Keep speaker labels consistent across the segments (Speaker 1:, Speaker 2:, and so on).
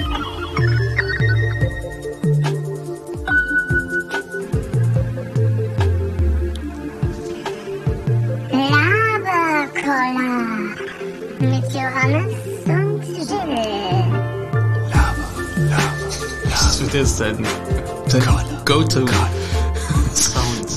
Speaker 1: Labercola mit Johannes und Jill.
Speaker 2: Das wird jetzt dein Go-To-Sound.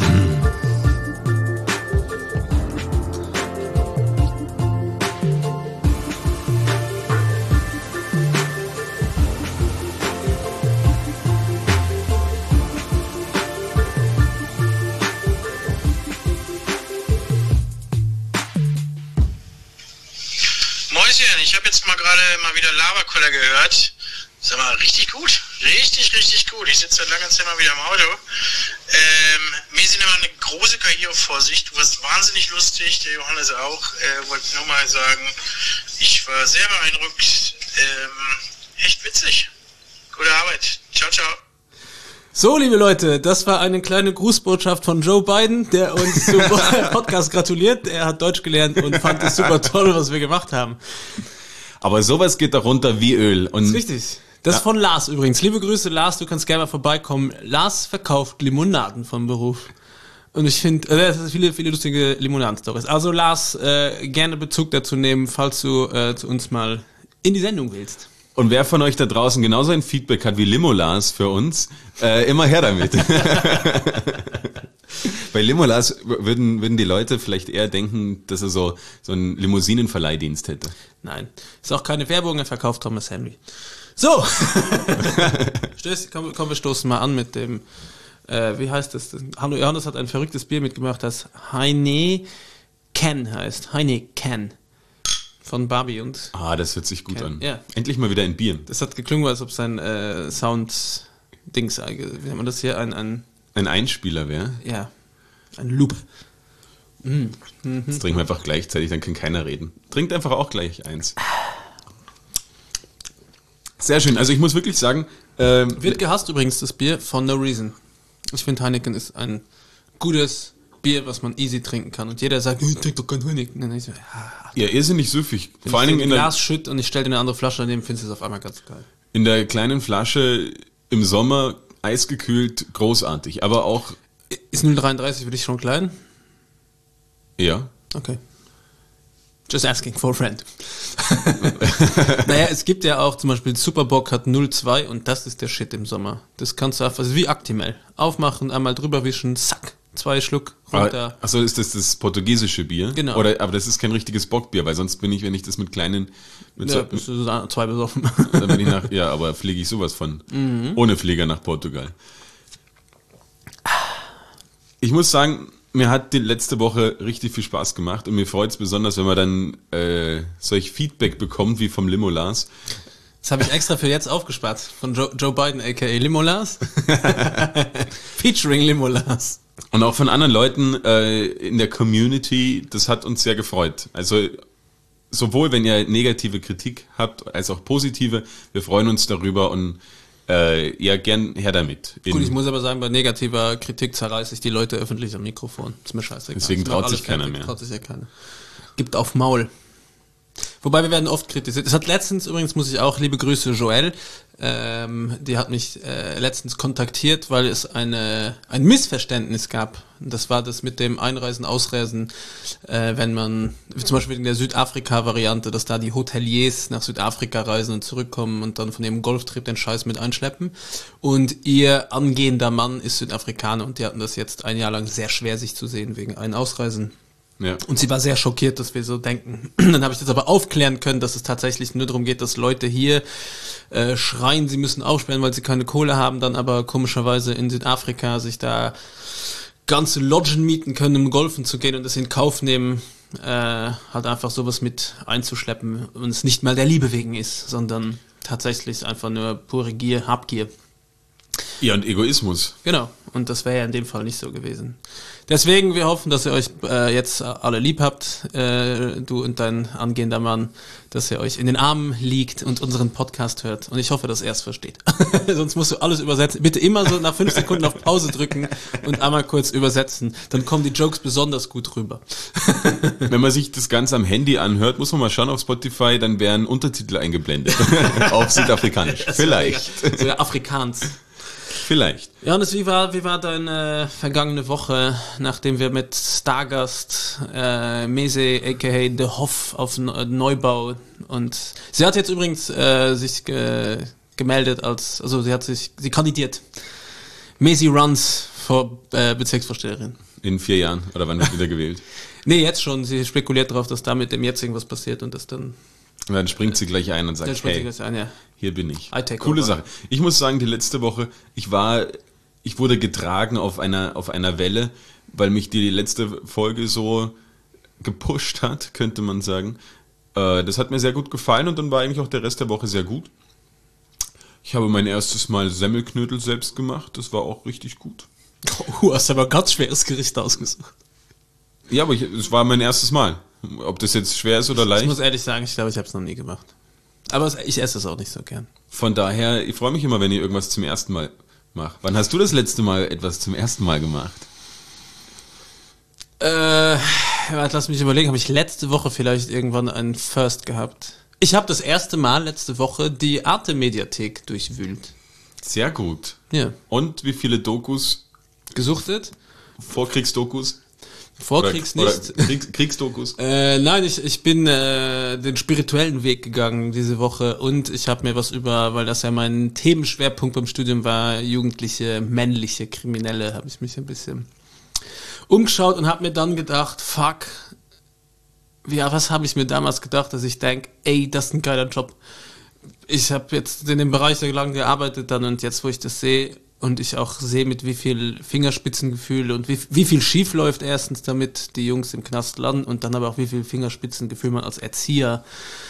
Speaker 3: Ich habe jetzt gerade mal wieder Labercola gehört. Sag mal, richtig gut. Richtig gut. Ich sitze seit langer Zeit mal wieder im Auto. Mir sind immer eine große Karriere vor sich. Du warst wahnsinnig lustig, der Johannes auch. Wollte nur mal sagen, ich war sehr beeindruckt. Echt witzig. Gute Arbeit. Ciao, ciao.
Speaker 2: So, liebe Leute, das war eine kleine Grußbotschaft von Joe Biden, der uns zum Podcast gratuliert. Er hat Deutsch gelernt und fand es super toll, was wir gemacht haben.
Speaker 4: Aber sowas geht da runter wie Öl. Und
Speaker 2: das ist richtig. Das ist von Lars übrigens. Liebe Grüße, Lars, du kannst gerne mal vorbeikommen. Lars verkauft Limonaden vom Beruf. Und ich finde, das ist viele lustige Limonaden-Stories. Also Lars, gerne Bezug dazu nehmen, falls du zu uns mal in die Sendung willst.
Speaker 4: Und wer von euch da draußen genauso ein Feedback hat wie Limolas für uns, immer her damit. Bei Limolas würden die Leute vielleicht eher denken, dass er so einen Limousinenverleihdienst hätte.
Speaker 2: Nein, ist auch keine Werbung, er verkauft Thomas Henry. So, komm, wir stoßen mal an mit dem, wie heißt das? Hallo Johannes hat ein verrücktes Bier mitgemacht, das Heineken heißt. Heineken. Von Barbie und...
Speaker 4: das hört sich gut an.
Speaker 2: Ja.
Speaker 4: Endlich mal wieder ein Bier.
Speaker 2: Das hat geklungen, als ob sein Sound-Dings, wie nennt man das hier, ein
Speaker 4: Einspieler wäre.
Speaker 2: Ja, ein Loop.
Speaker 4: Jetzt trinken wir einfach gleichzeitig, dann kann keiner reden. Trinkt einfach auch gleich eins. Sehr schön, also ich muss wirklich sagen...
Speaker 2: Wird gehasst übrigens, das Bier, for no reason. Ich finde, Heineken ist ein gutes Bier, was man easy trinken kann. Und jeder sagt, trink doch kein Heineken. Und dann ich so,
Speaker 4: ja, irrsinnig süffig.
Speaker 2: Wenn
Speaker 4: vor allen Dingen
Speaker 2: in ein Glas schütt und ich stelle dir eine andere Flasche daneben, findest du es auf einmal ganz geil.
Speaker 4: In der kleinen Flasche im Sommer, eisgekühlt, großartig. Aber auch...
Speaker 2: Ist 0,33 für dich schon klein?
Speaker 4: Ja.
Speaker 2: Okay. Just asking for a friend. Naja, es gibt ja auch zum Beispiel Superbock hat 0,2 und das ist der Shit im Sommer. Das kannst du einfach, also wie Actimel. Aufmachen, einmal drüber wischen, zack. 2 Schluck runter.
Speaker 4: Achso, ist das portugiesische Bier?
Speaker 2: Genau.
Speaker 4: Aber das ist kein richtiges Bockbier, weil sonst bin ich, wenn ich das mit kleinen...
Speaker 2: bist du 2 besoffen.
Speaker 4: Dann bin ich aber fliege ich sowas von. Ohne Flieger nach Portugal. Ich muss sagen, mir hat die letzte Woche richtig viel Spaß gemacht und mir freut es besonders, wenn man dann solch Feedback bekommt wie vom Limo-Lars.
Speaker 2: Das habe ich extra für jetzt aufgespart. Von Joe Biden, a.k.a. Limo-Lars. Featuring Limo-Lars.
Speaker 4: Und auch von anderen Leuten in der Community, das hat uns sehr gefreut. Also sowohl wenn ihr negative Kritik habt, als auch positive, wir freuen uns darüber und gern her damit.
Speaker 2: Gut, ich muss aber sagen, bei negativer Kritik zerreiße ich die Leute öffentlich am Mikrofon. Ist mir scheißegal.
Speaker 4: Deswegen traut sich keiner mehr.
Speaker 2: Traut sich ja keiner. Gibt auf Maul. Wobei wir werden oft kritisiert. Es hat letztens übrigens, muss ich auch, liebe Grüße Joelle, die hat mich letztens kontaktiert, weil es ein Missverständnis gab. Das war das mit dem Einreisen, Ausreisen, wenn man, zum Beispiel in der Südafrika-Variante, dass da die Hoteliers nach Südafrika reisen und zurückkommen und dann von ihrem Golftrip den Scheiß mit einschleppen. Und ihr angehender Mann ist Südafrikaner und die hatten das jetzt ein Jahr lang sehr schwer, sich zu sehen wegen ein Ausreisen.
Speaker 4: Ja.
Speaker 2: Und sie war sehr schockiert, dass wir so denken. Dann habe ich das aber aufklären können, dass es tatsächlich nur darum geht, dass Leute hier schreien, sie müssen aufsperren, weil sie keine Kohle haben, dann aber komischerweise in Südafrika sich da ganze Lodgen mieten können, um golfen zu gehen und das in Kauf nehmen, halt einfach sowas mit einzuschleppen und es nicht mal der Liebe wegen ist, sondern tatsächlich einfach nur pure Gier, Habgier.
Speaker 4: Ja, und Egoismus.
Speaker 2: Genau, und das wäre ja in dem Fall nicht so gewesen. Deswegen, wir hoffen, dass ihr euch jetzt alle lieb habt, du und dein angehender Mann, dass ihr euch in den Armen liegt und unseren Podcast hört. Und ich hoffe, dass er es versteht. Sonst musst du alles übersetzen. Bitte immer so nach 5 Sekunden auf Pause drücken und einmal kurz übersetzen. Dann kommen die Jokes besonders gut rüber.
Speaker 4: Wenn man sich das Ganze am Handy anhört, muss man mal schauen auf Spotify, dann werden Untertitel eingeblendet. Auf Südafrikanisch. Vielleicht.
Speaker 2: So, ja, Afrikaans.
Speaker 4: Vielleicht.
Speaker 2: Johannes, wie war deine vergangene Woche, nachdem wir mit Stargast Mese aka The Hoff auf Neubau und sie hat jetzt übrigens sich gemeldet sie kandidiert. Mese Runs vor Bezirksvorsteherin.
Speaker 4: In 4 Jahren, oder wann wird wieder gewählt?
Speaker 2: Nee, jetzt schon. Sie spekuliert darauf, dass da mit dem jetzt irgendwas passiert und das dann...
Speaker 4: Und dann springt sie gleich ein und sagt, hey, hier bin ich. Coole Sache. Ich muss sagen, die letzte Woche, ich wurde getragen auf einer Welle, weil mich die letzte Folge so gepusht hat, könnte man sagen. Das hat mir sehr gut gefallen und dann war eigentlich auch der Rest der Woche sehr gut. Ich habe mein erstes Mal Semmelknödel selbst gemacht, das war auch richtig gut.
Speaker 2: Hast aber ein ganz schweres Gericht ausgesucht.
Speaker 4: Ja, aber es war mein erstes Mal. Ob das jetzt schwer ist oder leicht.
Speaker 2: Ich muss ehrlich sagen, ich glaube, ich habe es noch nie gemacht. Aber ich esse es auch nicht so gern.
Speaker 4: Von daher, ich freue mich immer, wenn ihr irgendwas zum ersten Mal macht. Wann hast du das letzte Mal etwas zum ersten Mal gemacht?
Speaker 2: Lass mich überlegen, habe ich letzte Woche vielleicht irgendwann einen First gehabt? Ich habe das erste Mal letzte Woche die Arte-Mediathek durchwühlt.
Speaker 4: Sehr gut.
Speaker 2: Ja.
Speaker 4: Und wie viele Dokus?
Speaker 2: Gesuchtet?
Speaker 4: Vorkriegsdokus?
Speaker 2: Vorkriegs nicht.
Speaker 4: Kriegsdokus?
Speaker 2: Nein, ich bin den spirituellen Weg gegangen diese Woche und ich habe mir weil das ja mein Themenschwerpunkt beim Studium war, jugendliche, männliche Kriminelle, habe ich mich ein bisschen umgeschaut und habe mir dann gedacht, fuck, was habe ich mir damals gedacht, dass ich denke, ey, das ist ein geiler Job. Ich habe jetzt in dem Bereich sehr lange gearbeitet dann und jetzt, wo ich das sehe, und ich auch sehe, mit wie viel Fingerspitzengefühl und wie viel schief läuft erstens, damit die Jungs im Knast landen und dann aber auch wie viel Fingerspitzengefühl man als Erzieher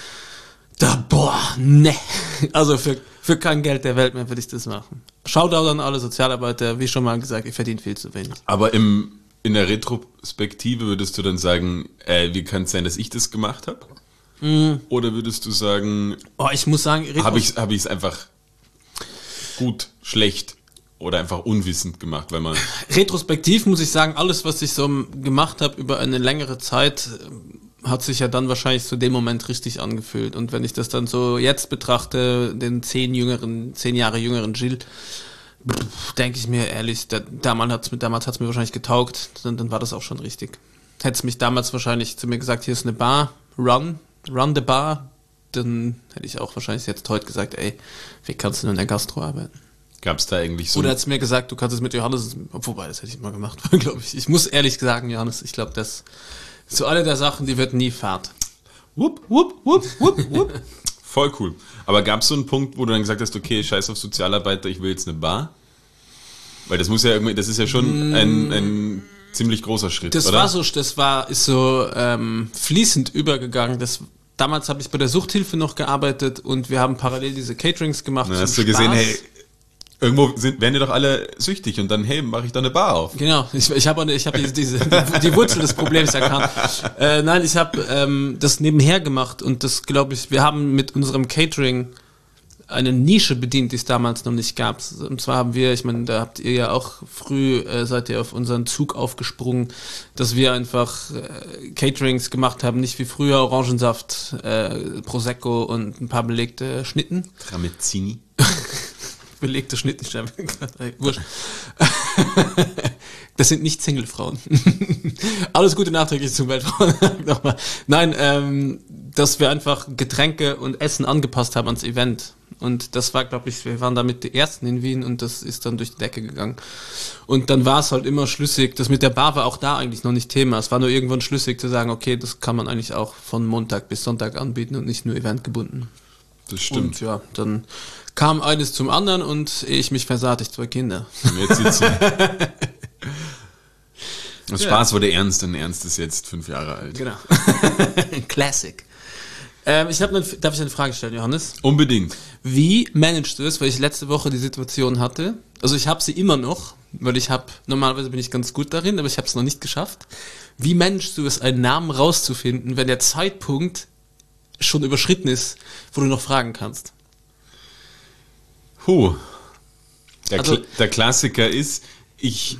Speaker 2: also für kein Geld der Welt mehr würde ich das machen. Shoutout an alle Sozialarbeiter, wie schon mal gesagt, ich verdiene viel zu wenig.
Speaker 4: Aber in der Retrospektive würdest du dann sagen, wie kann es sein, dass ich das gemacht habe? Oder würdest du sagen,
Speaker 2: ich muss sagen,
Speaker 4: habe ich es einfach gut, schlecht oder einfach unwissend gemacht, weil man...
Speaker 2: Retrospektiv muss ich sagen, alles, was ich so gemacht habe über eine längere Zeit, hat sich ja dann wahrscheinlich zu dem Moment richtig angefühlt. Und wenn ich das dann so jetzt betrachte, den 10 Jahre jüngeren Gilles, denke ich mir ehrlich, damals hat's mir wahrscheinlich getaugt, dann war das auch schon richtig. Hätte es mich damals wahrscheinlich zu mir gesagt, hier ist eine Bar, run the bar, dann hätte ich auch wahrscheinlich jetzt heute gesagt, ey, wie kannst du nur in der Gastro arbeiten?
Speaker 4: Gab es da eigentlich so...
Speaker 2: Oder hat es mir gesagt, du kannst es mit Johannes, wobei, das hätte ich mal gemacht, glaube ich. Ich muss ehrlich sagen, Johannes, ich glaube, das ist so eine der Sachen, die wird nie Fahrt.
Speaker 4: Wupp, wupp, wupp, wupp, wupp. Voll cool. Aber gab es so einen Punkt, wo du dann gesagt hast, okay, scheiß auf Sozialarbeiter, ich will jetzt eine Bar? Weil das ist ja schon ein ziemlich großer Schritt,
Speaker 2: das
Speaker 4: oder?
Speaker 2: Ist so fließend übergegangen. Damals habe ich bei der Suchthilfe noch gearbeitet und wir haben parallel diese Caterings gemacht.
Speaker 4: Dann hast du gesehen, hey, irgendwo werden die doch alle süchtig und dann, hey, mache ich da eine Bar auf.
Speaker 2: Genau, ich habe die Wurzel des Problems erkannt. Nein, ich habe das nebenher gemacht und das, glaube ich, wir haben mit unserem Catering eine Nische bedient, die es damals noch nicht gab. Und zwar haben wir, ich meine, da habt ihr ja auch früh, seid ihr auf unseren Zug aufgesprungen, dass wir einfach Caterings gemacht haben, nicht wie früher Orangensaft, Prosecco und ein paar belegte Schnitten.
Speaker 4: Tramezzini.
Speaker 2: Belegte Schnitten, wurscht. Das sind nicht Singlefrauen. Alles Gute nachträglich zum Weltfrauentag nochmal. Nein, dass wir einfach Getränke und Essen angepasst haben ans Event. Und das war, glaube ich, wir waren damit die Ersten in Wien und das ist dann durch die Decke gegangen. Und dann war es halt immer schlüssig, das mit der Bar war auch da eigentlich noch nicht Thema. Es war nur irgendwann schlüssig zu sagen, okay, das kann man eigentlich auch von Montag bis Sonntag anbieten und nicht nur eventgebunden.
Speaker 4: Das stimmt.
Speaker 2: Und ja, dann kam eines zum anderen und ehe ich mich versah, hatte ich 2 Kinder.
Speaker 4: Und jetzt sitzen. Das Spaß wurde ernst und Ernst ist jetzt 5 Jahre alt.
Speaker 2: Genau. Classic. Darf ich eine Frage stellen, Johannes?
Speaker 4: Unbedingt.
Speaker 2: Wie managst du es, weil ich letzte Woche die Situation hatte, also ich habe sie immer noch, weil normalerweise bin ich ganz gut darin, aber ich habe es noch nicht geschafft. Wie managst du es, einen Namen rauszufinden, wenn der Zeitpunkt schon überschritten ist, wo du noch fragen kannst?
Speaker 4: Der Klassiker ist, ich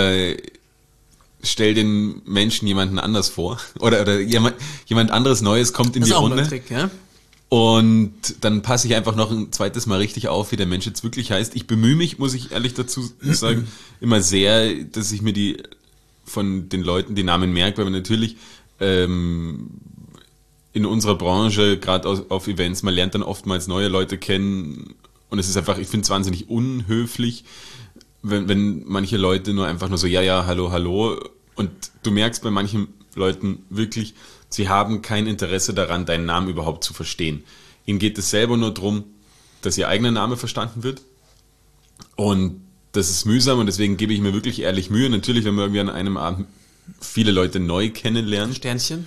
Speaker 4: stell den Menschen jemanden anders vor oder jemand anderes Neues kommt in die Runde. Das ist auch ein Trick, ja? Und dann passe ich einfach noch ein zweites Mal richtig auf, wie der Mensch jetzt wirklich heißt. Ich bemühe mich, muss ich ehrlich dazu sagen, immer sehr, dass ich mir von den Leuten die Namen merke, weil man natürlich in unserer Branche, gerade auf Events, man lernt dann oftmals neue Leute kennen und es ist einfach, ich finde es wahnsinnig unhöflich, wenn manche Leute nur einfach nur so, ja, hallo, und du merkst bei manchen Leuten wirklich, sie haben kein Interesse daran, deinen Namen überhaupt zu verstehen. Ihnen geht es selber nur darum, dass ihr eigener Name verstanden wird und das ist mühsam und deswegen gebe ich mir wirklich ehrlich Mühe. Natürlich, wenn wir irgendwie an einem Abend viele Leute neu kennenlernen,
Speaker 2: Sternchen,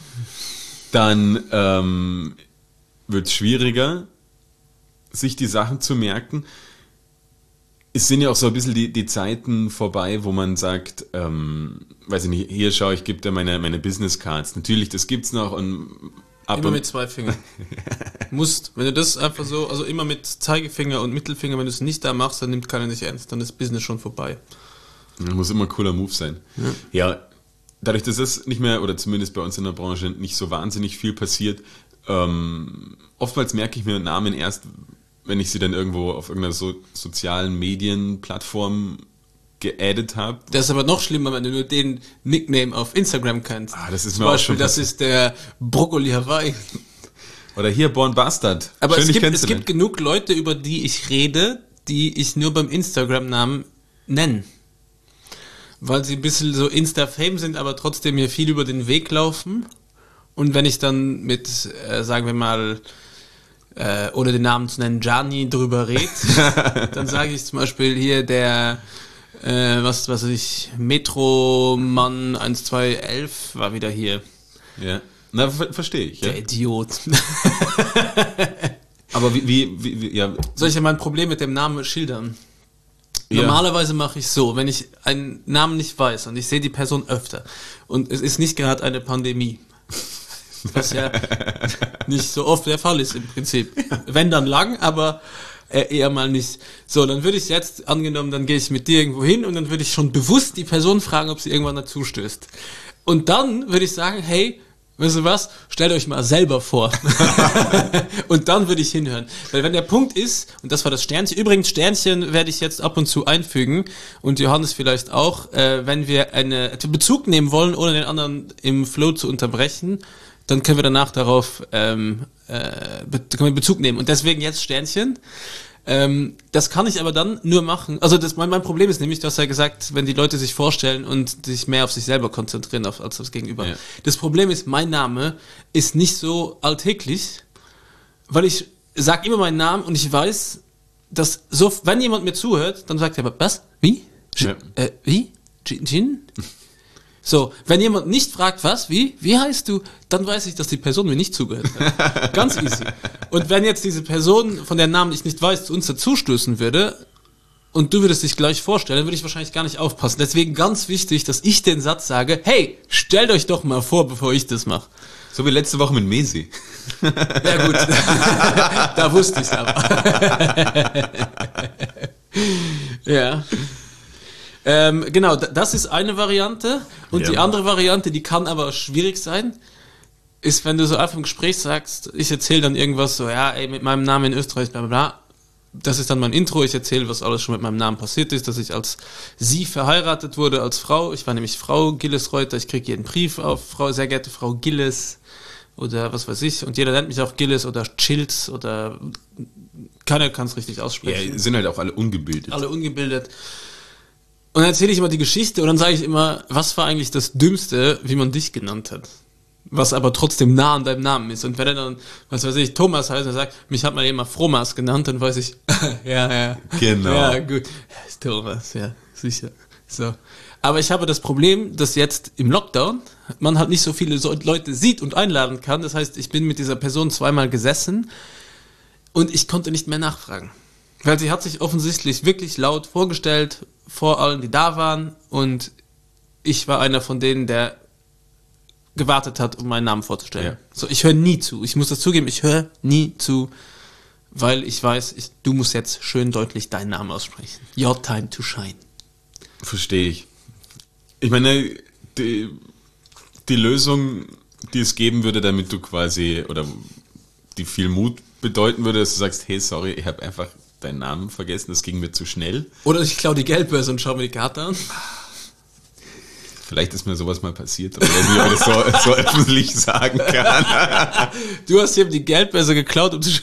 Speaker 4: dann wird es schwieriger, sich die Sachen zu merken. Es sind ja auch so ein bisschen die Zeiten vorbei, wo man sagt, weiß ich nicht, hier schau, ich gebe dir meine Business Cards. Natürlich, das gibt's noch und
Speaker 2: immer mit 2 Fingern. Wenn du das einfach so, also immer mit Zeigefinger und Mittelfinger, wenn du es nicht da machst, dann nimmt keiner dich ernst, dann ist Business schon vorbei.
Speaker 4: Das muss immer ein cooler Move sein. Ja, dadurch, dass das nicht mehr, oder zumindest bei uns in der Branche nicht so wahnsinnig viel passiert, oftmals merke ich mir Namen erst, wenn ich sie dann irgendwo auf irgendeiner sozialen Medienplattform geaddet habe.
Speaker 2: Das ist aber noch schlimmer, wenn du nur den Nickname auf Instagram kennst.
Speaker 4: Das ist
Speaker 2: zum Beispiel, das ist der Brokkoli Hawaii.
Speaker 4: Oder hier Born Bastard.
Speaker 2: Aber es gibt genug Leute, über die ich rede, die ich nur beim Instagram-Namen nenne. Weil sie ein bisschen so Insta-Fame sind, aber trotzdem mir viel über den Weg laufen. Und wenn ich dann mit, sagen wir mal, ohne den Namen zu nennen, Gianni drüber rede, dann sage ich zum Beispiel hier der, was weiß ich, Metroman 1211 war wieder hier.
Speaker 4: Ja, na, verstehe ich.
Speaker 2: Der Idiot.
Speaker 4: Aber wie, ja.
Speaker 2: Soll ich ja mein Problem mit dem Namen schildern? Ja. Normalerweise mache ich so, wenn ich einen Namen nicht weiß und ich sehe die Person öfter und es ist nicht gerade eine Pandemie, was ja nicht so oft der Fall ist im Prinzip. Wenn dann lang, aber eher mal nicht. So, dann würde ich jetzt, angenommen, dann gehe ich mit dir irgendwo hin und dann würde ich schon bewusst die Person fragen, ob sie irgendwann dazu stößt. Und dann würde ich sagen, hey, weißt du was, stellt euch mal selber vor. Und dann würde ich hinhören. Weil wenn der Punkt ist, und das war das Sternchen, übrigens Sternchen werde ich jetzt ab und zu einfügen und Johannes vielleicht auch, wenn wir Bezug nehmen wollen, ohne den anderen im Flow zu unterbrechen, dann können wir danach darauf können wir Bezug nehmen. Und deswegen jetzt Sternchen. Das kann ich aber dann nur machen. Also mein Problem ist nämlich, du hast ja gesagt, wenn die Leute sich vorstellen und sich mehr auf sich selber konzentrieren als auf das Gegenüber. Ja. Das Problem ist, mein Name ist nicht so alltäglich, weil ich sage immer meinen Namen und ich weiß, dass so, wenn jemand mir zuhört, dann sagt er, was? Wie? Wie? Jin? So, wenn jemand nicht fragt, was, wie heißt du, dann weiß ich, dass die Person mir nicht zugehört hat. Ganz easy. Und wenn jetzt diese Person, von der Namen ich nicht weiß, zu uns dazustoßen würde und du würdest dich gleich vorstellen, dann würde ich wahrscheinlich gar nicht aufpassen. Deswegen ganz wichtig, dass ich den Satz sage, hey, stellt euch doch mal vor, bevor ich das mache.
Speaker 4: So wie letzte Woche mit Messi.
Speaker 2: Ja gut, da wusste ich es aber. Ja. Genau, das ist eine Variante und die andere Variante, die kann aber schwierig sein, ist, wenn du so einfach im Gespräch sagst, ich erzähle dann irgendwas so, ja, ey, mit meinem Namen in Österreich, bla bla bla, das ist dann mein Intro, ich erzähle, was alles schon mit meinem Namen passiert ist, dass ich als sie verheiratet wurde, als Frau, ich war nämlich Frau Gilles-Reuter, ich kriege jeden Brief auf sehr geehrte Frau Gilles oder was weiß ich und jeder nennt mich auch Gilles oder Chilz oder keiner kann es richtig aussprechen.
Speaker 4: Ja, sind halt auch alle ungebildet.
Speaker 2: Und dann erzähle ich immer die Geschichte und dann sage ich immer, was war eigentlich das Dümmste, wie man dich genannt hat? Was aber trotzdem nah an deinem Namen ist. Und wenn er dann, was weiß ich, Thomas heißt und sagt, mich hat man immer Fromas genannt, dann weiß ich, ja.
Speaker 4: Genau.
Speaker 2: Ja, gut. Ja, ist Thomas, ja, sicher. So. Aber ich habe das Problem, dass jetzt im Lockdown man halt nicht so viele Leute sieht und einladen kann. Das heißt, ich bin mit dieser Person zweimal gesessen und ich konnte nicht mehr nachfragen. Weil sie hat sich offensichtlich wirklich laut vorgestellt vor allen, die da waren, und ich war einer von denen, der gewartet hat, um meinen Namen vorzustellen.
Speaker 4: Ja.
Speaker 2: So, ich höre nie zu. Ich muss das zugeben, ich höre nie zu, weil ich weiß, du musst jetzt schön deutlich deinen Namen aussprechen. Your time to shine.
Speaker 4: Verstehe ich. Ich meine, die Lösung, die es geben würde, damit du quasi, oder die viel Mut bedeuten würde, dass du sagst, hey, sorry, ich habe einfach deinen Namen vergessen, das ging mir zu schnell.
Speaker 2: Oder ich klaue die Geldbörse und schaue mir die Karte an.
Speaker 4: Vielleicht ist mir sowas mal passiert, aber ich weiß nicht, ob ich das so öffentlich sagen kann.
Speaker 2: Du hast ihm die Geldbörse geklaut, um zu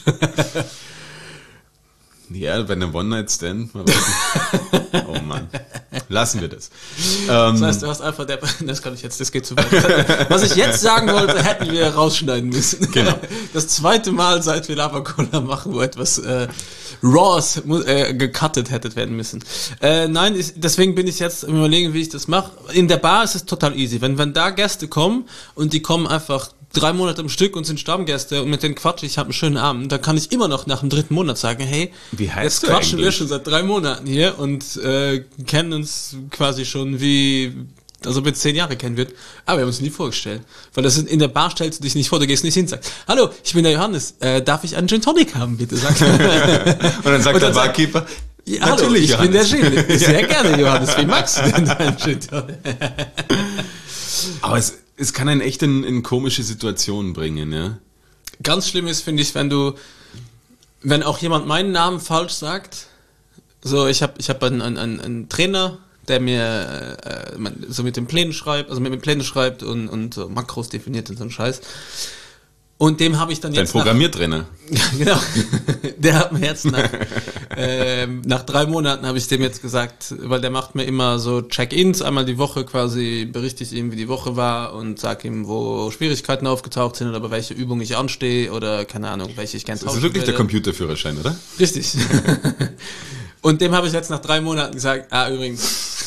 Speaker 4: Ja, bei einem One-Night-Stand. Oh Mann. Lassen wir das.
Speaker 2: Das heißt, du hast einfach das kann ich jetzt, das geht zu weit. Was ich jetzt sagen wollte, hätten wir rausschneiden müssen.
Speaker 4: Genau.
Speaker 2: Das zweite Mal, seit wir Lava Cola machen, wo etwas Raws gecuttet hätte werden müssen. Nein, deswegen bin ich jetzt im Überlegen, wie ich das mache. In der Bar ist es total easy. Wenn da Gäste kommen und die kommen einfach 3 Monate am Stück und sind Stammgäste und mit denen quatsche ich habe einen schönen Abend, dann kann ich immer noch nach dem 3. Monat sagen, hey,
Speaker 4: wie heißt
Speaker 2: jetzt
Speaker 4: du
Speaker 2: quatschen
Speaker 4: eigentlich?
Speaker 2: wir schon seit 3 Monaten hier und kennen uns quasi schon als ob wir 10 Jahre kennen wird, aber wir haben uns nie vorgestellt. Weil in der Bar stellst du dich nicht vor, du gehst nicht hin und sagst, hallo, ich bin der Johannes, darf ich einen Gin Tonic haben, bitte? Sag.
Speaker 4: Und dann sagt der Barkeeper,
Speaker 2: ja, natürlich, hallo, ich bin der Gin. Sehr gerne, Johannes, wie magst du denn deinen Gin Tonic?
Speaker 4: Aber es kann einen echt in komische Situationen bringen, ja.
Speaker 2: Ganz schlimm ist, finde ich, wenn auch jemand meinen Namen falsch sagt. So, ich hab einen Trainer, der mir so mit den Plänen schreibt, und so Makros definiert und so ein Scheiß. Und dem habe ich dann jetzt
Speaker 4: Dein Programmiertrainer.
Speaker 2: Genau. Der hat mir jetzt nach 3 Monaten habe ich dem jetzt gesagt, weil der macht mir immer so Check-ins, einmal die Woche quasi, berichte ich ihm, wie die Woche war und sag ihm, wo Schwierigkeiten aufgetaucht sind oder bei welcher Übung ich anstehe oder keine Ahnung, welche ich gerne tauschen
Speaker 4: Das ist wirklich
Speaker 2: würde.
Speaker 4: der Computerführerschein, oder?
Speaker 2: Richtig. Und dem habe ich jetzt nach 3 Monaten gesagt, übrigens,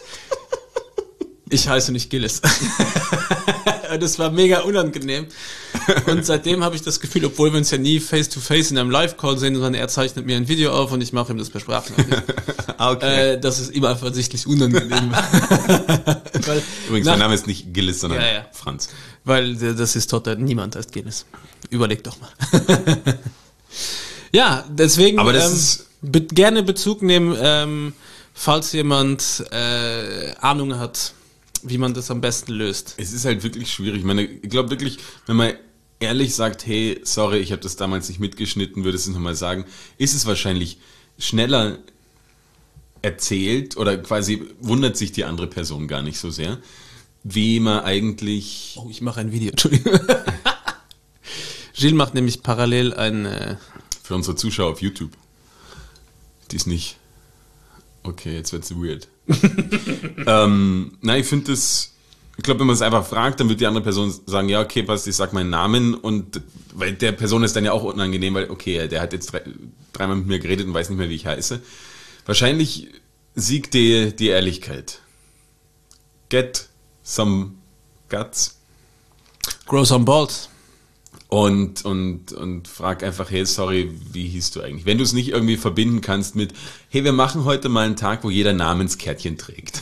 Speaker 2: ich heiße nicht Gilles. Das war mega unangenehm. Und seitdem habe ich das Gefühl, obwohl wir uns ja nie face-to-face in einem Live-Call sehen, sondern er zeichnet mir ein Video auf und ich mache ihm das per Sprachnachricht.
Speaker 4: Okay.
Speaker 2: Das ist ihm einfach sichtlich unangenehm.
Speaker 4: Übrigens, mein Name ist nicht Gilles, sondern
Speaker 2: Ja.
Speaker 4: Franz.
Speaker 2: Weil das ist total, niemand heißt Gilles. Überleg doch mal. Ja, deswegen
Speaker 4: Aber das ist
Speaker 2: gerne Bezug nehmen, falls jemand Ahnung hat, wie man das am besten löst.
Speaker 4: Es ist halt wirklich schwierig. Ich meine, ich glaube wirklich, wenn man ehrlich sagt, hey, sorry, ich habe das damals nicht mitgeschnitten, würde es nochmal sagen, ist es wahrscheinlich schneller erzählt oder quasi wundert sich die andere Person gar nicht so sehr, wie man eigentlich...
Speaker 2: Oh, ich mache ein Video, Entschuldigung. Gilles macht nämlich parallel ein...
Speaker 4: Für unsere Zuschauer auf YouTube. Die ist nicht... Okay, jetzt wird's weird. Nein, ich finde das, ich glaube, wenn man es einfach fragt, dann wird die andere Person sagen, ja, okay, passt, ich sag meinen Namen, und weil der Person ist dann ja auch unangenehm, weil, okay, der hat jetzt 3-mal mit mir geredet und weiß nicht mehr, wie ich heiße. Wahrscheinlich siegt die Ehrlichkeit. Get some guts.
Speaker 2: Grow some balls.
Speaker 4: Und frag einfach, hey, sorry, wie hieß du eigentlich? Wenn du es nicht irgendwie verbinden kannst mit, hey, wir machen heute mal einen Tag, wo jeder Namenskärtchen trägt.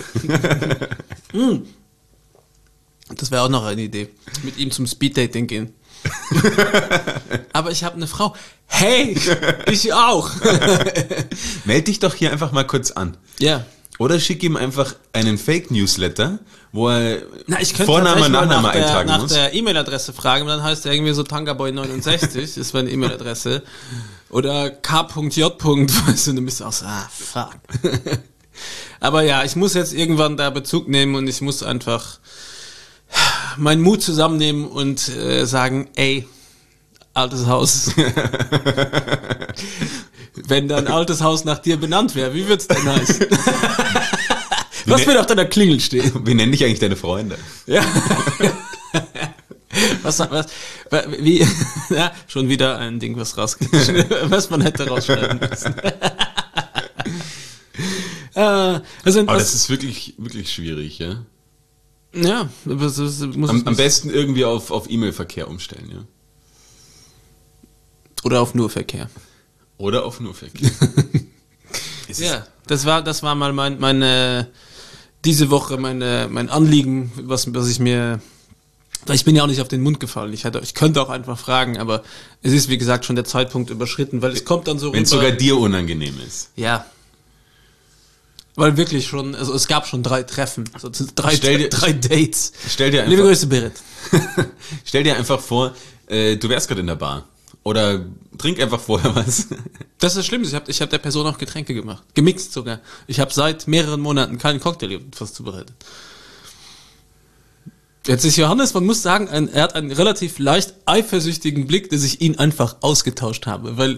Speaker 2: Das wäre auch noch eine Idee. Mit ihm zum Speeddating gehen. Aber ich habe eine Frau. Hey, ich auch.
Speaker 4: Meld dich doch hier einfach mal kurz an.
Speaker 2: Ja.
Speaker 4: Oder schick ihm einfach einen Fake-Newsletter, wo er
Speaker 2: Ich könnte
Speaker 4: Vorname und Nachname eintragen
Speaker 2: nach
Speaker 4: muss.
Speaker 2: der E-Mail-Adresse fragen, und dann heißt er irgendwie so Tangaboy69, ist meine E-Mail-Adresse. Oder k.j. Weißt du, dann bist du auch so, fuck. Aber ja, ich muss jetzt irgendwann da Bezug nehmen und ich muss einfach meinen Mut zusammennehmen und sagen, ey, altes Haus. Wenn dein altes Haus nach dir benannt wäre, wie wird's denn heißen? Was wird auf deiner Klingel stehen?
Speaker 4: Wie nennen dich eigentlich deine Freunde?
Speaker 2: Ja. Wie, ja, schon wieder ein Ding, was man hätte rausschneiden müssen. Also,
Speaker 4: Aber das ist wirklich, wirklich schwierig, ja?
Speaker 2: ja, das muss
Speaker 4: Am besten irgendwie auf E-Mail-Verkehr umstellen, ja?
Speaker 2: oder auf nur Verkehr.
Speaker 4: Oder auf nur Verkehr.
Speaker 2: Ja, das war mal meine diese Woche mein Anliegen, was ich mir, weil ich bin ja auch nicht auf den Mund gefallen. Ich könnte auch einfach fragen, aber es ist wie gesagt schon der Zeitpunkt überschritten, weil es kommt dann so
Speaker 4: Wenn es
Speaker 2: rüber.
Speaker 4: sogar dir unangenehm ist.
Speaker 2: Ja. Weil wirklich schon, also es gab schon 3 Treffen, also drei Dates.
Speaker 4: Stell dir
Speaker 2: Liebe
Speaker 4: einfach,
Speaker 2: Grüße, Berit.
Speaker 4: stell dir einfach vor, du wärst gerade in der Bar. Oder trink einfach vorher was.
Speaker 2: Das ist das Schlimmste. Ich hab der Person auch Getränke gemacht. Gemixt sogar. Ich habe seit mehreren Monaten keinen Cocktail fast zubereitet. Jetzt ist Johannes, man muss sagen, er hat einen relativ leicht eifersüchtigen Blick, dass ich ihn einfach ausgetauscht habe, weil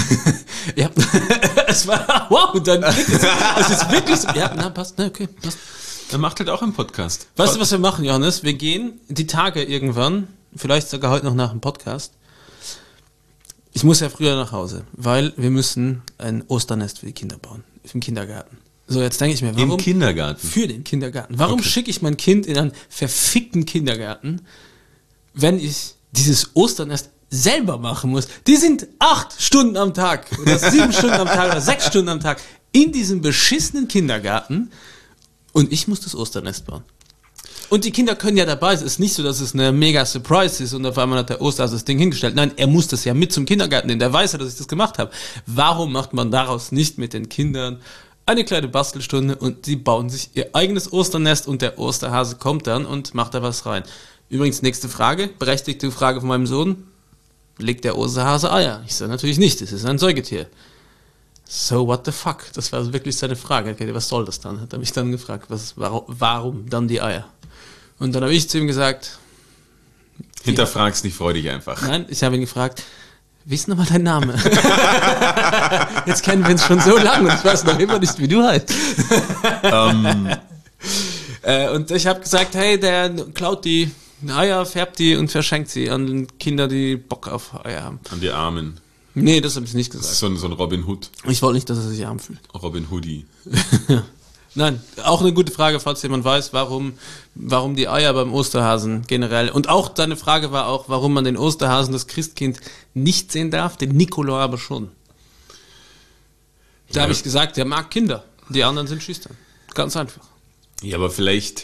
Speaker 2: es war, wow, dein Blick ist wirklich so, ja, na, passt, na, okay, passt.
Speaker 4: Er macht halt auch einen Podcast.
Speaker 2: Weißt du, was wir machen, Johannes? Wir gehen die Tage irgendwann, vielleicht sogar heute noch nach dem Podcast. Ich muss ja früher nach Hause, weil wir müssen ein Osternest für die Kinder bauen, im Kindergarten. So, jetzt denke ich mir, warum?
Speaker 4: Im Kindergarten?
Speaker 2: Für den Kindergarten. Warum schicke ich mein Kind in einen verfickten Kindergarten, wenn ich dieses Osternest selber machen muss? Die sind 8 Stunden am Tag oder 7 Stunden am Tag oder 6 Stunden am Tag in diesem beschissenen Kindergarten und ich muss das Osternest bauen. Und die Kinder können ja dabei sein. Es ist nicht so, dass es eine mega Surprise ist und auf einmal hat der Osterhase das Ding hingestellt. Nein, er muss das ja mit zum Kindergarten nehmen. Der weiß ja, dass ich das gemacht habe. Warum macht man daraus nicht mit den Kindern eine kleine Bastelstunde und sie bauen sich ihr eigenes Osternest und der Osterhase kommt dann und macht da was rein. Übrigens, nächste Frage, berechtigte Frage von meinem Sohn. Legt der Osterhase Eier? Ich sage natürlich nicht, es ist ein Säugetier. So what the fuck? Das war wirklich seine Frage. Okay, was soll das dann? Hat er mich dann gefragt, warum dann die Eier? Und dann habe ich zu ihm gesagt...
Speaker 4: Hinterfrag's nicht, freu dich einfach.
Speaker 2: Nein, ich habe ihn gefragt, wie ist nochmal dein Name? Jetzt kennen wir uns schon so lange und ich weiß noch immer nicht, wie du heißt. Und ich habe gesagt, hey, der klaut die Eier, färbt die und verschenkt sie an Kinder, die Bock auf Eier haben.
Speaker 4: An die Armen.
Speaker 2: Nee, das habe ich nicht
Speaker 4: Das
Speaker 2: gesagt.
Speaker 4: ist so ein Robin Hood.
Speaker 2: Ich wollte nicht, dass er sich arm fühlt.
Speaker 4: Robin Hoodie.
Speaker 2: Nein, auch eine gute Frage, falls jemand weiß, warum die Eier beim Osterhasen generell. Und auch deine Frage war auch, warum man den Osterhasen, das Christkind, nicht sehen darf, den Nikolaus aber schon. Da habe ich gesagt, der mag Kinder, die anderen sind Schüchtern. Ganz einfach.
Speaker 4: Ja, aber vielleicht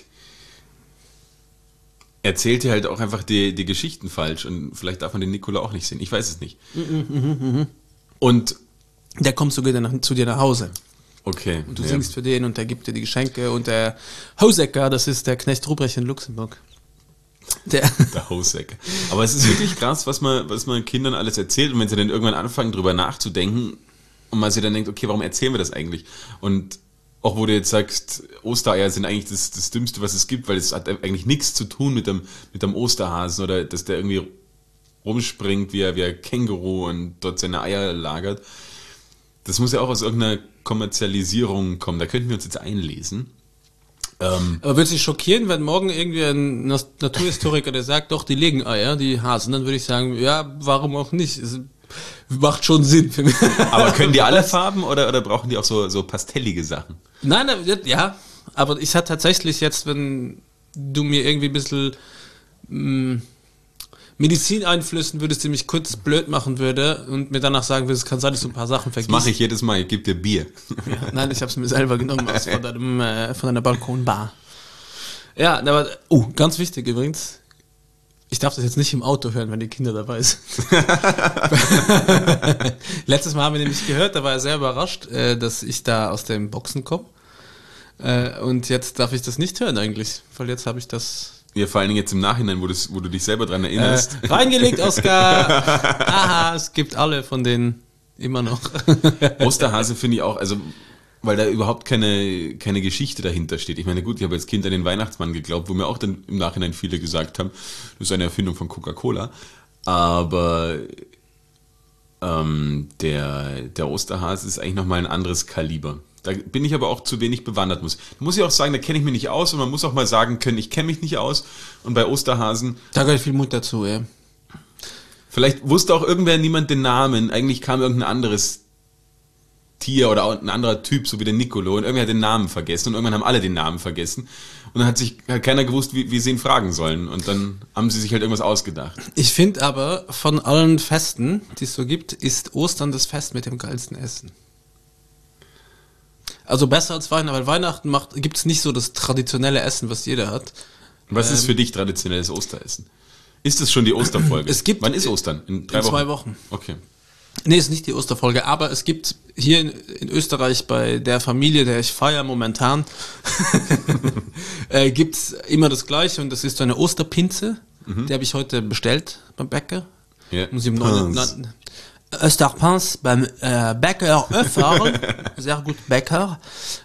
Speaker 4: erzählt er halt auch einfach die Geschichten falsch und vielleicht darf man den Nikolaus auch nicht sehen. Ich weiß es nicht. Und
Speaker 2: Der kommt zu dir nach Hause.
Speaker 4: okay.
Speaker 2: Und du singst für den und der gibt dir die Geschenke und der Hosecker, das ist der Knecht Ruprecht in Luxemburg. Der
Speaker 4: Hosecker. Aber es ist wirklich krass, was man Kindern alles erzählt und wenn sie dann irgendwann anfangen, drüber nachzudenken und man sich dann denkt, okay, warum erzählen wir das eigentlich? Und auch wo du jetzt sagst, Ostereier sind eigentlich das Dümmste, was es gibt, weil es hat eigentlich nichts zu tun mit dem Osterhasen oder dass der irgendwie rumspringt wie ein Känguru und dort seine Eier lagert. Das muss ja auch aus irgendeiner Kommerzialisierung kommen. Da könnten wir uns jetzt einlesen.
Speaker 2: Aber würde sich schockieren, wenn morgen irgendwie ein Naturhistoriker, der sagt, doch, die legen Eier, die Hasen, dann würde ich sagen, ja, warum auch nicht? Es macht schon Sinn für mich.
Speaker 4: Aber können die alle Farben oder brauchen die auch so pastellige Sachen?
Speaker 2: Nein, ja, aber ich hatte tatsächlich jetzt, wenn du mir irgendwie ein bisschen Medizin einflößen würdest, die mich kurz blöd machen würde und mir danach sagen würdest, es kann sein, dass du ein paar Sachen vergisst.
Speaker 4: Das mache ich jedes Mal, ich gebe dir Bier.
Speaker 2: Ja, nein, ich habe es mir selber genommen von deiner Balkonbar. Ja, aber, ganz wichtig übrigens, ich darf das jetzt nicht im Auto hören, wenn die Kinder dabei sind. Letztes Mal haben wir nämlich gehört, da war er sehr überrascht, dass ich da aus dem Boxen komme. Und jetzt darf ich das nicht hören eigentlich, weil jetzt habe ich das...
Speaker 4: Ja, vor allen Dingen jetzt im Nachhinein, wo du dich selber dran erinnerst.
Speaker 2: Reingelegt, Oskar! Aha, es gibt alle von denen immer noch.
Speaker 4: Osterhase finde ich auch, also weil da überhaupt keine Geschichte dahinter steht. Ich meine, gut, ich habe als Kind an den Weihnachtsmann geglaubt, wo mir auch dann im Nachhinein viele gesagt haben, das ist eine Erfindung von Coca-Cola. Aber der Osterhase ist eigentlich nochmal ein anderes Kaliber. Da bin ich aber auch zu wenig bewandert. Da muss ich auch sagen, da kenne ich mich nicht aus und man muss auch mal sagen können, ich kenne mich nicht aus. Und bei Osterhasen...
Speaker 2: Da gehört viel Mut dazu, ja.
Speaker 4: Vielleicht wusste auch niemand den Namen. Eigentlich kam irgendein anderes Tier oder auch ein anderer Typ, so wie der Nicolo, und irgendwer hat den Namen vergessen und irgendwann haben alle den Namen vergessen und dann hat keiner gewusst, wie sie ihn fragen sollen und dann haben sie sich halt irgendwas ausgedacht.
Speaker 2: Ich finde aber, von allen Festen, die es so gibt, ist Ostern das Fest mit dem geilsten Essen. Also besser als Weihnachten, weil Weihnachten gibt es nicht so das traditionelle Essen, was jeder hat.
Speaker 4: Was ist für dich traditionelles Osteressen? Ist es schon die Osterfolge? Wann ist Ostern?
Speaker 2: In 2 Wochen.
Speaker 4: Okay.
Speaker 2: Nee, ist nicht die Osterfolge, aber es gibt hier in Österreich bei der Familie, der ich feiere momentan, gibt's immer das Gleiche und das ist so eine Osterpinze. Die habe ich heute bestellt beim Bäcker.
Speaker 4: Ja.
Speaker 2: Muss ich im neuen Osterpins beim Bäcker erfahren. Sehr gut, Bäcker.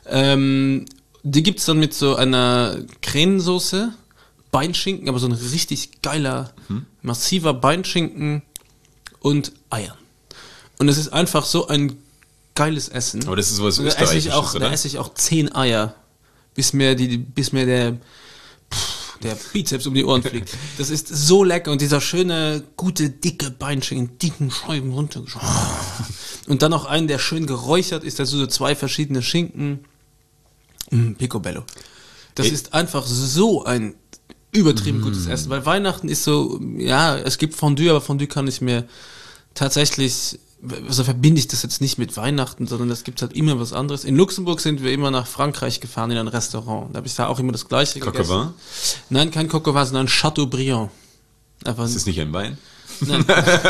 Speaker 2: Die gibt's dann mit so einer Krähensoße, Beinschinken, aber so ein richtig geiler, massiver Beinschinken und Eiern. Und es ist einfach so ein geiles Essen.
Speaker 4: Aber das ist sowas
Speaker 2: Österreichisches,
Speaker 4: Österreichisches, oder?
Speaker 2: Da esse ich auch 10 Eier, bis mir der Bizeps um die Ohren fliegt. Das ist so lecker und dieser schöne, gute, dicke Beinschinken, dicken Scheiben runtergeschoben. Und dann noch einen, der schön geräuchert ist, dazu so 2 verschiedene Schinken. Picobello. Das ist einfach so ein übertrieben gutes Essen, weil Weihnachten ist so, ja, es gibt Fondue, aber Fondue kann ich mir tatsächlich, also verbinde ich das jetzt nicht mit Weihnachten, sondern es gibt halt immer was anderes. In Luxemburg sind wir immer nach Frankreich gefahren in ein Restaurant. Da habe ich da auch immer das Gleiche gegessen.
Speaker 4: Coq au vin?
Speaker 2: Nein, kein Coq au vin, sondern Chateaubriand. Einfach
Speaker 4: Ist das nicht ein Wein?
Speaker 2: Nein.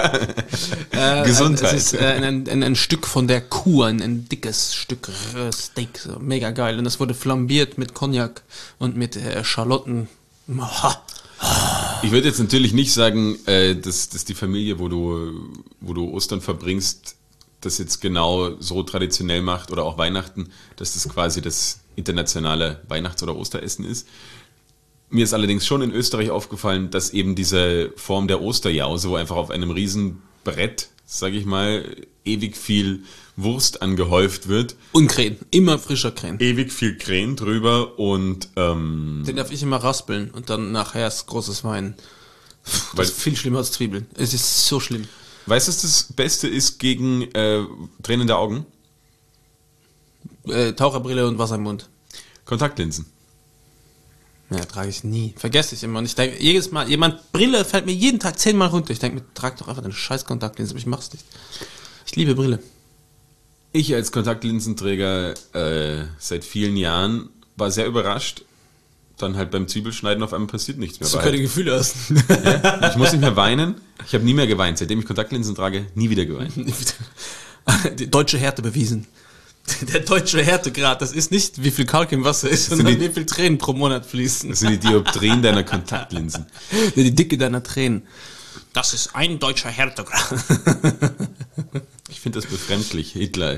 Speaker 4: Gesundheit.
Speaker 2: Es ist ein Stück von der Kuh, ein dickes Stück Steak, so, mega geil. Und das wurde flambiert mit Cognac und mit Schalotten.
Speaker 4: Ich würde jetzt natürlich nicht sagen, dass die Familie, wo du Ostern verbringst, das jetzt genau so traditionell macht oder auch Weihnachten, dass das quasi das internationale Weihnachts- oder Osteressen ist. Mir ist allerdings schon in Österreich aufgefallen, dass eben diese Form der Osterjause, wo einfach auf einem riesen Brett, sage ich mal, ewig viel Wurst angehäuft wird.
Speaker 2: Und Krähen, immer frischer Krähen.
Speaker 4: Ewig viel Krähen drüber und
Speaker 2: den darf ich immer raspeln und dann nachher ist großes Wein. Das ist viel schlimmer als Zwiebeln. Es ist so schlimm.
Speaker 4: Weißt du, was das Beste ist gegen Tränen der Augen?
Speaker 2: Taucherbrille und Wasser im Mund.
Speaker 4: Kontaktlinsen.
Speaker 2: Ja, trage ich nie. Vergesse ich immer. Und ich denke, jedes Mal, Brille fällt mir jeden Tag 10-mal runter. Ich denke mir, trag doch einfach deine scheiß Kontaktlinse, aber ich mach's nicht. Ich liebe Brille.
Speaker 4: Ich als Kontaktlinsenträger seit vielen Jahren war sehr überrascht. Dann halt beim Zwiebelschneiden auf einmal passiert nichts mehr.
Speaker 2: Dass du keine Gefühle hast.
Speaker 4: Ja, ich muss nicht mehr weinen. Ich habe nie mehr geweint. Seitdem ich Kontaktlinsen trage, nie wieder geweint.
Speaker 2: Die deutsche Härte bewiesen. Der deutsche Härtegrad, das ist nicht, wie viel Kalk im Wasser ist, sondern wie viel Tränen pro Monat fließen.
Speaker 4: Das sind die Dioptrien deiner Kontaktlinsen.
Speaker 2: Die Dicke deiner Tränen. Das ist ein deutscher Härtegrad.
Speaker 4: Ich finde das befremdlich.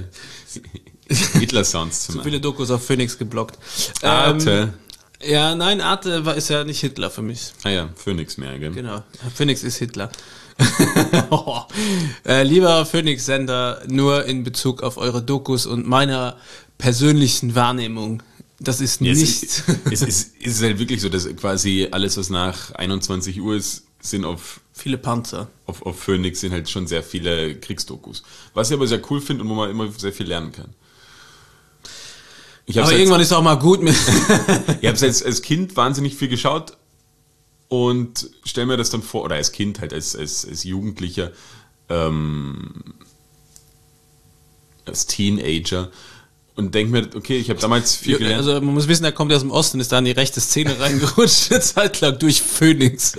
Speaker 4: Hitler-Sounds zu
Speaker 2: So
Speaker 4: machen.
Speaker 2: viele Dokus auf Phoenix geblockt.
Speaker 4: Arte.
Speaker 2: Ja, nein, Arte ist ja nicht Hitler für mich.
Speaker 4: Ah ja, Phoenix mehr, gell?
Speaker 2: Genau, Phoenix ist Hitler. Lieber Phoenix-Sender, nur in Bezug auf eure Dokus und meiner persönlichen Wahrnehmung. Das ist
Speaker 4: Ja,
Speaker 2: nicht...
Speaker 4: es ist halt wirklich so, dass quasi alles, was nach 21 Uhr ist, sind auf
Speaker 2: Viele Panzer.
Speaker 4: auf Phoenix sind halt schon sehr viele Kriegsdokus. Was ich aber sehr cool finde und wo man immer sehr viel lernen kann. Ich
Speaker 2: Aber
Speaker 4: habe
Speaker 2: irgendwann ist auch mal gut mit...
Speaker 4: ich habe als Kind wahnsinnig viel geschaut und stell mir das dann vor, oder als Kind halt, als Jugendlicher, als Teenager und denke mir, okay, ich habe damals viel gelernt.
Speaker 2: Also man muss wissen, er kommt aus dem Osten, ist da in die rechte Szene reingerutscht, eine Zeit lang durch Phoenix.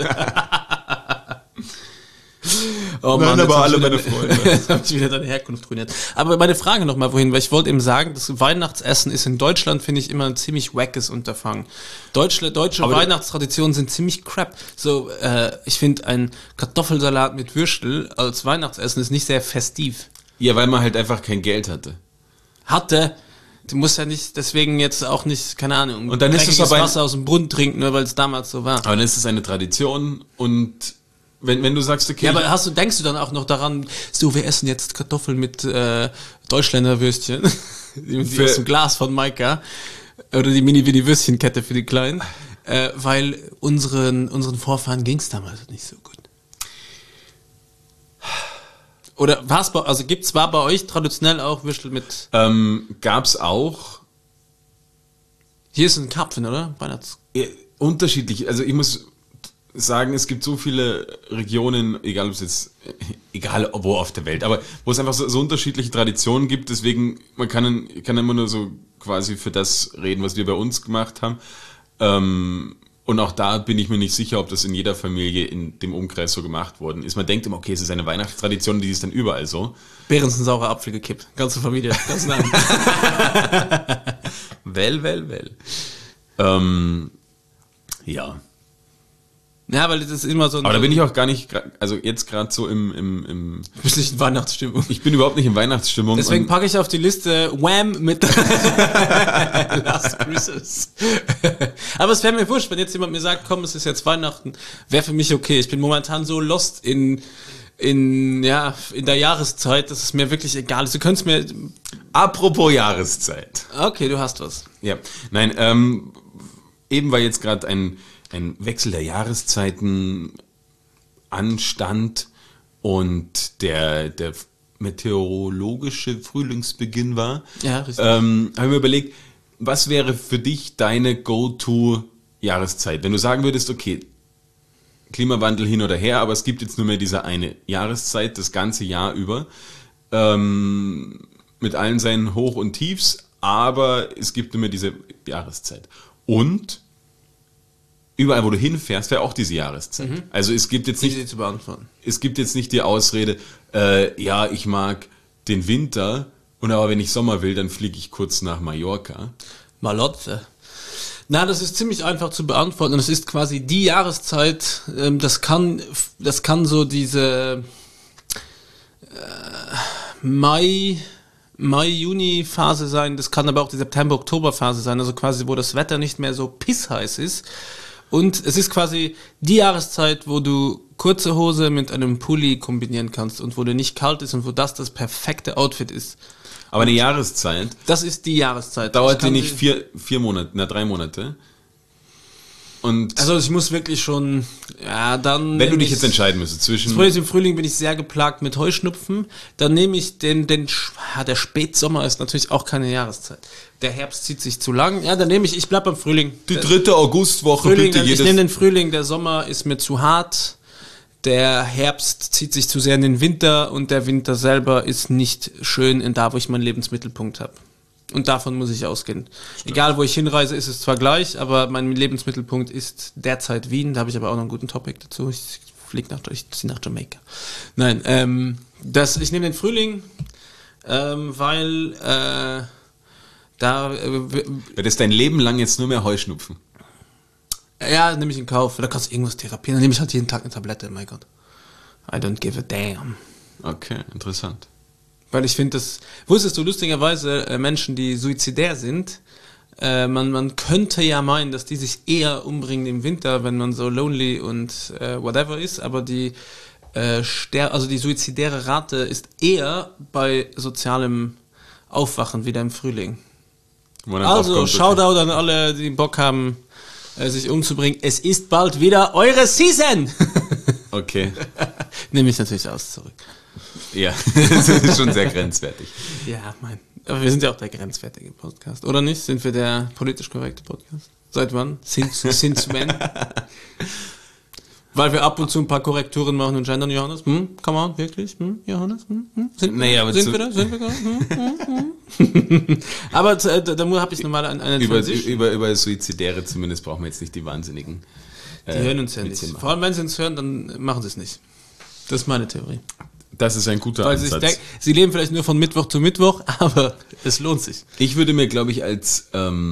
Speaker 2: Oh
Speaker 4: Nein,
Speaker 2: jetzt
Speaker 4: aber
Speaker 2: hab
Speaker 4: alle
Speaker 2: ich wieder-
Speaker 4: meine Freunde.
Speaker 2: Jetzt habe ich wieder deine Herkunft ruiniert. Aber meine Frage nochmal wohin, weil ich wollte eben sagen, das Weihnachtsessen ist in Deutschland, finde ich, immer ein ziemlich wackes Unterfangen. Deutsche
Speaker 4: Aber-
Speaker 2: Weihnachtstraditionen sind ziemlich crap. So, ich finde, ein Kartoffelsalat mit Würstel als Weihnachtsessen ist nicht sehr festiv.
Speaker 4: Ja, weil man halt einfach kein Geld hatte.
Speaker 2: Du musst ja nicht, deswegen jetzt auch nicht, keine Ahnung,
Speaker 4: Und dann ist es
Speaker 2: dreckiges
Speaker 4: aber ein-
Speaker 2: Wasser aus dem Brunnen trinken, nur weil es damals so war.
Speaker 4: Aber dann ist es eine Tradition und wenn du sagst, okay,
Speaker 2: Ja, aber denkst du dann auch noch daran, so, wir essen jetzt Kartoffeln mit Deutschländerwürstchen, die
Speaker 4: Für-
Speaker 2: aus dem Glas von Maika, oder die Mini-Würstchenkette für die Kleinen, weil unseren Vorfahren ging es damals nicht so gut. Oder war bei euch traditionell auch Würstel mit...
Speaker 4: Gab's auch.
Speaker 2: Hier ist ein Karpfen, oder?
Speaker 4: Unterschiedlich. Also ich muss sagen, es gibt so viele Regionen, egal wo auf der Welt, aber wo es einfach so unterschiedliche Traditionen gibt, deswegen, kann immer nur so quasi für das reden, was wir bei uns gemacht haben. Und auch da bin ich mir nicht sicher, ob das in jeder Familie in dem Umkreis so gemacht worden ist. Man denkt immer, okay, es ist eine Weihnachtstradition, die ist dann überall so.
Speaker 2: Beerensen saurer Apfel gekippt. Ganze Familie, ganz nah.
Speaker 4: Well. Ja.
Speaker 2: Ja, weil das ist immer so...
Speaker 4: Aber da bin ich auch gar nicht, also jetzt gerade so im
Speaker 2: Du bist nicht in Weihnachtsstimmung.
Speaker 4: Ich bin überhaupt nicht in Weihnachtsstimmung.
Speaker 2: Deswegen packe ich auf die Liste Wham mit Last Christmas. Aber es wäre mir wurscht, wenn jetzt jemand mir sagt, komm, es ist jetzt Weihnachten, wäre für mich okay. Ich bin momentan so lost in der Jahreszeit, dass es mir wirklich egal ist. Du könntest mir...
Speaker 4: Apropos Jahreszeit.
Speaker 2: Okay, du hast was.
Speaker 4: Ja, nein, eben weil jetzt gerade ein Wechsel der Jahreszeiten anstand und der meteorologische Frühlingsbeginn war,
Speaker 2: ja, richtig.
Speaker 4: habe ich mir überlegt, was wäre für dich deine Go-To-Jahreszeit? Wenn du sagen würdest, okay, Klimawandel hin oder her, aber es gibt jetzt nur mehr diese eine Jahreszeit, das ganze Jahr über, mit allen seinen Hoch- und Tiefs, aber es gibt nur mehr diese Jahreszeit. Und überall, wo du hinfährst, wäre auch diese Jahreszeit. Mhm. Also es gibt jetzt nicht,
Speaker 2: zu beantworten.
Speaker 4: Es gibt jetzt nicht die Ausrede, ja, ich mag den Winter, und aber wenn ich Sommer will, dann fliege ich kurz nach Mallorca.
Speaker 2: Malotte. Na, das ist ziemlich einfach zu beantworten. Und es ist quasi die Jahreszeit, das kann so diese Mai-Juni-Phase sein, das kann aber auch die September-Oktober-Phase sein, also quasi, wo das Wetter nicht mehr so pissheiß ist. Und es ist quasi die Jahreszeit, wo du kurze Hose mit einem Pulli kombinieren kannst und wo dir nicht kalt ist und wo das perfekte Outfit ist.
Speaker 4: Aber eine Jahreszeit?
Speaker 2: Das ist die Jahreszeit.
Speaker 4: Dauert die nicht 3 Monate? Und
Speaker 2: also ich muss wirklich schon, ja, dann...
Speaker 4: Wenn du dich jetzt entscheiden müsstest zwischen...
Speaker 2: Das Problem ist, im Frühling bin ich sehr geplagt mit Heuschnupfen. Dann nehme ich der Spätsommer ist natürlich auch keine Jahreszeit. Der Herbst zieht sich zu lang. Ja, dann nehme ich bleib beim Frühling.
Speaker 4: Die 3. Augustwoche,
Speaker 2: Frühling, bitte. Ich nehme den Frühling, der Sommer ist mir zu hart. Der Herbst zieht sich zu sehr in den Winter und der Winter selber ist nicht schön in da, wo ich meinen Lebensmittelpunkt habe. Und davon muss ich ausgehen. Stimmt. Egal, wo ich hinreise, ist es zwar gleich, aber mein Lebensmittelpunkt ist derzeit Wien. Da habe ich aber auch noch einen guten Topic dazu. Ich ziehe nach Jamaika. Nein, ich nehme den Frühling, weil
Speaker 4: wird es dein Leben lang jetzt nur mehr Heuschnupfen?
Speaker 2: Ja, nehme ich in Kauf. Da kannst du irgendwas therapieren. Dann nehme ich halt jeden Tag eine Tablette. Mein Gott. I don't give a damn.
Speaker 4: Okay, interessant.
Speaker 2: Weil ich finde wusstest du lustigerweise, Menschen, die suizidär sind, man könnte ja meinen, dass die sich eher umbringen im Winter, wenn man so lonely und whatever ist, aber die suizidäre Rate ist eher bei sozialem Aufwachen wieder im Frühling. Also, Shoutout an alle, die Bock haben, sich umzubringen. Es ist bald wieder eure Season!
Speaker 4: Okay.
Speaker 2: Nehme ich natürlich zurück.
Speaker 4: Ja, das ist schon sehr grenzwertig.
Speaker 2: Ja, aber wir sind ja auch der grenzwertige Podcast, oder nicht? Sind wir der politisch korrekte Podcast? Seit wann? Since when? Weil wir ab und zu ein paar Korrekturen machen und gendern, Johannes. Come on, wirklich? Johannes? Sind wir da? Aber da habe ich nochmal eine
Speaker 4: über Suizidäre zumindest brauchen wir jetzt nicht die Wahnsinnigen.
Speaker 2: Die hören uns ja nicht. Vor allem, wenn sie uns hören, dann machen sie es nicht. Das ist meine Theorie.
Speaker 4: Das ist ein guter Ansatz.
Speaker 2: Sie leben vielleicht nur von Mittwoch zu Mittwoch, aber es lohnt sich.
Speaker 4: Ich würde mir, glaube ich, als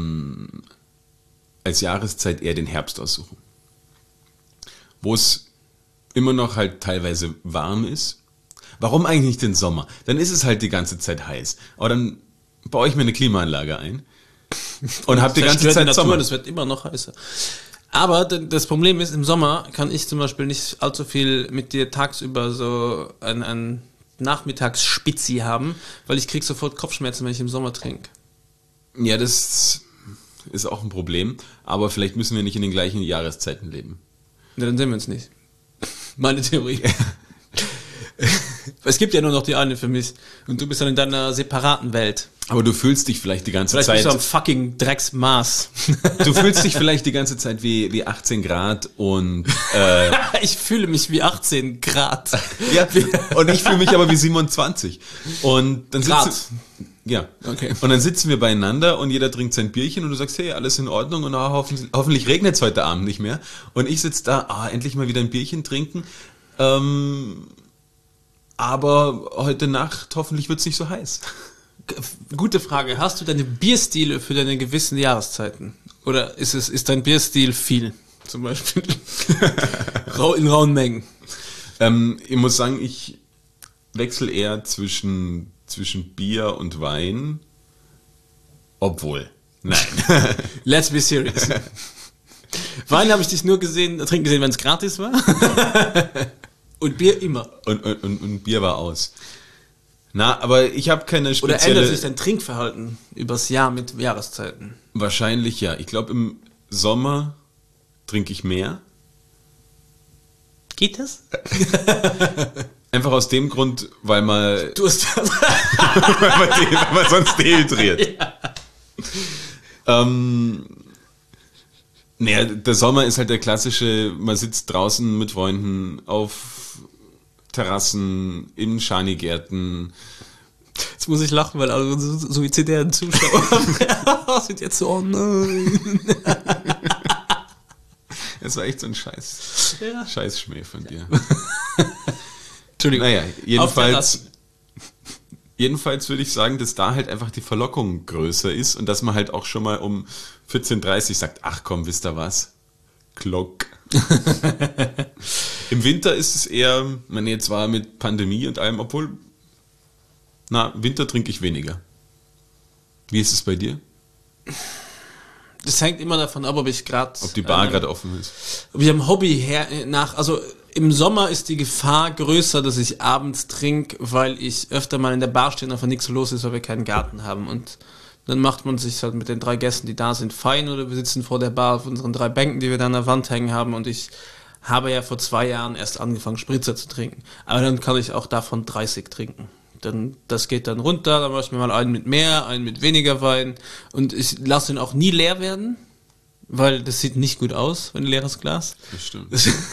Speaker 4: Jahreszeit eher den Herbst aussuchen. Wo es immer noch halt teilweise warm ist. Warum eigentlich nicht den Sommer? Dann ist es halt die ganze Zeit heiß. Aber dann baue ich mir eine Klimaanlage ein und habe die ganze Zeit Sommer.
Speaker 2: Das wird immer noch heißer. Aber das Problem ist, im Sommer kann ich zum Beispiel nicht allzu viel mit dir tagsüber so ein Nachmittagsspitzi haben, weil ich krieg sofort Kopfschmerzen, wenn ich im Sommer trinke.
Speaker 4: Ja, das ist auch ein Problem, aber vielleicht müssen wir nicht in den gleichen Jahreszeiten leben.
Speaker 2: Ja, dann sehen wir uns nicht. Meine Theorie. Es gibt ja nur noch die eine für mich. Und du bist dann in deiner separaten Welt.
Speaker 4: Aber du fühlst dich vielleicht die ganze
Speaker 2: Vielleicht
Speaker 4: Zeit...
Speaker 2: bist du am fucking Drecksmaß.
Speaker 4: Du fühlst dich vielleicht die ganze Zeit wie 18 Grad und...
Speaker 2: Ich fühle mich wie 18 Grad.
Speaker 4: ja, und ich fühle mich aber wie 27. Und dann
Speaker 2: Grad.
Speaker 4: Ja,
Speaker 2: Okay.
Speaker 4: Und dann sitzen wir beieinander und jeder trinkt sein Bierchen und du sagst, hey, alles in Ordnung und hoffentlich regnet es heute Abend nicht mehr. Und ich sitze da, endlich mal wieder ein Bierchen trinken. Aber heute Nacht hoffentlich wird es nicht so heiß.
Speaker 2: Gute Frage. Hast du deine Bierstile für deine gewissen Jahreszeiten? Oder ist dein Bierstil viel? Zum Beispiel in rauen Mengen.
Speaker 4: Ich muss sagen, ich wechsle eher zwischen Bier und Wein. Obwohl. Nein.
Speaker 2: Let's be serious. Wein habe ich dich nur trinken gesehen, wenn es gratis war. Und Bier immer.
Speaker 4: Und Bier war aus. Na, aber ich habe keine spezielle...
Speaker 2: Oder ändert sich dein Trinkverhalten übers Jahr mit Jahreszeiten?
Speaker 4: Wahrscheinlich ja. Ich glaube, im Sommer trinke ich mehr.
Speaker 2: Geht das?
Speaker 4: Einfach aus dem Grund, weil man,
Speaker 2: Du hast
Speaker 4: weil man sonst dehydriert. Ja. Naja, der Sommer ist halt der klassische, man sitzt draußen mit Freunden auf Terrassen, in Schanigärten.
Speaker 2: Jetzt muss ich lachen, weil alle unsere suizidären Zuschauer sind jetzt so, oh nein.
Speaker 4: Das war echt so ein Scheißschmäh von dir.
Speaker 2: Entschuldigung.
Speaker 4: Naja, jedenfalls würde ich sagen, dass da halt einfach die Verlockung größer ist und dass man halt auch schon mal um 14:30 Uhr sagt, ach komm, wisst ihr was? Glock. Im Winter ist es eher, man jetzt war mit Pandemie und allem, obwohl, Winter trinke ich weniger. Wie ist es bei dir?
Speaker 2: Das hängt immer davon ab, ob
Speaker 4: die Bar gerade offen ist.
Speaker 2: Ob ich am Hobby also im Sommer ist die Gefahr größer, dass ich abends trinke, weil ich öfter mal in der Bar stehe und einfach nichts los ist, weil wir keinen Garten haben. Und dann macht man sich halt mit den 3 Gästen, die da sind, fein, oder wir sitzen vor der Bar auf unseren 3 Bänken, die wir da an der Wand hängen haben, und ich habe ja vor 2 Jahren erst angefangen, Spritzer zu trinken. Aber dann kann ich auch davon 30 trinken. Das geht dann runter, dann mache ich mir mal einen mit mehr, einen mit weniger Wein, und ich lasse ihn auch nie leer werden, weil das sieht nicht gut aus, ein leeres Glas.
Speaker 4: Das stimmt.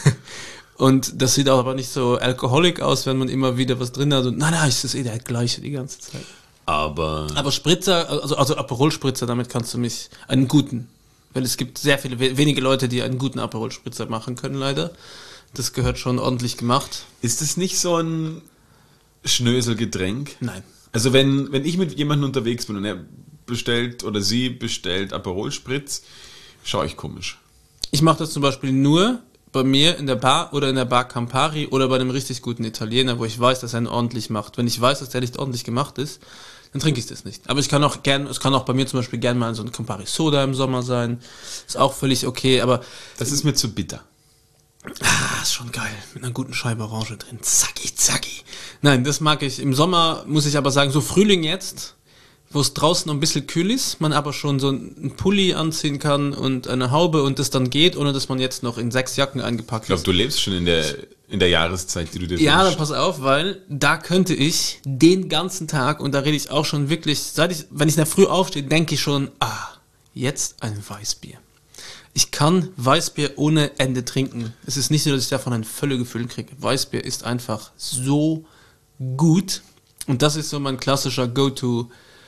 Speaker 2: Und das sieht auch aber nicht so alkoholik aus, wenn man immer wieder was drin hat, und nein, ist das der gleiche die ganze Zeit. Aber Spritzer, also Aperol-Spritzer, damit kannst du mich einen guten, weil es gibt sehr wenige Leute, die einen guten Aperol-Spritzer machen können, leider. Das gehört schon ordentlich gemacht.
Speaker 4: Ist das nicht so ein Schnöselgetränk?
Speaker 2: Nein.
Speaker 4: Also wenn ich mit jemandem unterwegs bin und er bestellt oder sie bestellt Aperol Spritz, schaue ich komisch.
Speaker 2: Ich mache das zum Beispiel nur bei mir in der Bar oder in der Bar Campari oder bei einem richtig guten Italiener, wo ich weiß, dass er ihn ordentlich macht. Wenn ich weiß, dass der nicht ordentlich gemacht ist, dann trinke ich das nicht. Aber es kann auch bei mir zum Beispiel gern mal so ein Campari Soda im Sommer sein. Ist auch völlig okay, aber...
Speaker 4: Das ist mir zu bitter.
Speaker 2: Ist schon geil. Mit einer guten Scheibe Orange drin. Zacki, zacki. Nein, das mag ich. Im Sommer muss ich aber sagen, so Frühling jetzt, wo es draußen noch ein bisschen kühl ist, man aber schon so einen Pulli anziehen kann und eine Haube und das dann geht, ohne dass man jetzt noch in 6 Jacken eingepackt ist.
Speaker 4: Ich glaube, du lebst schon in der Jahreszeit, die du dir
Speaker 2: Ja,
Speaker 4: wünschst.
Speaker 2: dann pass auf, weil da könnte ich den ganzen Tag, und da rede ich auch schon wirklich, wenn ich in der Früh aufstehe, denke ich schon, jetzt ein Weißbier. Ich kann Weißbier ohne Ende trinken. Es ist nicht so, dass ich davon ein Völlegefühl kriege. Weißbier ist einfach so gut. Und das ist so mein klassischer Go-To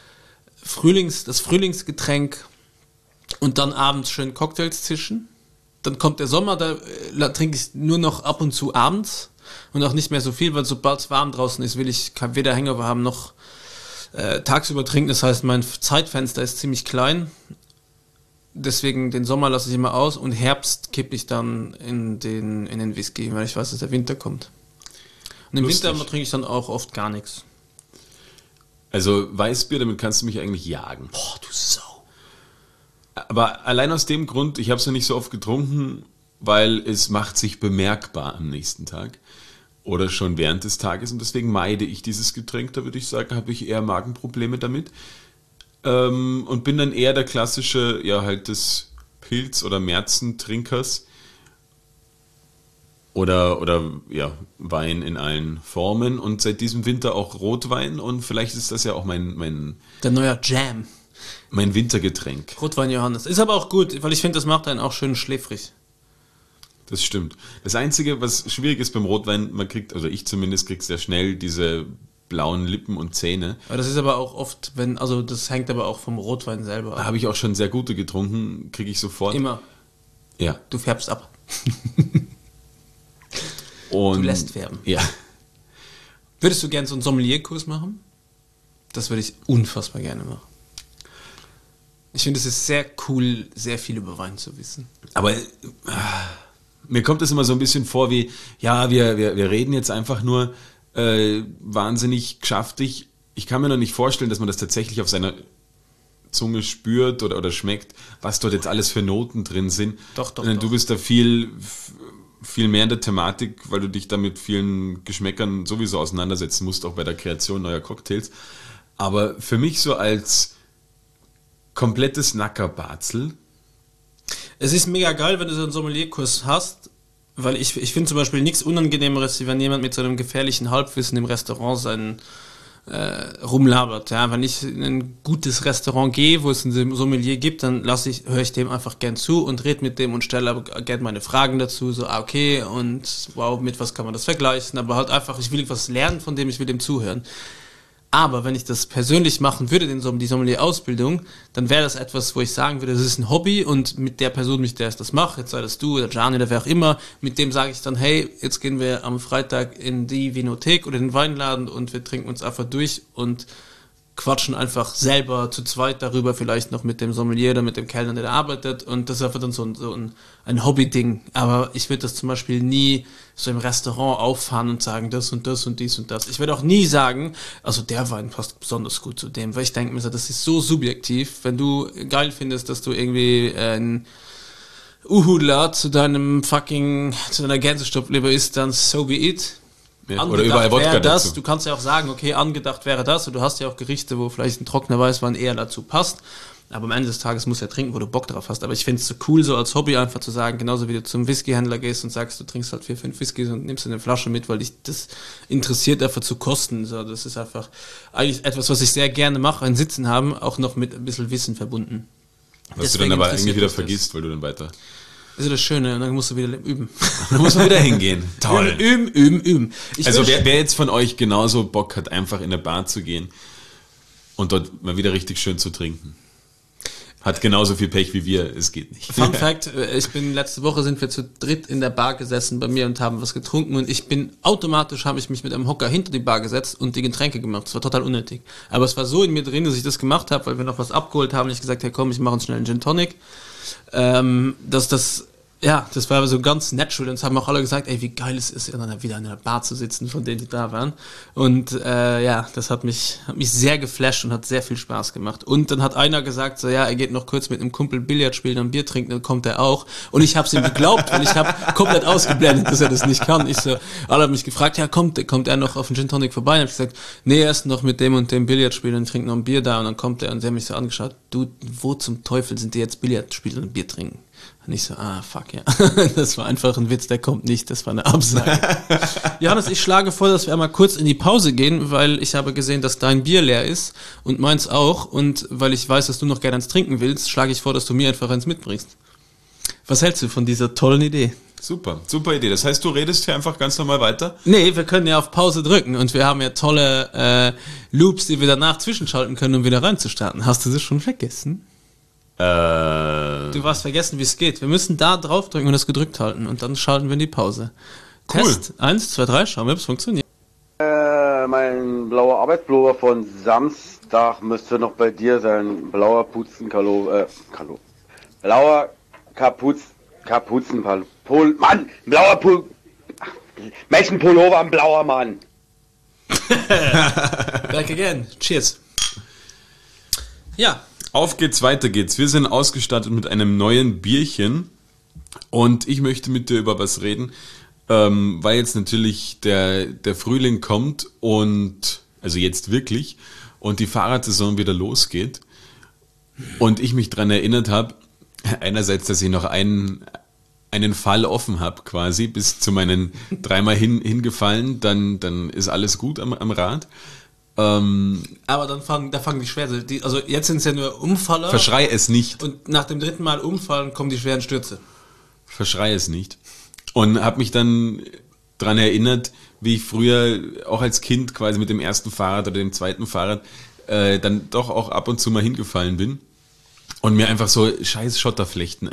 Speaker 2: das Frühlingsgetränk, und dann abends schön Cocktails zischen. Dann kommt der Sommer, da trinke ich nur noch ab und zu abends und auch nicht mehr so viel, weil sobald es warm draußen ist, will ich weder Hangover haben noch tagsüber trinken. Das heißt, mein Zeitfenster ist ziemlich klein. Deswegen den Sommer lasse ich immer aus, und Herbst kippe ich dann in den Whisky, weil ich weiß, dass der Winter kommt. Und im Winter trinke ich dann auch oft gar nichts.
Speaker 4: Also Weißbier, damit kannst du mich eigentlich jagen.
Speaker 2: Boah, du Sau.
Speaker 4: Aber allein aus dem Grund, ich habe es ja nicht so oft getrunken, weil es macht sich bemerkbar am nächsten Tag oder schon während des Tages, und deswegen meide ich dieses Getränk. Da würde ich sagen, habe ich eher Magenprobleme damit. Und bin dann eher der klassische, des Pilz- oder Märzentrinkers. Oder ja, Wein in allen Formen und seit diesem Winter auch Rotwein und vielleicht ist das ja auch mein
Speaker 2: Der neue Jam.
Speaker 4: Wintergetränk.
Speaker 2: Rotwein Johannes. Ist aber auch gut, weil ich finde, das macht einen auch schön schläfrig.
Speaker 4: Das stimmt. Das Einzige, was schwierig ist beim Rotwein, man kriegt, also ich zumindest krieg sehr schnell diese blauen Lippen und Zähne.
Speaker 2: Aber das ist aber auch oft, das hängt aber auch vom Rotwein selber ab.
Speaker 4: Habe ich auch schon sehr gute getrunken, kriege ich sofort.
Speaker 2: Immer.
Speaker 4: Ja.
Speaker 2: Du färbst ab.
Speaker 4: Und
Speaker 2: Du lässt färben.
Speaker 4: Ja.
Speaker 2: Würdest du gerne so einen Sommelierkurs machen? Das würde ich unfassbar gerne machen. Ich finde, es ist sehr cool, sehr viel über Wein zu wissen.
Speaker 4: Aber mir kommt das immer so ein bisschen vor wie, ja, wir reden jetzt einfach nur wahnsinnig geschäftig. Ich kann mir noch nicht vorstellen, dass man das tatsächlich auf seiner Zunge spürt oder schmeckt, was dort jetzt alles für Noten drin sind.
Speaker 2: Doch.
Speaker 4: Du bist da viel mehr in der Thematik, weil du dich da mit vielen Geschmäckern sowieso auseinandersetzen musst, auch bei der Kreation neuer Cocktails. Aber für mich so als komplettes Nackerbatzel.
Speaker 2: Es ist mega geil, wenn du so einen Sommelierkurs hast, weil ich finde zum Beispiel nichts Unangenehmeres, wie wenn jemand mit so einem gefährlichen Halbwissen im Restaurant seinen rumlabert. Ja, wenn ich in ein gutes Restaurant gehe, wo es ein Sommelier gibt, dann höre ich dem einfach gern zu und rede mit dem und stelle aber gern meine Fragen dazu, so, okay, und wow, mit was kann man das vergleichen, aber halt einfach, ich will was lernen von dem, ich will dem zuhören. Aber wenn ich das persönlich machen würde, die Sommelier-Ausbildung, dann wäre das etwas, wo ich sagen würde, das ist ein Hobby und mit der Person, mit der ich das mache, jetzt sei das du oder Gianni oder wer auch immer, mit dem sage ich dann, hey, jetzt gehen wir am Freitag in die Vinothek oder den Weinladen und wir trinken uns einfach durch und quatschen einfach selber zu zweit darüber, vielleicht noch mit dem Sommelier oder mit dem Kellner, der da arbeitet, und das ist einfach dann so ein Hobby-Ding. Aber ich würde das zum Beispiel nie so im Restaurant auffahren und sagen, das und das und dies und das. Ich würde auch nie sagen, also der Wein passt besonders gut zu dem, weil ich denke mir so, das ist so subjektiv. Wenn du geil findest, dass du irgendwie ein Uhudler zu deiner Gänsestopfleber isst, dann so be it.
Speaker 4: Ja, oder überall Wodka dazu.
Speaker 2: Du kannst ja auch sagen, okay, angedacht wäre das, und du hast ja auch Gerichte, wo vielleicht ein trockener Weißwein eher dazu passt, aber am Ende des Tages musst du ja trinken, wo du Bock drauf hast. Aber ich finde es so cool, so als Hobby einfach zu sagen, genauso wie du zum Whiskyhändler gehst und sagst, du trinkst halt 4-5 Whiskys und nimmst eine Flasche mit, weil dich das interessiert, einfach zu kosten. So, das ist einfach eigentlich etwas, was ich sehr gerne mache, ein Sitzen haben, auch noch mit ein bisschen Wissen verbunden.
Speaker 4: Was deswegen du dann aber eigentlich wieder vergisst, weil du dann weiter...
Speaker 2: Das ist das Schöne, und dann musst du wieder üben.
Speaker 4: Dann muss man wieder hingehen.
Speaker 2: Toll. Üben.
Speaker 4: Also wer jetzt von euch genauso Bock hat, einfach in eine Bar zu gehen und dort mal wieder richtig schön zu trinken, hat genauso viel Pech wie wir, es geht nicht.
Speaker 2: Fun Fact, letzte Woche sind wir zu dritt in der Bar gesessen bei mir und haben was getrunken, und habe ich mich mit einem Hocker hinter die Bar gesetzt und die Getränke gemacht. Das war total unnötig. Aber es war so in mir drin, dass ich das gemacht habe, weil wir noch was abgeholt haben und ich gesagt habe, hey, komm, ich mache uns schnell einen Gin Tonic. Das war so ganz natural, und es haben auch alle gesagt, ey, wie geil es ist, wieder in einer Bar zu sitzen, von denen die da waren. Und das hat mich sehr geflasht und hat sehr viel Spaß gemacht. Und dann hat einer gesagt, so, ja, er geht noch kurz mit einem Kumpel Billard spielen und Bier trinken, dann kommt er auch. Und ich habe es ihm geglaubt, weil ich habe komplett ausgeblendet, dass er das nicht kann. Alle haben mich gefragt, ja, kommt er noch auf den Gin Tonic vorbei? Und habe ich gesagt, nee, er ist noch mit dem und dem Billard spielen und trinkt noch ein Bier da. Und dann kommt er, und der hat mich so angeschaut, du, wo zum Teufel sind die jetzt Billard spielen und Bier trinken? Und ich so, fuck, ja. Das war einfach ein Witz, der kommt nicht, das war eine Absage. Johannes, ich schlage vor, dass wir einmal kurz in die Pause gehen, weil ich habe gesehen, dass dein Bier leer ist und meins auch, und weil ich weiß, dass du noch gerne eins trinken willst, schlage ich vor, dass du mir einfach eins mitbringst. Was hältst du von dieser tollen Idee?
Speaker 4: Super Idee. Das heißt, du redest hier einfach ganz normal weiter?
Speaker 2: Nee, wir können ja auf Pause drücken, und wir haben ja tolle Loops, die wir danach zwischenschalten können, um wieder reinzustarten. Hast du das schon vergessen? Du warst vergessen, wie es geht. Wir müssen da draufdrücken und das gedrückt halten, und dann schalten wir in die Pause. Cool. Test 1, 2, 3, schauen wir, ob es funktioniert.
Speaker 5: Mein blauer Arbeitspullover von Samstag müsste noch bei dir sein. Blauer Blauer Kapuzenpullover. Mann! Blauer Welchen Pullover ein blauer Mann?
Speaker 2: Back again. Cheers. Ja.
Speaker 4: Auf geht's, weiter geht's. Wir sind ausgestattet mit einem neuen Bierchen und ich möchte mit dir über was reden, weil jetzt natürlich der Frühling kommt, und also jetzt wirklich, und die Fahrradsaison wieder losgeht, und ich mich dran erinnert habe, einerseits, dass ich noch ein einen Fall offen habe, quasi, bis zu meinen 3-mal hingefallen, dann ist alles gut am Rad.
Speaker 2: Aber da fangen die schweren. Also jetzt sind es ja nur Umfaller.
Speaker 4: Verschrei es nicht.
Speaker 2: Und nach dem 3. Mal umfallen kommen die schweren Stürze.
Speaker 4: Verschrei es nicht. Und habe mich dann dran erinnert, wie ich früher auch als Kind quasi mit dem ersten Fahrrad oder dem zweiten Fahrrad dann doch auch ab und zu mal hingefallen bin und mir einfach so scheiß Schotterflechten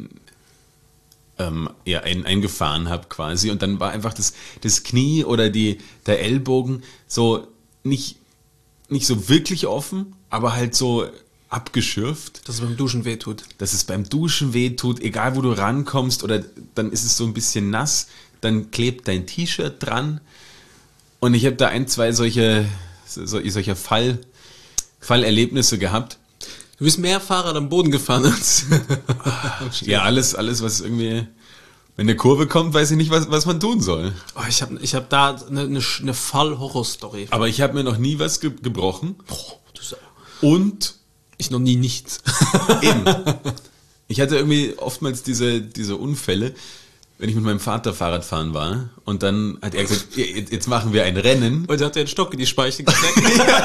Speaker 4: eingefahren habe quasi. Und dann war einfach das Knie oder der Ellbogen so nicht so wirklich offen, aber halt so abgeschürft.
Speaker 2: Dass es beim Duschen wehtut.
Speaker 4: Dass es beim Duschen wehtut, egal wo du rankommst, oder dann ist es so ein bisschen nass, dann klebt dein T-Shirt dran. Und ich habe da 2 solche Fallerlebnisse gehabt.
Speaker 2: Du bist mehr Fahrrad am Boden gefahren als...
Speaker 4: Ja, alles, was irgendwie... Wenn eine Kurve kommt, weiß ich nicht, was man tun soll.
Speaker 2: Oh, ich hab da eine Fall-Horror-Story.
Speaker 4: Aber ich habe mir noch nie was gebrochen. Und...
Speaker 2: Ich noch nie nichts.
Speaker 4: Eben. Ich hatte irgendwie oftmals diese Unfälle, wenn ich mit meinem Vater Fahrradfahren war. Und dann hat er gesagt, jetzt machen wir ein Rennen.
Speaker 2: Und hat er einen Stock in die Speiche gesteckt.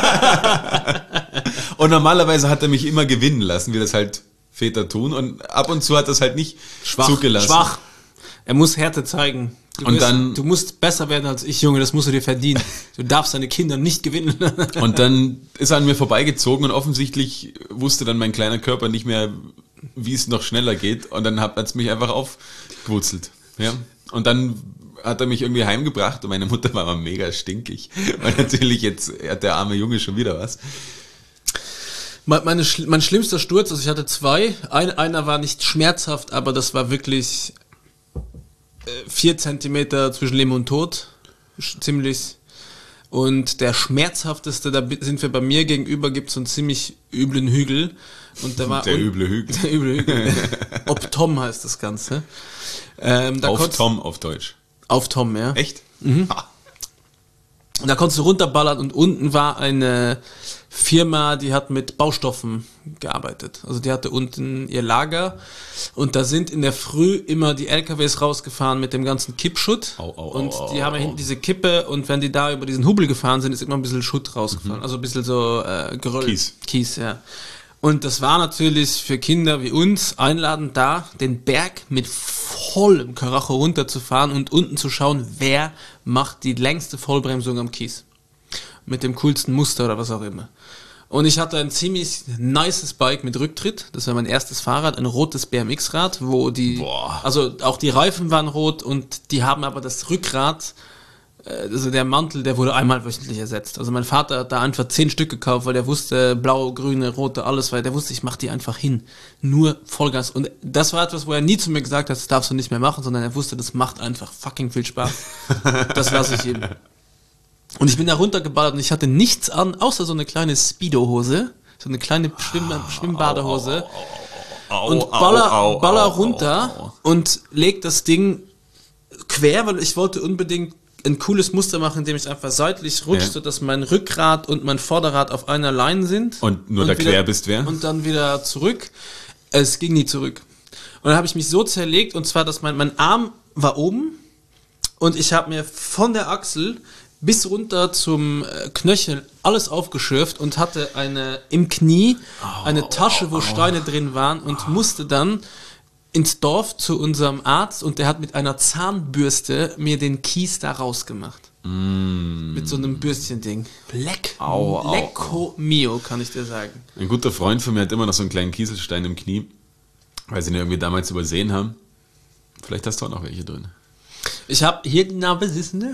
Speaker 4: Und normalerweise hat er mich immer gewinnen lassen, wie das halt Väter tun. Und ab und zu hat das halt nicht zugelassen.
Speaker 2: Schwach. Er muss Härte zeigen. Du musst besser werden als ich, Junge, das musst du dir verdienen. Du darfst deine Kinder nicht gewinnen.
Speaker 4: Und dann ist er an mir vorbeigezogen und offensichtlich wusste dann mein kleiner Körper nicht mehr, wie es noch schneller geht. Und dann hat es mich einfach aufgewurzelt. Ja. Und dann hat er mich irgendwie heimgebracht und meine Mutter war mal mega stinkig. Weil natürlich jetzt hat der arme Junge schon wieder was.
Speaker 2: Mein schlimmster Sturz, also ich hatte 2. Einer war nicht schmerzhaft, aber das war wirklich 4 Zentimeter zwischen Leben und Tod. Ziemlich. Und der schmerzhafteste, da sind wir bei mir gegenüber, gibt es so einen ziemlich üblen Hügel. Und da war
Speaker 4: der üble Hügel.
Speaker 2: Der üble Hügel. Ob Tom heißt das Ganze.
Speaker 4: Tom auf Deutsch.
Speaker 2: Auf Tom, ja.
Speaker 4: Echt?
Speaker 2: Mhm. Und da konntest du runterballern und unten war eine Firma, die hat mit Baustoffen gearbeitet. Also die hatte unten ihr Lager und da sind in der Früh immer die LKWs rausgefahren mit dem ganzen Kippschutt. Die haben ja hinten diese Kippe und wenn die da über diesen Hubbel gefahren sind, ist immer ein bisschen Schutt rausgefahren. Also ein bisschen so Geröll. Kies, ja. Und das war natürlich für Kinder wie uns einladend da, den Berg mit vollem Karacho runterzufahren und unten zu schauen, wer macht die längste Vollbremsung am Kies. Mit dem coolsten Muster oder was auch immer. Und ich hatte ein ziemlich nices Bike mit Rücktritt. Das war mein erstes Fahrrad, ein rotes BMX-Rad, wo also auch die Reifen waren rot und die haben aber das Rückgrat, also der Mantel, der wurde einmal wöchentlich ersetzt. Also mein Vater hat da einfach 10 Stück gekauft, weil der wusste, blau, grüne, rote, alles, weil der wusste, ich mach die einfach hin. Nur Vollgas. Und das war etwas, wo er nie zu mir gesagt hat, das darfst du nicht mehr machen, sondern er wusste, das macht einfach fucking viel Spaß. Das lasse ich ihm. Und ich bin da runtergeballert und ich hatte nichts an, außer so eine kleine Speedo-Hose, so eine kleine Schwimmbadehose. Und baller runter und leg das Ding quer, weil ich wollte unbedingt ein cooles Muster machen, indem ich einfach seitlich rutsche, sodass mein Rückgrat und mein Vorderrad auf einer Line sind.
Speaker 4: Und nur da quer bist wer?
Speaker 2: Und dann wieder zurück. Es ging nie zurück. Und dann habe ich mich so zerlegt, und zwar, dass mein Arm war oben und ich habe mir von der Achsel bis runter zum Knöchel alles aufgeschürft und hatte im Knie eine Tasche, wo Steine drin waren und musste dann ins Dorf zu unserem Arzt und der hat mit einer Zahnbürste mir den Kies da rausgemacht. Mit so einem Bürstchen-Ding. Lecco mio, kann ich dir sagen.
Speaker 4: Ein guter Freund von mir hat immer noch so einen kleinen Kieselstein im Knie, weil sie ihn irgendwie damals übersehen haben. Vielleicht hast du auch noch welche drin.
Speaker 2: Ich habe hier die Narbe, siehst du?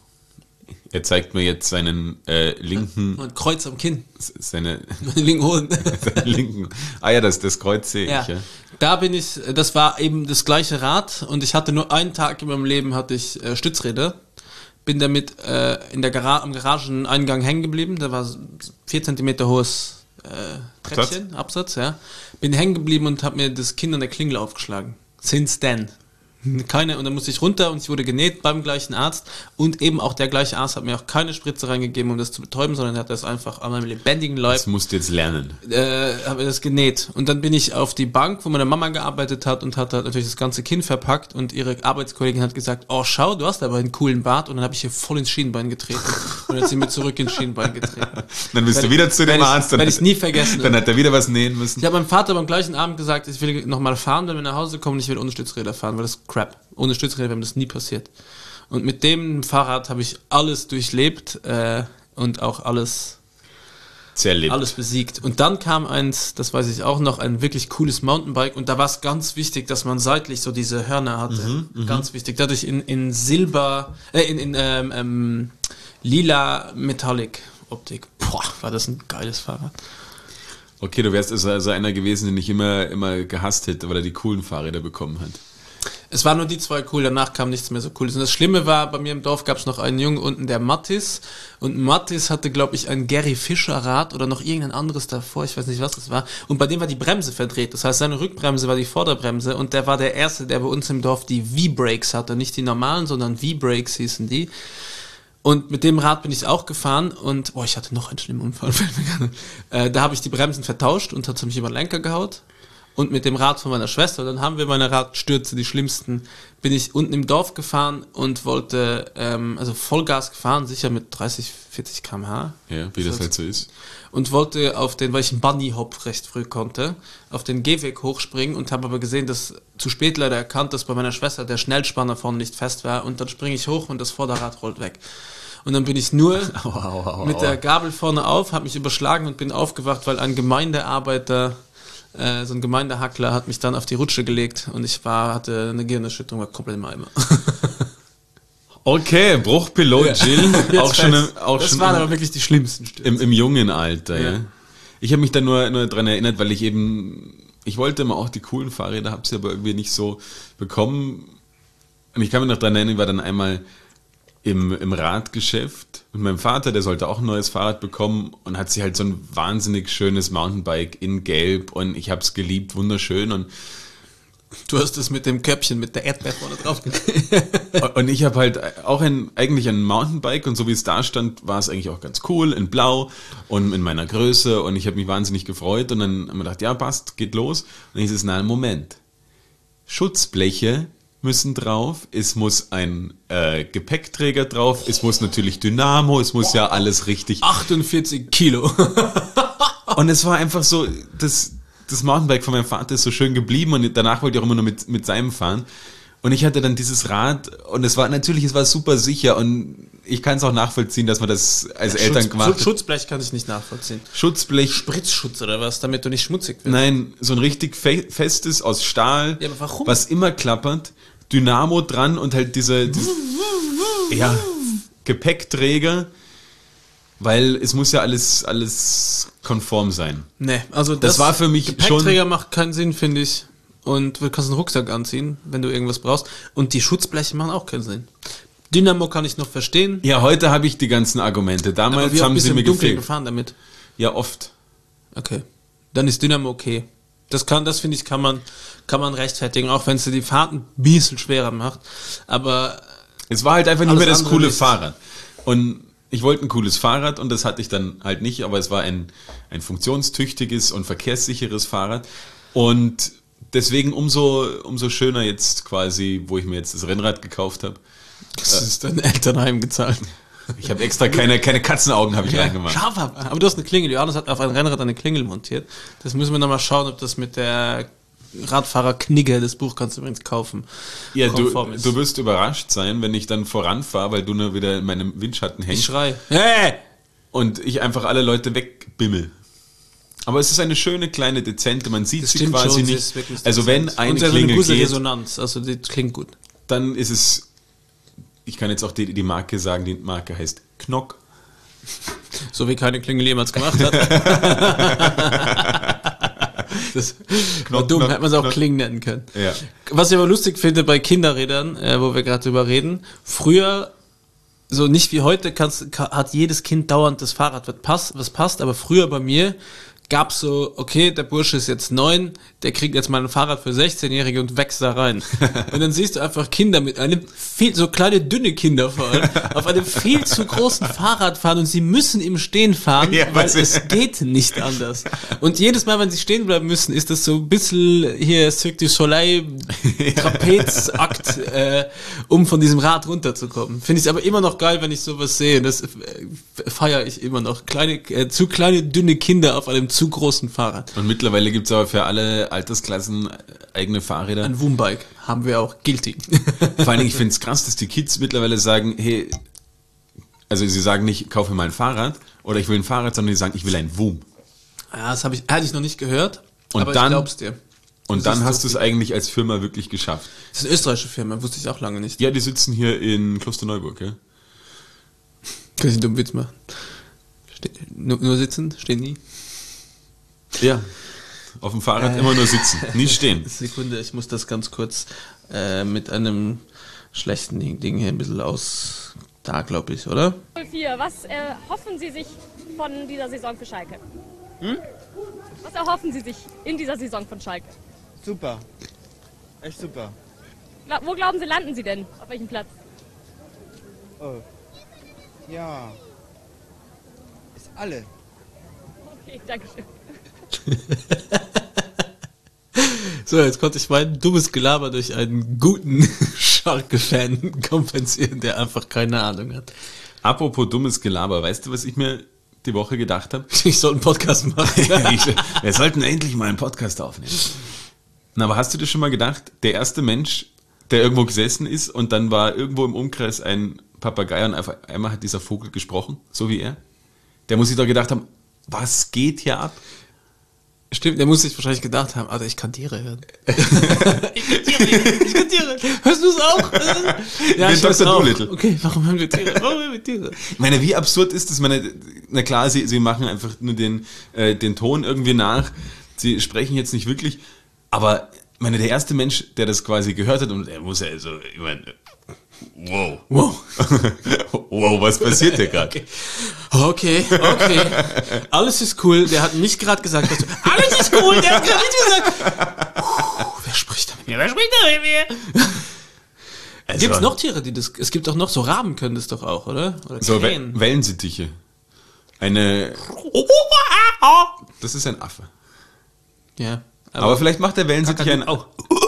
Speaker 4: Er zeigt mir jetzt seinen linken...
Speaker 2: Und Kreuz am Kinn.
Speaker 4: Seine
Speaker 2: linken Hoden.
Speaker 4: linken... Ah ja, das Kreuz sehe ich. Ja.
Speaker 2: Da bin ich... Das war eben das gleiche Rad und ich hatte nur einen Tag in meinem Leben hatte ich Stützräder. Bin damit am Garageneingang hängen geblieben. Da war 4 Zentimeter hohes Treppchen, Absatz, ja. Bin hängen geblieben und habe mir das Kind an der Klingel aufgeschlagen. Since then. Keine, und dann musste ich runter und ich wurde genäht beim gleichen Arzt und eben auch der gleiche Arzt hat mir auch keine Spritze reingegeben, um das zu betäuben, sondern er hat das einfach an meinem lebendigen Leib,
Speaker 4: Das musst du jetzt lernen.
Speaker 2: habe ich das genäht. Und dann bin ich auf die Bank, wo meine Mama gearbeitet hat und hat halt natürlich das ganze Kinn verpackt und ihre Arbeitskollegin hat gesagt, oh schau, du hast aber einen coolen Bart, und dann habe ich hier voll ins Schienbein getreten und dann hat sie mir zurück ins Schienbein getreten.
Speaker 4: Dann bist du wieder zu dem Arzt.
Speaker 2: Werde ich nie vergessen.
Speaker 4: Dann hat er wieder was nähen müssen.
Speaker 2: Ich habe meinem Vater beim gleichen Abend gesagt, ich will nochmal fahren, wenn wir nach Hause kommen, ich will ohne Stützräder fahren, weil das ist Crap. Ohne Stützräder wäre mir das nie passiert. Und mit dem Fahrrad habe ich alles durchlebt und auch alles
Speaker 4: Zerlebt.
Speaker 2: alles besiegt. Und dann kam eins, das weiß ich auch noch, ein wirklich cooles Mountainbike, und da war es ganz wichtig, dass man seitlich so diese Hörner hatte. Ganz wichtig. Dadurch in Silber, lila Metallic Optik. Boah, war das ein geiles Fahrrad.
Speaker 4: Okay, du wärst also einer gewesen, den ich immer gehasst hätte, weil er die coolen Fahrräder bekommen hat.
Speaker 2: Es waren nur die zwei cool, danach kam nichts mehr so cooles. Und das Schlimme war, bei mir im Dorf gab es noch einen Jungen unten, der Mattis. Und Mattis hatte, glaube ich, ein Gary Fischer Rad oder noch irgendein anderes davor, ich weiß nicht, was das war. Und bei dem war die Bremse verdreht. Das heißt, seine Rückbremse war die Vorderbremse. Und der war der Erste, der bei uns im Dorf die V-Brakes hatte. Nicht die normalen, sondern V-Brakes hießen die. Und mit dem Rad bin ich auch gefahren und, ich hatte noch einen schlimmen Unfall. Da habe ich die Bremsen vertauscht und hat mich über den Lenker gehaut. Und mit dem Rad von meiner Schwester, dann haben wir meine Radstürze, die schlimmsten, bin ich unten im Dorf gefahren und wollte, also Vollgas gefahren, sicher mit 30, 40 km/h.
Speaker 4: Ja, wie das halt so ist.
Speaker 2: Und wollte weil ich einen Bunny-Hop recht früh konnte, auf den Gehweg hochspringen und habe aber gesehen, dass zu spät leider erkannt, dass bei meiner Schwester der Schnellspanner vorne nicht fest war, und dann springe ich hoch und das Vorderrad rollt weg. Und dann bin ich nur mit der Gabel vorne auf, habe mich überschlagen und bin aufgewacht, weil ein Gemeindearbeiter, so ein Gemeindehackler, hat mich dann auf die Rutsche gelegt und ich hatte eine Gehirnerschütterung, war komplett im Eimer.
Speaker 4: Okay, Bruchpilot Jill,
Speaker 2: Das waren aber wirklich die schlimmsten Stürze.
Speaker 4: im jungen Alter,
Speaker 2: Ja.
Speaker 4: ja. Ich habe mich da nur dran erinnert, weil ich wollte immer auch die coolen Fahrräder, habe sie aber irgendwie nicht so bekommen. Und ich kann mich noch dran erinnern, ich war dann einmal im Radgeschäft und mein Vater, der sollte auch ein neues Fahrrad bekommen und hat sich halt so ein wahnsinnig schönes Mountainbike in Gelb, und ich habe es geliebt, wunderschön, und
Speaker 2: Du hast es mit dem Köpfchen, mit der Erdbeere vorne drauf
Speaker 4: und ich habe halt auch eigentlich ein Mountainbike, und so wie es da stand, war es eigentlich auch ganz cool, in blau und in meiner Größe, und ich habe mich wahnsinnig gefreut, und dann haben wir gedacht, ja passt, geht los, und dann hieß es, Moment, Schutzbleche müssen drauf, es muss ein Gepäckträger drauf, es muss natürlich Dynamo, es muss ja alles richtig.
Speaker 2: 48 Kilo.
Speaker 4: Und es war einfach so, das Mountainbike von meinem Vater ist so schön geblieben, und danach wollte ich auch immer nur mit seinem fahren. Und ich hatte dann dieses Rad, und es war super sicher, und ich kann es auch nachvollziehen, dass man das als Eltern gemacht hat.
Speaker 2: Schutzblech kann ich nicht nachvollziehen.
Speaker 4: Schutzblech.
Speaker 2: Spritzschutz oder was, damit du nicht schmutzig wirst.
Speaker 4: Nein, so ein richtig festes aus Stahl,
Speaker 2: Ja, aber warum?
Speaker 4: was immer klappert, Dynamo dran und halt diese Gepäckträger, weil es muss ja alles konform sein.
Speaker 2: Nee, also
Speaker 4: Das war für mich
Speaker 2: Gepäckträger macht keinen Sinn, finde ich. Und du kannst einen Rucksack anziehen, wenn du irgendwas brauchst. Und die Schutzbleche machen auch keinen Sinn. Dynamo kann ich noch verstehen.
Speaker 4: Ja, heute habe ich die ganzen Argumente. Damals haben sie mir
Speaker 2: dunkel
Speaker 4: gefehlt.
Speaker 2: gefahren damit.
Speaker 4: Ja, oft.
Speaker 2: Okay. Dann ist Dynamo okay. Das finde ich, kann man rechtfertigen, auch wenn es dir die Fahrt ein bisschen schwerer macht. Aber
Speaker 4: Es war halt einfach nicht
Speaker 2: Alles
Speaker 4: mehr das
Speaker 2: andere
Speaker 4: coole
Speaker 2: ist-
Speaker 4: Fahrrad. Und ich wollte ein cooles Fahrrad, und das hatte ich dann halt nicht, aber es war ein funktionstüchtiges und verkehrssicheres Fahrrad. Und deswegen umso schöner jetzt quasi, wo ich mir jetzt das Rennrad gekauft habe.
Speaker 2: das ist dein Elternheim gezahlt.
Speaker 4: Ich habe extra keine Katzenaugen habe ich reingemacht.
Speaker 2: Scharf ab. Aber du hast eine Klingel. Johannes hat auf ein Rennrad eine Klingel montiert. Das müssen wir nochmal schauen, ob das mit der Radfahrer-Knigge, das Buch kannst du übrigens kaufen,
Speaker 4: Ja,
Speaker 2: konform ist.
Speaker 4: du wirst überrascht sein, wenn ich dann voranfahre, weil du nur wieder in meinem Windschatten
Speaker 2: Ich
Speaker 4: hängst
Speaker 2: schrei. Hey!
Speaker 4: und ich einfach alle Leute wegbimmel. Aber es ist eine schöne, kleine, dezente, man sieht sie quasi
Speaker 2: sie
Speaker 4: nicht.
Speaker 2: ist wirklich
Speaker 4: Also wenn
Speaker 2: dezent.
Speaker 4: eine
Speaker 2: Und eine
Speaker 4: Klingel
Speaker 2: gute
Speaker 4: geht,
Speaker 2: Resonanz, also die klingt gut.
Speaker 4: dann ist es, ich kann jetzt auch die Marke sagen, die Marke heißt Knock.
Speaker 2: So wie keine Klingel jemals gemacht hat. Das war dumm,
Speaker 4: knock,
Speaker 2: hätte man es auch
Speaker 4: knock.
Speaker 2: Kling nennen können.
Speaker 4: Ja.
Speaker 2: Was ich aber lustig finde bei Kinderrädern, wo wir gerade drüber reden, früher, so nicht wie heute, hat jedes Kind dauernd das Fahrrad, was passt, aber früher bei mir gab's so, okay, der Bursche ist jetzt 9, der kriegt jetzt mal ein Fahrrad für 16-Jährige und wächst da rein. Und dann siehst du einfach Kinder mit einem so kleine, dünne Kinder vor allem, auf einem viel zu großen Fahrrad fahren und sie müssen im Stehen fahren, weil es geht nicht anders. Und jedes Mal, wenn sie stehen bleiben müssen, ist das so ein bisschen hier Cirque du Soleil, Trapezakt, um von diesem Rad runterzukommen. Finde ich aber immer noch geil, wenn ich sowas sehe. Das feiere ich immer noch. Zu kleine, dünne Kinder auf einem zu großen Fahrrad.
Speaker 4: Und mittlerweile gibt's aber für alle Altersklassen eigene Fahrräder.
Speaker 2: Ein Woombike haben wir auch. Guilty.
Speaker 4: Vor allen Dingen, ich finde es krass, dass die Kids mittlerweile sagen, hey, also sie sagen nicht, kaufe mal ein Fahrrad oder ich will ein Fahrrad, sondern die sagen, ich will ein Woom.
Speaker 2: Ja, das hatte ich noch nicht gehört,
Speaker 4: und
Speaker 2: aber
Speaker 4: dann,
Speaker 2: ich glaub's dir.
Speaker 4: Und dann hast du es eigentlich als Firma wirklich geschafft.
Speaker 2: Das ist eine österreichische Firma, wusste ich auch lange nicht.
Speaker 4: Ja, die sitzen hier in Klosterneuburg, ja.
Speaker 2: Kann ich einen dummen Witz machen? Nur sitzen, stehen nie.
Speaker 4: Ja, auf dem Fahrrad immer nur sitzen, nie stehen.
Speaker 2: Sekunde, ich muss das ganz kurz mit einem schlechten Ding hier ein bisschen da glaube ich, oder?
Speaker 6: 04, was hoffen Sie sich von dieser Saison für Schalke? Was erhoffen Sie sich in dieser Saison von Schalke?
Speaker 7: Super. Echt super.
Speaker 6: Wo glauben Sie, landen Sie denn? Auf welchem Platz?
Speaker 7: Oh. Ja. Ist alle.
Speaker 6: Okay, danke schön.
Speaker 2: So, jetzt konnte ich mein dummes Gelaber durch einen guten Schalke-Fan kompensieren, der einfach keine Ahnung hat.
Speaker 4: Apropos dummes Gelaber, weißt du, was ich mir die Woche gedacht habe?
Speaker 2: Ich soll einen Podcast machen.
Speaker 4: Wir sollten endlich mal einen Podcast aufnehmen. Na, aber hast du dir schon mal gedacht, der erste Mensch, der irgendwo gesessen ist und dann war irgendwo im Umkreis ein Papagei und auf einmal hat dieser Vogel gesprochen, so wie er? Der muss sich doch gedacht haben, was geht hier ab?
Speaker 2: Stimmt, der muss sich wahrscheinlich gedacht haben, Alter, ich kann Tiere hören. ich kann Tiere. Hörst du es auch? Ja,
Speaker 4: ich
Speaker 2: Dr.
Speaker 4: auch. Dolittle.
Speaker 2: Okay, warum hören wir Tiere?
Speaker 4: Ich meine, wie absurd ist das? Na klar, sie machen einfach nur den Ton irgendwie nach. Sie sprechen jetzt nicht wirklich. Aber der erste Mensch, der das quasi gehört hat, und er muss ja so, ich meine, wow. Wow, was passiert hier gerade?
Speaker 2: Okay. Alles ist cool. Der hat nicht gerade gesagt, dass alles ist cool. Der hat gerade nicht gesagt. Wer spricht da mit mir? Also, gibt's noch Tiere, die das? Es gibt doch noch so Raben können das doch auch, oder? Oder
Speaker 4: so
Speaker 2: Krähen.
Speaker 4: Wellensittiche. Das ist ein Affe.
Speaker 2: Ja.
Speaker 4: Aber vielleicht macht der Wellensittich auch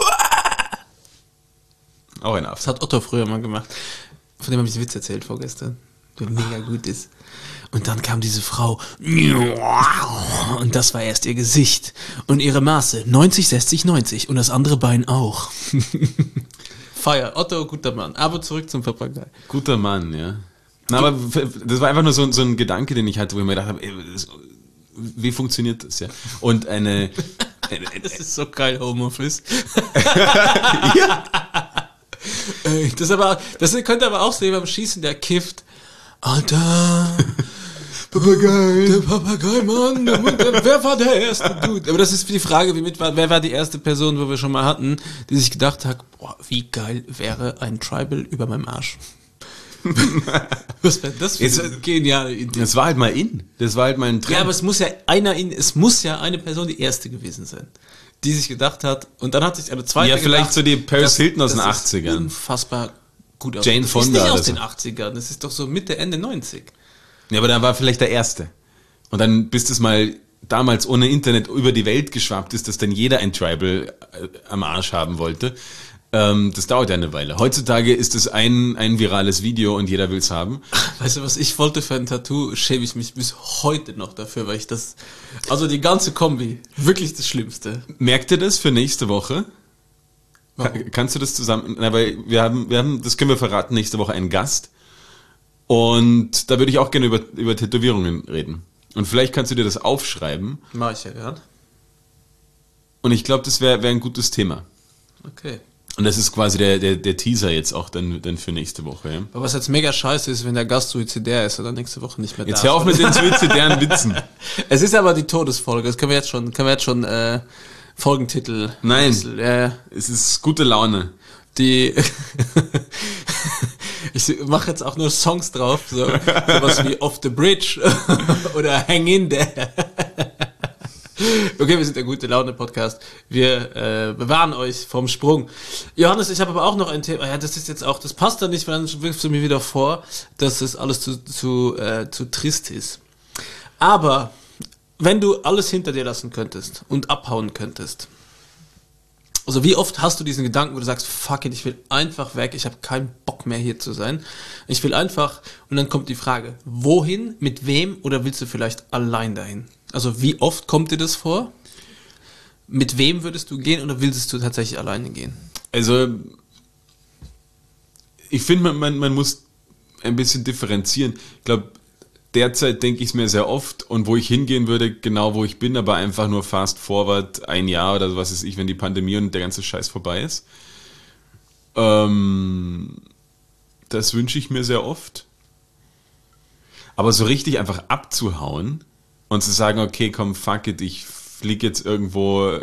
Speaker 4: ein Affe.
Speaker 2: Das hat Otto früher mal gemacht. Von dem habe ich den Witz erzählt vorgestern. Der mega gut ist. Und dann kam diese Frau. Und das war erst ihr Gesicht. Und ihre Maße. 90, 60, 90. Und das andere Bein auch. Feier. Otto, guter Mann. Aber zurück zum Papagei.
Speaker 4: Guter Mann, ja. Na, aber das war einfach nur so ein Gedanke, den ich hatte, wo ich mir gedacht habe, wie funktioniert das, ja? Und
Speaker 2: das ist so geil, Homeoffice.
Speaker 4: Ja.
Speaker 2: Das könnte aber auch so jemand beim Schießen, der kifft. Alter, Papagei. Der Papagei, Mann. Wer war der erste Dude? Aber das ist die Frage, wer war die erste Person, wo wir schon mal hatten, die sich gedacht hat, boah, wie geil wäre ein Tribal über meinem Arsch. Was wäre das für eine geniale Idee?
Speaker 4: Das war halt mal Das war halt mal ein Trend.
Speaker 2: Ja, aber es muss ja eine Person die erste gewesen sein, die sich gedacht hat, und dann hat sich eine zweite
Speaker 4: gedacht. Ja, vielleicht
Speaker 2: gedacht,
Speaker 4: so die Paris Hilton aus den
Speaker 2: das
Speaker 4: 80ern.
Speaker 2: Unfassbar gut aus.
Speaker 4: Jane Fonda.
Speaker 2: Das ist nicht aus
Speaker 4: oder
Speaker 2: den
Speaker 4: so.
Speaker 2: 80ern, das ist doch so Mitte, Ende 90.
Speaker 4: Ja, aber dann war vielleicht der erste. Und dann, bis das mal damals ohne Internet über die Welt geschwappt ist, dass dann jeder ein Tribal am Arsch haben wollte. Das dauert ja eine Weile. Heutzutage ist es ein virales Video und jeder will's haben.
Speaker 2: Weißt du, was ich wollte für ein Tattoo, schäme ich mich bis heute noch dafür, weil ich also die ganze Kombi, wirklich das Schlimmste.
Speaker 4: Merkt ihr das für nächste Woche? Kannst du das zusammen, weil wir haben, das können wir verraten, nächste Woche einen Gast. Und da würde ich auch gerne über Tätowierungen reden. Und vielleicht kannst du dir das aufschreiben.
Speaker 2: Mach ich ja, ja.
Speaker 4: Und ich glaube, das wäre ein gutes Thema.
Speaker 2: Okay.
Speaker 4: Und das ist quasi der Teaser jetzt auch dann für nächste Woche. Ja?
Speaker 2: Aber was jetzt mega scheiße ist, wenn der Gast suizidär ist oder nächste Woche nicht mehr da ist.
Speaker 4: Jetzt hör auf mit den suizidären Witzen.
Speaker 2: Es ist aber die Todesfolge, das können wir jetzt schon Folgentitel.
Speaker 4: Nein,
Speaker 2: es
Speaker 4: ist gute Laune.
Speaker 2: Ich mache jetzt auch nur Songs drauf, sowas wie Off the Bridge oder Hang in There. Okay, wir sind der Gute-Laune-Podcast. Wir bewahren euch vom Sprung. Johannes, ich habe aber auch noch ein Thema. Ja, das ist jetzt auch, das passt da nicht, weil dann wirfst du mir wieder vor, dass das alles zu trist ist. Aber wenn du alles hinter dir lassen könntest und abhauen könntest, also wie oft hast du diesen Gedanken, wo du sagst, fuck it, ich will einfach weg, ich habe keinen Bock mehr hier zu sein. Ich will einfach, und dann kommt die Frage, wohin, mit wem oder willst du vielleicht allein dahin? Also wie oft kommt dir das vor? Mit wem würdest du gehen oder willst du tatsächlich alleine gehen?
Speaker 4: Also ich finde, man muss ein bisschen differenzieren. Ich glaube, derzeit denke ich es mir sehr oft und wo ich hingehen würde, genau wo ich bin, aber einfach nur fast forward ein Jahr oder was weiß ich, wenn die Pandemie und der ganze Scheiß vorbei ist. Das wünsche ich mir sehr oft. Aber so richtig einfach abzuhauen und zu sagen, okay, komm, fuck it, ich fliege jetzt irgendwo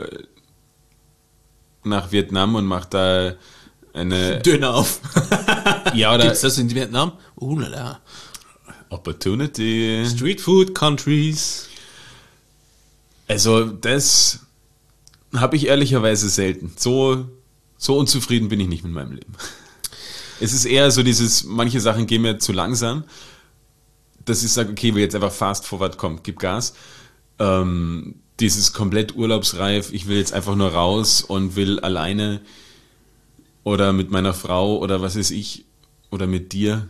Speaker 4: nach Vietnam und mache da eine...
Speaker 2: Döner auf.
Speaker 4: Ja, oder...
Speaker 2: Gibt's das in Vietnam? Lala.
Speaker 4: Opportunity.
Speaker 2: Street Food Countries.
Speaker 4: Also das habe ich ehrlicherweise selten. So unzufrieden bin ich nicht mit meinem Leben. Es ist eher so dieses, manche Sachen gehen mir zu langsam, dass ich sage, okay, ich will jetzt einfach fast forward, komm, gib Gas. Dieses komplett urlaubsreif, ich will jetzt einfach nur raus und will alleine oder mit meiner Frau oder was weiß ich oder mit dir.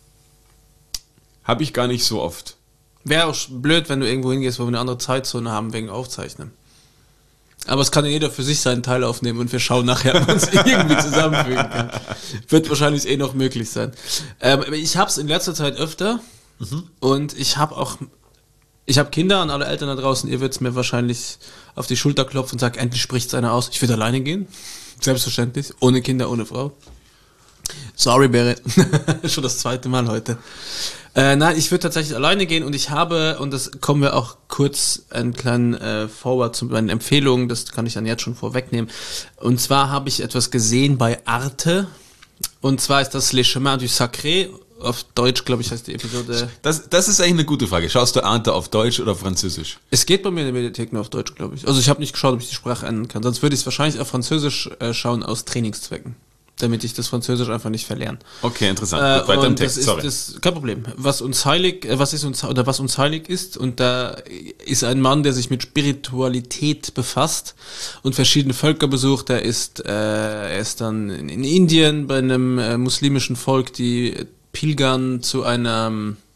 Speaker 4: Habe ich gar nicht so oft.
Speaker 2: Wäre auch blöd, wenn du irgendwo hingehst, wo wir eine andere Zeitzone haben wegen Aufzeichnen. Aber es kann ja jeder für sich seinen Teil aufnehmen und wir schauen nachher, ob man es irgendwie zusammenfügen kann. Wird wahrscheinlich noch möglich sein. Ich habe es in letzter Zeit öfter und ich habe Kinder, an alle Eltern da draußen, ihr würdet mir wahrscheinlich auf die Schulter klopfen und sagen, endlich spricht es einer aus. Ich würde alleine gehen. Selbstverständlich. Ohne Kinder, ohne Frau. Sorry, Berit. Schon das zweite Mal heute. Nein, ich würde tatsächlich alleine gehen und ich habe, und das kommen wir auch kurz einen kleinen Forward zu meinen Empfehlungen, das kann ich dann jetzt schon vorwegnehmen. Und zwar habe ich etwas gesehen bei Arte, und zwar ist das Les Chemins du Sacré, auf Deutsch, glaube ich, heißt die Episode.
Speaker 4: Das ist eigentlich eine gute Frage. Schaust du Arte auf Deutsch oder Französisch?
Speaker 2: Es geht bei mir in der Mediathek nur auf Deutsch, glaube ich. Also ich habe nicht geschaut, ob ich die Sprache ändern kann, sonst würde ich es wahrscheinlich auf Französisch schauen aus Trainingszwecken, damit ich das Französisch einfach nicht verlerne.
Speaker 4: Okay, interessant. Gut, weiter im Text,
Speaker 2: sorry. Das ist kein Problem. Was uns heilig ist, und da ist ein Mann, der sich mit Spiritualität befasst und verschiedene Völker besucht. Er ist dann in Indien bei einem muslimischen Volk, die pilgern zu einer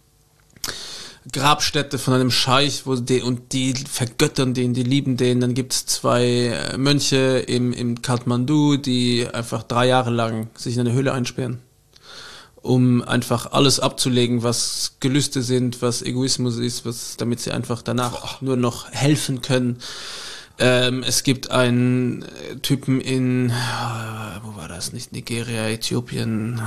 Speaker 2: Grabstätte von einem Scheich, die vergöttern den, die lieben den. Dann gibt es 2 Mönche im Kathmandu, die einfach 3 Jahre lang sich in eine Höhle einsperren, um einfach alles abzulegen, was Gelüste sind, was Egoismus ist, damit sie einfach danach nur noch helfen können. Es gibt einen Typen in, wo war das, nicht Nigeria, Äthiopien,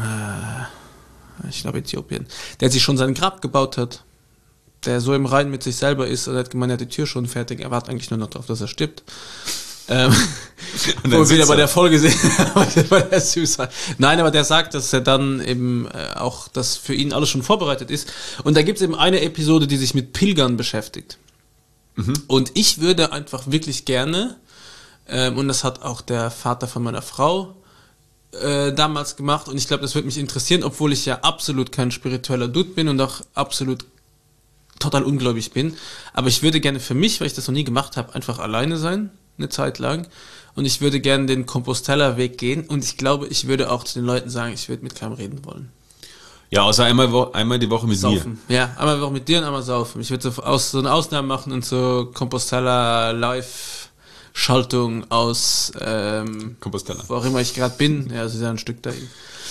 Speaker 2: ich glaube Äthiopien, der sich schon sein Grab gebaut hat, der so im Reinen mit sich selber ist, und er hat gemeint, er hat die Tür schon fertig, er wartet eigentlich nur noch darauf, dass er stirbt. Wo wir wieder bei der Folge sehen, bei der Süßheit. Nein, aber der sagt, dass er dann eben auch, dass für ihn alles schon vorbereitet ist. Und da gibt es eben eine Episode, die sich mit Pilgern beschäftigt. Und ich würde einfach wirklich gerne, und das hat auch der Vater von meiner Frau damals gemacht, und ich glaube, das würde mich interessieren, obwohl ich ja absolut kein spiritueller Dude bin und auch absolut total ungläubig bin, aber ich würde gerne für mich, weil ich das noch nie gemacht habe, einfach alleine sein, eine Zeit lang, und ich würde gerne den Compostela-Weg gehen, und ich glaube, ich würde auch zu den Leuten sagen, ich würde mit keinem reden wollen.
Speaker 4: Ja, außer einmal die Woche mit
Speaker 2: saufen.
Speaker 4: mir.
Speaker 2: Ja, einmal die Woche mit dir und einmal saufen. Ich würde so eine Ausnahme machen und so Compostela Live-Schaltung aus
Speaker 4: Compostela,
Speaker 2: wo auch immer ich gerade bin, ja, es ist ja ein Stück dahin.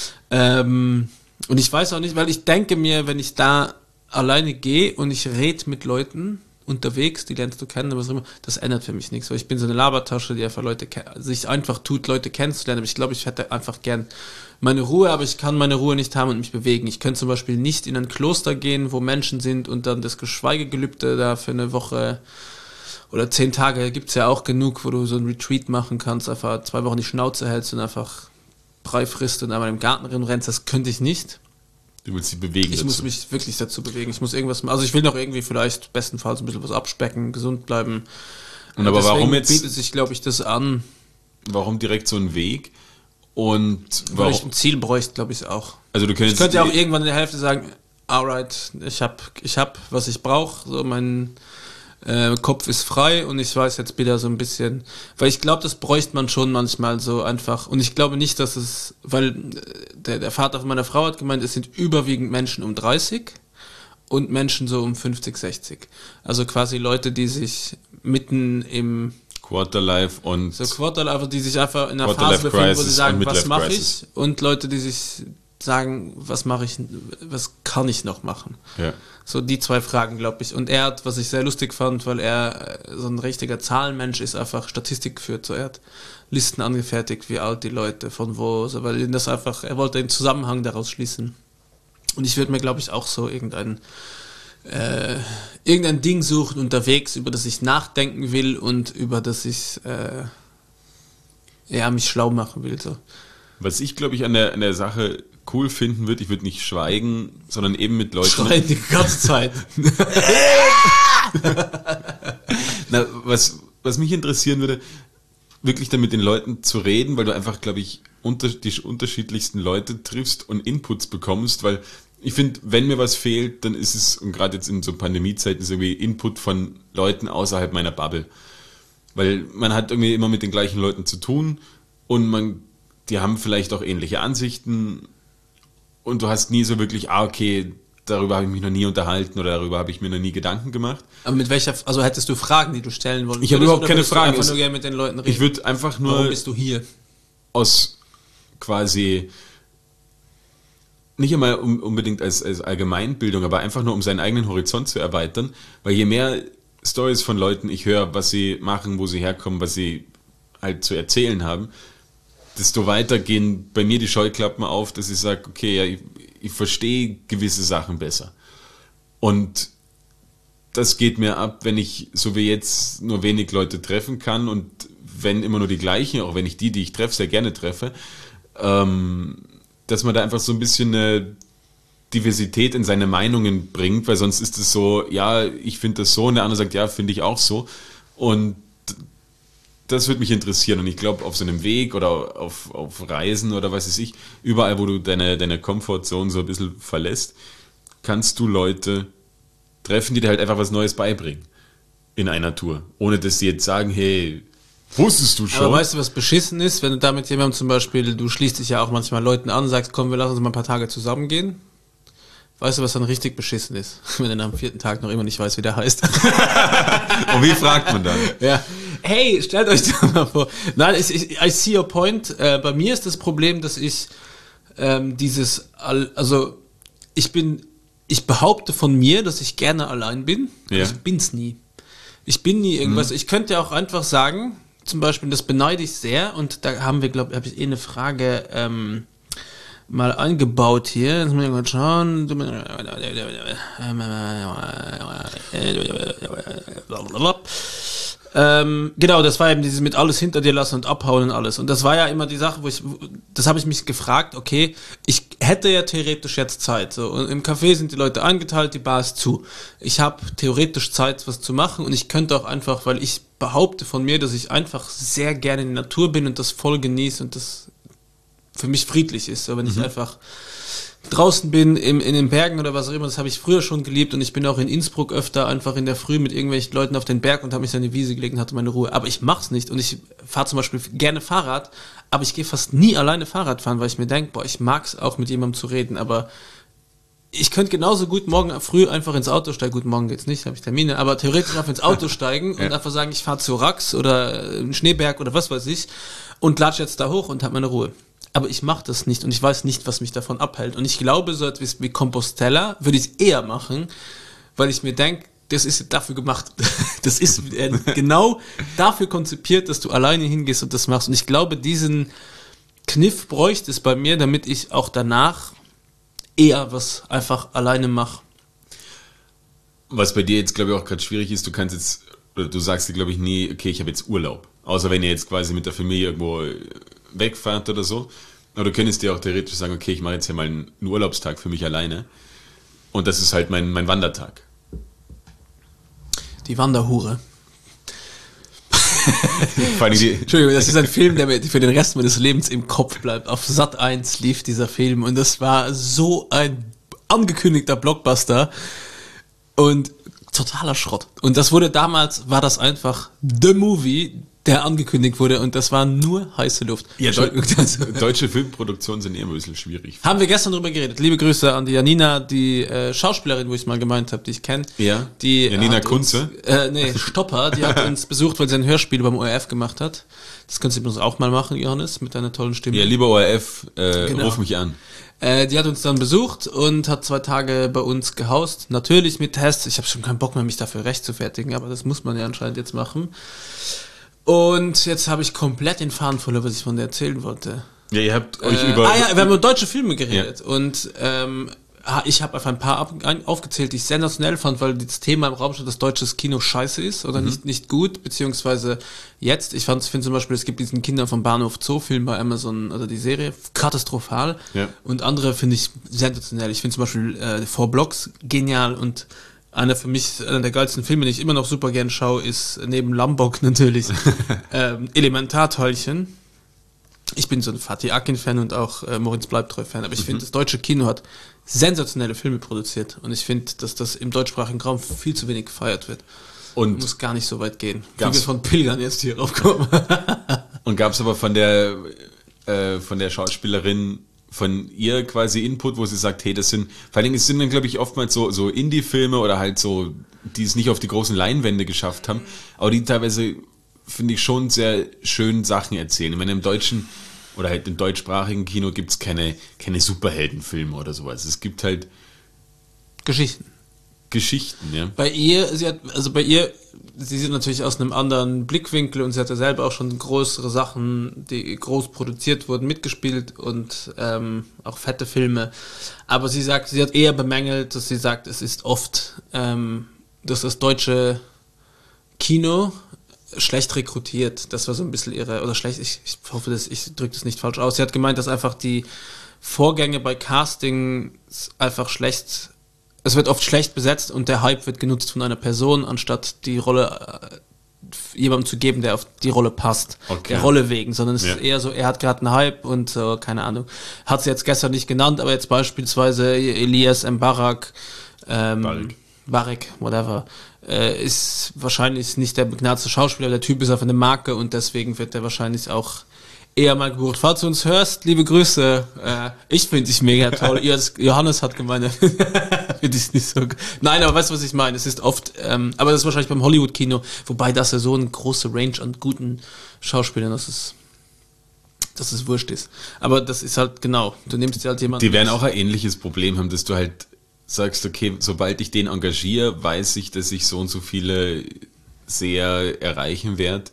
Speaker 2: Und ich weiß auch nicht, weil ich denke mir, wenn ich da alleine gehe und ich rede mit Leuten unterwegs, die lernst du kennen, was auch immer, das ändert für mich nichts, weil ich bin so eine Labertasche, die einfach sich einfach tut, Leute kennenzulernen, aber ich glaube, ich hätte einfach gern meine Ruhe, aber ich kann meine Ruhe nicht haben und mich bewegen. Ich könnte zum Beispiel nicht in ein Kloster gehen, wo Menschen sind und dann das Schweigegelübde da für eine Woche oder 10 Tage, gibt's ja auch genug, wo du so ein Retreat machen kannst, einfach 2 Wochen die Schnauze hältst und einfach Brei frisst und einmal im Garten rennst, das könnte ich nicht.
Speaker 4: Du willst dich bewegen.
Speaker 2: Ich muss mich wirklich dazu bewegen. Ich muss irgendwas machen. Also ich will noch irgendwie vielleicht bestenfalls ein bisschen was abspecken, gesund bleiben.
Speaker 4: Und aber
Speaker 2: Deswegen
Speaker 4: warum jetzt,
Speaker 2: bietet sich, glaube ich, das an,
Speaker 4: warum direkt so ein Weg? Und
Speaker 2: weil ich
Speaker 4: warum,
Speaker 2: ein Ziel bräuchte, glaube ich auch.
Speaker 4: also du
Speaker 2: Ich
Speaker 4: könntest
Speaker 2: könnte ja auch irgendwann in der Hälfte sagen, alright, ich hab, was ich brauche, so mein Kopf ist frei und ich weiß jetzt wieder so ein bisschen, weil ich glaube, das bräuchte man schon manchmal so einfach und ich glaube nicht, dass es, weil der Vater von meiner Frau hat gemeint, es sind überwiegend Menschen um 30 und Menschen so um 50, 60. Also quasi Leute, die sich mitten im
Speaker 4: Quarterlife und
Speaker 2: so Quarterlife, die sich einfach in einer
Speaker 4: Quarterlife
Speaker 2: Phase befinden, wo sie
Speaker 4: Crisis
Speaker 2: sagen,
Speaker 4: und
Speaker 2: was
Speaker 4: Midlife
Speaker 2: mache
Speaker 4: Crisis.
Speaker 2: ich? Und Leute, die sich sagen, was mache ich, was kann ich noch machen?
Speaker 4: ja.
Speaker 2: So die zwei Fragen, glaube ich. Und er hat, was ich sehr lustig fand, weil er so ein richtiger Zahlenmensch ist, einfach Statistik geführt. So, er hat Listen angefertigt, wie alt die Leute, von wo, so, weil ihn das einfach, er wollte den Zusammenhang daraus schließen. Und ich würde mir, glaube ich, auch so irgendein Ding suchen unterwegs, über das ich nachdenken will und über das ich mich schlau machen will. So.
Speaker 4: Was ich, glaube ich, an der Sache cool finden würde, ich würde nicht schweigen, sondern eben mit Leuten...
Speaker 2: Schreien die ganze Zeit.
Speaker 4: Na, was mich interessieren würde, wirklich dann mit den Leuten zu reden, weil du einfach, glaube ich, die unterschiedlichsten Leute triffst und Inputs bekommst, weil ich finde, wenn mir was fehlt, dann ist es, und gerade jetzt in so Pandemiezeiten, ist irgendwie Input von Leuten außerhalb meiner Bubble. Weil man hat irgendwie immer mit den gleichen Leuten zu tun und die haben vielleicht auch ähnliche Ansichten und du hast nie so wirklich, okay, darüber habe ich mich noch nie unterhalten oder darüber habe ich mir noch nie Gedanken gemacht.
Speaker 2: Aber mit welcher, also hättest du Fragen, die du stellen wolltest?
Speaker 4: Ich habe überhaupt keine
Speaker 2: würdest du
Speaker 4: Fragen.
Speaker 2: Einfach nur gerne mit den Leuten reden.
Speaker 4: Ich würde einfach nur
Speaker 2: Warum bist du hier?
Speaker 4: aus quasi, nicht einmal unbedingt als Allgemeinbildung, aber einfach nur um seinen eigenen Horizont zu erweitern, weil je mehr Stories von Leuten ich höre, was sie machen, wo sie herkommen, was sie halt zu erzählen haben, desto weiter gehen bei mir die Scheuklappen auf, dass ich sage, okay, ja, ich verstehe gewisse Sachen besser. Und das geht mir ab, wenn ich, so wie jetzt, nur wenig Leute treffen kann und wenn immer nur die gleichen, auch wenn ich die ich treffe, sehr gerne treffe, dass man da einfach so ein bisschen eine Diversität in seine Meinungen bringt, weil sonst ist es so, ja, ich finde das so und der andere sagt, ja, finde ich auch so. Und das würde mich interessieren und ich glaube, auf so einem Weg oder auf Reisen oder was weiß ich, überall, wo du deine Comfortzone so ein bisschen verlässt, kannst du Leute treffen, die dir halt einfach was Neues beibringen in einer Tour. Ohne dass sie jetzt sagen, hey, wusstest du schon?
Speaker 2: Aber weißt du, was beschissen ist, wenn du da mit jemandem zum Beispiel, du schließt dich ja auch manchmal Leuten an und sagst, komm, wir lassen uns mal ein paar Tage zusammen gehen. Weißt du, was dann richtig beschissen ist? Wenn er am 4. Tag noch immer nicht weiß, wie der heißt.
Speaker 4: Und wie fragt man dann?
Speaker 2: Ja. Hey, stellt euch das mal vor. Nein, I see your point. Bei mir ist das Problem, dass ich ich behaupte von mir, dass ich gerne allein bin.
Speaker 4: Ja.
Speaker 2: Ich bin's nie. Ich bin nie irgendwas. Ich könnte ja auch einfach sagen, zum Beispiel, das beneide ich sehr und da habe ich eine Frage mal eingebaut hier. Jetzt muss ich mal schauen. Genau, das war eben dieses mit alles hinter dir lassen und abhauen und alles. Und das war ja immer die Sache, das habe ich mich gefragt, okay, ich hätte ja theoretisch jetzt Zeit. So, und im Café sind die Leute eingeteilt, die Bar ist zu. Ich habe theoretisch Zeit, was zu machen und ich könnte auch einfach, weil ich behaupte von mir, dass ich einfach sehr gerne in der Natur bin und das voll genieße und das für mich friedlich ist. So, wenn ich einfach draußen bin, in den Bergen oder was auch immer, das habe ich früher schon geliebt und ich bin auch in Innsbruck öfter einfach in der Früh mit irgendwelchen Leuten auf den Berg und habe mich dann in die Wiese gelegt und hatte meine Ruhe. Aber ich mach's nicht und ich fahre zum Beispiel gerne Fahrrad, aber ich gehe fast nie alleine Fahrrad fahren, weil ich mir denke, ich mag's auch mit jemandem zu reden, aber ich könnte genauso gut morgen früh einfach ins Auto steigen, gut, morgen geht's nicht, habe ich Termine, aber theoretisch einfach ins Auto steigen und einfach sagen, ich fahre zu Rax oder einen Schneeberg oder was weiß ich und latsch jetzt da hoch und habe meine Ruhe. Aber ich mache das nicht und ich weiß nicht, was mich davon abhält. Und ich glaube, so etwas wie Compostela würde ich eher machen, weil ich mir denke, das ist dafür gemacht. Das ist genau dafür konzipiert, dass du alleine hingehst und das machst. Und ich glaube, diesen Kniff bräuchte es bei mir, damit ich auch danach eher was einfach alleine mache.
Speaker 4: Was bei dir jetzt, glaube ich, auch gerade schwierig ist, du sagst dir, glaube ich, nie, okay, ich habe jetzt Urlaub. Außer wenn ihr jetzt quasi mit der Familie irgendwo wegfahrt oder so. Aber du könntest dir auch theoretisch sagen, okay, ich mache jetzt hier mal einen Urlaubstag für mich alleine. Und das ist halt mein Wandertag.
Speaker 2: Die Wanderhure.
Speaker 4: Vor allem die,
Speaker 2: Entschuldigung, das ist ein Film, der mir für den Rest meines Lebens im Kopf bleibt. Auf Sat.1 lief dieser Film und das war so ein angekündigter Blockbuster und totaler Schrott. Und das wurde damals, war das einfach The Movie, der angekündigt wurde und das war nur heiße Luft.
Speaker 4: ja, deutsche Filmproduktionen sind eher ein bisschen schwierig.
Speaker 2: Haben wir gestern drüber geredet. Liebe Grüße an die Janina, die Schauspielerin, wo ich mal gemeint habe, die ich kenne.
Speaker 4: Ja,
Speaker 2: Die
Speaker 4: Janina
Speaker 2: hat
Speaker 4: Kunze?
Speaker 2: Nee, Stopper, die hat uns besucht, weil sie ein Hörspiel beim ORF gemacht hat. Das kannst du übrigens auch mal machen, Johannes, mit deiner tollen Stimme.
Speaker 4: Ja, lieber ORF,
Speaker 2: Genau.
Speaker 4: ruf mich an.
Speaker 2: Die hat uns dann besucht und hat 2 Tage bei uns gehaust. Natürlich mit Tests. Ich habe schon keinen Bock mehr, mich dafür rechtfertigen, aber das muss man ja anscheinend jetzt machen. Und jetzt habe ich komplett den Faden verloren, was ich von der erzählen wollte.
Speaker 4: Ja, ihr habt euch über...
Speaker 2: wir haben über deutsche Filme geredet. Ja. Und ich habe einfach ein paar aufgezählt, die ich sensationell fand, weil das Thema im Raum stand, dass deutsches Kino scheiße ist oder nicht gut, beziehungsweise jetzt. Ich finde zum Beispiel, es gibt diesen Kinder vom Bahnhof Zoo Film bei Amazon, oder die Serie, katastrophal.
Speaker 4: Ja.
Speaker 2: Und andere finde ich sensationell. Ich finde zum Beispiel 4 Blocks genial und einer der geilsten Filme, den ich immer noch super gern schaue, ist neben Lombok natürlich Elementarteilchen. Ich bin so ein Fatih Akin-Fan und auch Moritz Bleibtreu-Fan, aber ich finde, das deutsche Kino hat sensationelle Filme produziert und ich finde, dass das im deutschsprachigen Raum viel zu wenig gefeiert wird.
Speaker 4: Und
Speaker 2: muss gar nicht so weit gehen. Wie
Speaker 4: gab's-
Speaker 2: wir von Pilgern jetzt hier raufkommen.
Speaker 4: Und gab es aber von der Schauspielerin, von ihr quasi Input, wo sie sagt, hey, das sind, vor allen Dingen, es sind dann, glaube ich, oftmals so Indie-Filme oder halt so, die es nicht auf die großen Leinwände geschafft haben, aber die teilweise, finde ich, schon sehr schön Sachen erzählen. Ich meine, im deutschen oder halt im deutschsprachigen Kino gibt es keine Superheldenfilme oder sowas. Es gibt halt
Speaker 2: Geschichten.
Speaker 4: Geschichten, ja.
Speaker 2: Bei ihr, sie sieht natürlich aus einem anderen Blickwinkel und sie hat ja selber auch schon größere Sachen, die groß produziert wurden, mitgespielt und auch fette Filme. Aber sie hat eher bemängelt, dass sie sagt, es ist oft, dass das deutsche Kino schlecht rekrutiert. Das war so ein bisschen ich hoffe, ich drücke das nicht falsch aus. Sie hat gemeint, dass einfach die Vorgänge bei Castings einfach es wird oft schlecht besetzt und der Hype wird genutzt von einer Person, anstatt die Rolle jemandem zu geben, der auf die Rolle passt.
Speaker 4: Okay.
Speaker 2: Der Rolle wegen, sondern es
Speaker 4: Ja.
Speaker 2: ist eher so, er hat gerade einen Hype und so, keine Ahnung. Hat sie jetzt gestern nicht genannt, aber jetzt beispielsweise Elias Mbarak, Barek, whatever, ist wahrscheinlich nicht der begnadete Schauspieler, der Typ ist einfach eine Marke und deswegen wird er wahrscheinlich auch eher mal gebucht. Falls du uns hörst, liebe Grüße. Ich finde dich mega toll. Johannes hat gemeint, finde ich nicht so gut. Nein, aber weißt du, was ich meine? Es ist oft, aber das ist wahrscheinlich beim Hollywood-Kino, wobei das ja so eine große Range an guten Schauspielern, dass es wurscht ist. Aber das ist halt, genau, du nimmst dir halt jemanden.
Speaker 4: Die werden auch ein ähnliches Problem haben, dass du halt sagst, okay, sobald ich den engagiere, weiß ich, dass ich so und so viele sehr erreichen werde.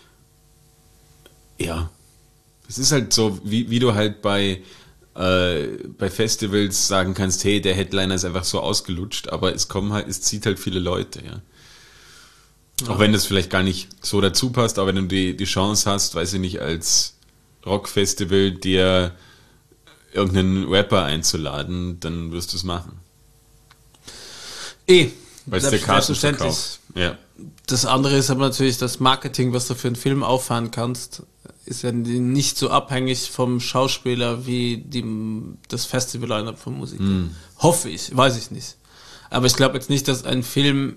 Speaker 4: Ja. Es ist halt so, wie du halt bei Festivals sagen kannst, hey, der Headliner ist einfach so ausgelutscht, aber es zieht halt viele Leute, ja. Auch wenn das vielleicht gar nicht so dazu passt, aber wenn du die Chance hast, weiß ich nicht, als Rockfestival dir irgendeinen Rapper einzuladen, dann wirst du es machen. Weil es der Karten verkauft. Ja.
Speaker 2: Das andere ist aber natürlich das Marketing, was du für einen Film auffahren kannst, ist ja nicht so abhängig vom Schauspieler wie das Festival-Line-Up von Musik. Hoffe ich, weiß ich nicht. Aber ich glaube jetzt nicht, dass ein Film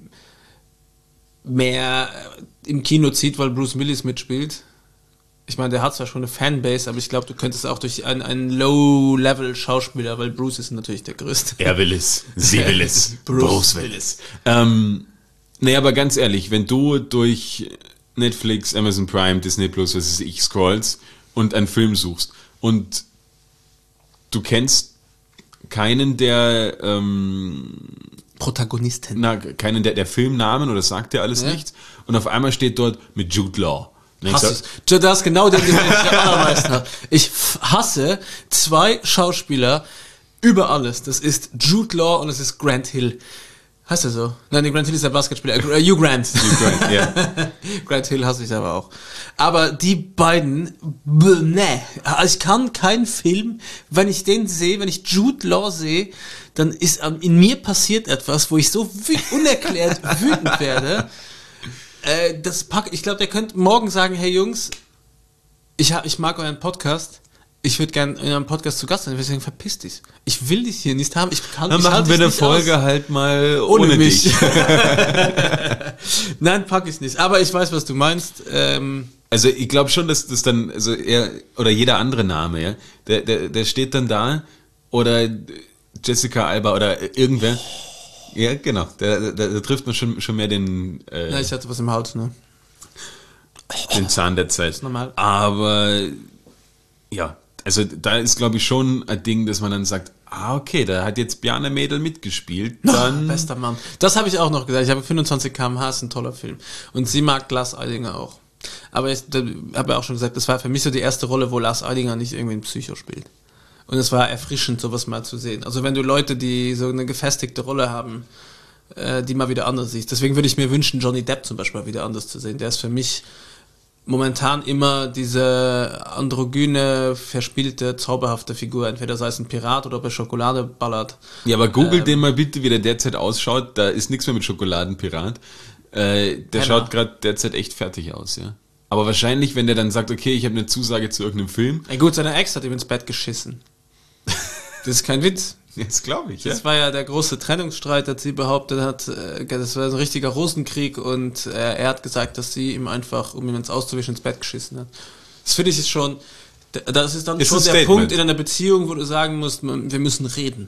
Speaker 2: mehr im Kino zieht, weil Bruce Willis mitspielt. Ich meine, der hat zwar schon eine Fanbase, aber ich glaube, du könntest auch durch einen Low-Level-Schauspieler, weil Bruce ist natürlich der Größte.
Speaker 4: Er will es. Sie will es.
Speaker 2: Bruce
Speaker 4: will es. Nee, aber ganz ehrlich, wenn du durch Netflix, Amazon Prime, Disney Plus, was weiß ich, scrollst und einen Film suchst und du kennst keinen der
Speaker 2: Protagonisten.
Speaker 4: Keinen der Filmnamen oder sagt dir alles nichts und auf einmal steht dort mit Jude Law.
Speaker 2: Das ist genau den ich am allermeisten habe. Ich hasse 2 Schauspieler über alles. Das ist Jude Law und das ist Grant Hill. Heißt er so? Nein, Grant Hill ist der Basketspieler. Hugh Grant.
Speaker 4: Ja.
Speaker 2: Grant Hill hasse ich aber auch. Aber die beiden, ne. Ich kann keinen Film, wenn ich den sehe, wenn ich Jude Law sehe, dann ist in mir passiert etwas, wo ich so unerklärt wütend werde. Ich glaube, der könnte morgen sagen, hey Jungs, ich mag euren Podcast. Ich würde gerne in eurem Podcast zu Gast sein. Deswegen verpiss dich. Ich will dich hier nicht haben.
Speaker 4: Dann machen wir eine Folge halt mal ohne
Speaker 2: mich.
Speaker 4: dich.
Speaker 2: Nein, pack ich nicht. Aber ich weiß, was du meinst.
Speaker 4: Also ich glaube schon, dass das dann, also er oder jeder andere Name, ja, der steht dann da oder Jessica Alba oder irgendwer. Ja, genau. Da trifft man schon mehr den
Speaker 2: Ja, ich hatte was im Hals, ne?
Speaker 4: den Zahn der Zeit.
Speaker 2: Ist normal.
Speaker 4: Aber ja, also da ist glaube ich schon ein Ding, dass man dann sagt, okay, da hat jetzt Bjarne Mädel mitgespielt, dann...
Speaker 2: Bester Mann. Das habe ich auch noch gesagt. Ich habe 25 km/h, ist ein toller Film. Und sie mag Lars Eidinger auch. Aber ich habe ja auch schon gesagt, das war für mich so die erste Rolle, wo Lars Eidinger nicht irgendwie ein Psycho spielt. Und es war erfrischend, sowas mal zu sehen. Also wenn du Leute, die so eine gefestigte Rolle haben, die mal wieder anders siehst. Deswegen würde ich mir wünschen, Johnny Depp zum Beispiel mal wieder anders zu sehen. Der ist für mich momentan immer diese androgyne, verspielte, zauberhafte Figur. Entweder sei es ein Pirat oder bei Schokolade ballert.
Speaker 4: Ja, aber google den mal bitte, wie der derzeit ausschaut. Da ist nichts mehr mit Schokoladenpirat. Der schaut gerade derzeit echt fertig aus, ja. Aber wahrscheinlich, wenn der dann sagt, okay, ich habe eine Zusage zu irgendeinem Film.
Speaker 2: Ja, gut, seine Ex hat ihm ins Bett geschissen. Das ist kein Witz.
Speaker 4: Das glaube ich, ja.
Speaker 2: Das war ja der große Trennungsstreit, als sie behauptet hat, das war ein richtiger Rosenkrieg und er hat gesagt, dass sie ihm einfach, um ihm ins Auszuwischen, ins Bett geschissen hat. Das finde ich ist schon, das ist dann
Speaker 4: Ist
Speaker 2: schon
Speaker 4: ein
Speaker 2: der
Speaker 4: Statement.
Speaker 2: Punkt in einer Beziehung, wo du sagen musst, wir müssen reden.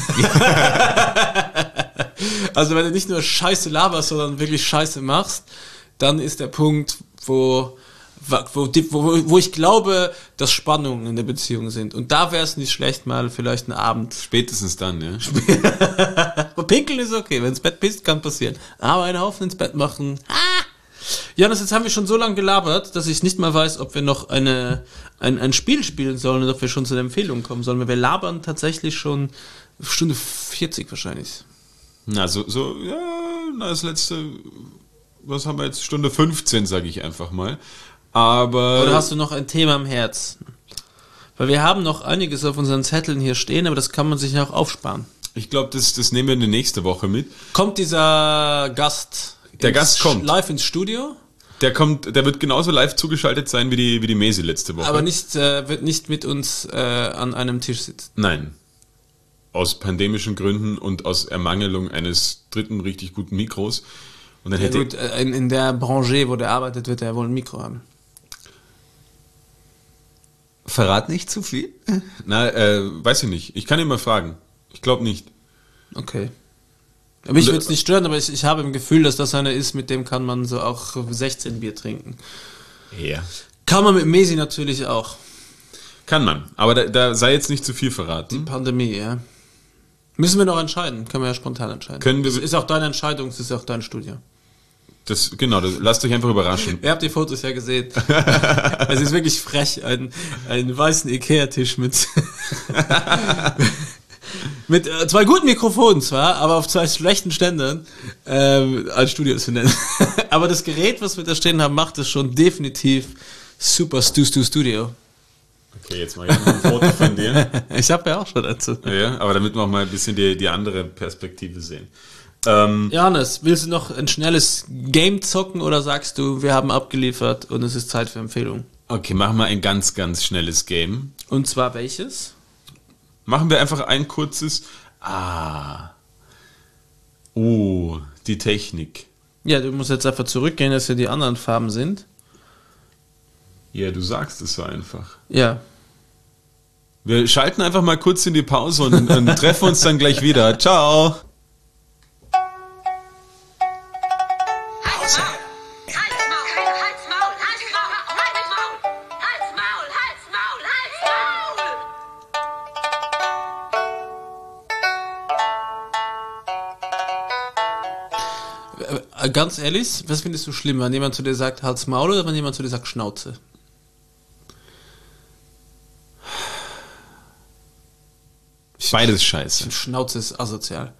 Speaker 2: Also wenn du nicht nur Scheiße laberst, sondern wirklich Scheiße machst, dann ist der Punkt, wo ich glaube, dass Spannungen in der Beziehung sind. Und da wäre es nicht schlecht, mal vielleicht einen Abend.
Speaker 4: Spätestens dann, ja.
Speaker 2: Aber pinkeln ist okay, wenn ins Bett pisst, kann passieren. Aber einen Haufen ins Bett machen. Jonas, jetzt haben wir schon so lange gelabert, dass ich nicht mal weiß, ob wir noch ein Spiel spielen sollen oder ob wir schon zu der Empfehlung kommen sollen. Weil wir labern tatsächlich schon Stunde 40 wahrscheinlich.
Speaker 4: Na, das letzte, was haben wir jetzt? Stunde 15, sage ich einfach mal. Aber...
Speaker 2: Oder hast du noch ein Thema am Herzen? Weil wir haben noch einiges auf unseren Zetteln hier stehen, aber das kann man sich ja auch aufsparen.
Speaker 4: Ich glaube, das nehmen wir in die nächste Woche mit.
Speaker 2: Kommt dieser Gast...
Speaker 4: Der Gast kommt.
Speaker 2: Live ins Studio?
Speaker 4: Der wird genauso live zugeschaltet sein wie die Mesi letzte Woche.
Speaker 2: Aber wird nicht mit uns an einem Tisch sitzen.
Speaker 4: Nein. Aus pandemischen Gründen und aus Ermangelung eines dritten richtig guten Mikros. Und dann hätte
Speaker 2: gut, in der Branche, wo der arbeitet, wird er wohl ein Mikro haben.
Speaker 4: Verrat nicht zu viel? Na, weiß ich nicht. Ich kann ihn mal fragen. Ich glaube nicht.
Speaker 2: Okay. Aber mich würde es nicht stören, aber ich habe im Gefühl, dass das einer ist, mit dem kann man so auch 16 Bier trinken.
Speaker 4: Ja.
Speaker 2: Kann man mit Mesi natürlich auch.
Speaker 4: Kann man. Aber da sei jetzt nicht zu viel verraten.
Speaker 2: Pandemie, ja. Müssen wir noch entscheiden. Können wir ja spontan entscheiden.
Speaker 4: Das
Speaker 2: ist auch deine Entscheidung, es ist auch dein Studio.
Speaker 4: Lasst euch einfach überraschen.
Speaker 2: Ihr habt die Fotos ja gesehen. Es ist wirklich frech, einen weißen Ikea-Tisch mit zwei guten Mikrofonen zwar, aber auf zwei schlechten Ständern als Studio zu nennen. Aber das Gerät, was wir da stehen haben, macht es schon definitiv super Studio.
Speaker 4: Okay, jetzt mal ein Foto von dir.
Speaker 2: Ich habe ja auch schon dazu.
Speaker 4: Ja, aber damit wir auch mal ein bisschen die andere Perspektive sehen.
Speaker 2: Johannes, willst du noch ein schnelles Game zocken oder sagst du, wir haben abgeliefert und es ist Zeit für Empfehlungen?
Speaker 4: Okay, machen wir ein ganz, ganz schnelles Game.
Speaker 2: Und zwar welches?
Speaker 4: Machen wir einfach ein kurzes... die Technik.
Speaker 2: Ja, du musst jetzt einfach zurückgehen, dass hier die anderen Farben sind.
Speaker 4: Ja, du sagst es so einfach.
Speaker 2: Ja.
Speaker 4: Wir schalten einfach mal kurz in die Pause und treffen uns dann gleich wieder. Ciao!
Speaker 2: Ganz ehrlich, was findest du schlimm, wenn jemand zu dir sagt Hals, Maul oder wenn jemand zu dir sagt Schnauze?
Speaker 4: Beides scheiße.
Speaker 2: Schnauze ist asozial.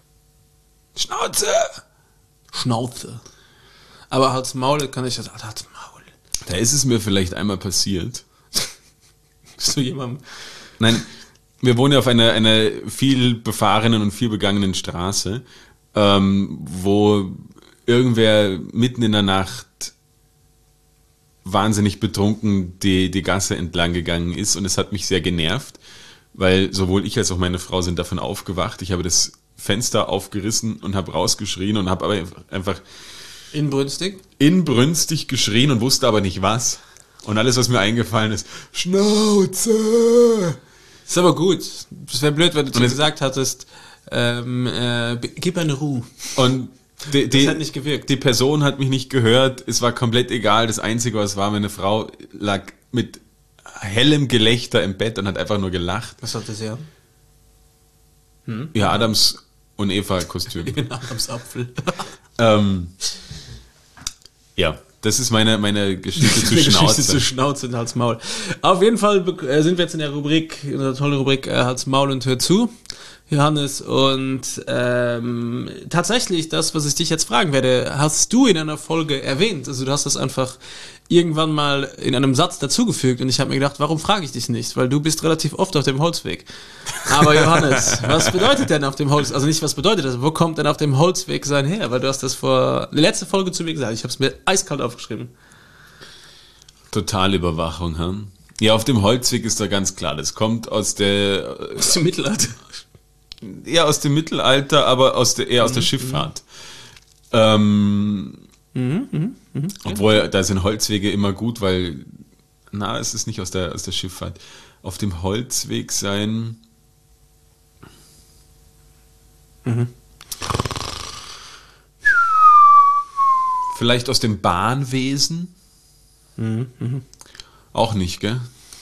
Speaker 4: Schnauze!
Speaker 2: Aber Hals, Maul kann ich sagen, Hals, Maul.
Speaker 4: Da ist es mir vielleicht einmal passiert.
Speaker 2: Bist du jemandem?
Speaker 4: Nein, wir wohnen ja auf einer viel befahrenen und viel begangenen Straße, wo irgendwer mitten in der Nacht wahnsinnig betrunken die Gasse entlang gegangen ist und es hat mich sehr genervt, weil sowohl ich als auch meine Frau sind davon aufgewacht. Ich habe das Fenster aufgerissen und habe rausgeschrien und habe aber einfach inbrünstig geschrien und wusste aber nicht was. Und alles, was mir eingefallen ist, Schnauze!
Speaker 2: Ist aber gut. Es wäre blöd, wenn du gesagt hattest, gib eine Ruhe.
Speaker 4: Und
Speaker 2: das hat nicht gewirkt.
Speaker 4: Die Person hat mich nicht gehört. Es war komplett egal. Das Einzige, was war, meine Frau lag mit hellem Gelächter im Bett und hat einfach nur gelacht.
Speaker 2: Was hatte sie an?
Speaker 4: Ja, Adams und Eva-Kostüm.
Speaker 2: In Adams Apfel.
Speaker 4: Ja, das ist meine Geschichte zu
Speaker 2: Geschichte
Speaker 4: Schnauze.
Speaker 2: zu Schnauze und Hals Maul. Auf jeden Fall sind wir jetzt in der Rubrik, in der tollen Rubrik Hals Maul und Hör zu, Johannes. Und tatsächlich, das, was ich dich jetzt fragen werde, hast du in einer Folge erwähnt. Also du hast das einfach irgendwann mal in einem Satz dazugefügt und ich habe mir gedacht, warum frage ich dich nicht? Weil du bist relativ oft auf dem Holzweg. Aber Johannes, was bedeutet denn auf dem Holzweg? Also nicht, was bedeutet das? Wo kommt denn auf dem Holzweg sein her? Weil du hast das vor der letzte Folge zu mir gesagt. Ich habe es mir eiskalt aufgeschrieben.
Speaker 4: Totalüberwachung, hm? Ja, auf dem Holzweg ist da ganz klar. Das kommt aus dem
Speaker 2: Mittelalter.
Speaker 4: Ja, aus dem Mittelalter, aber eher aus der Schifffahrt. Obwohl, da sind Holzwege immer gut, weil, es ist nicht aus der Schifffahrt. Auf dem Holzweg sein. Vielleicht aus dem Bahnwesen? Auch nicht, gell?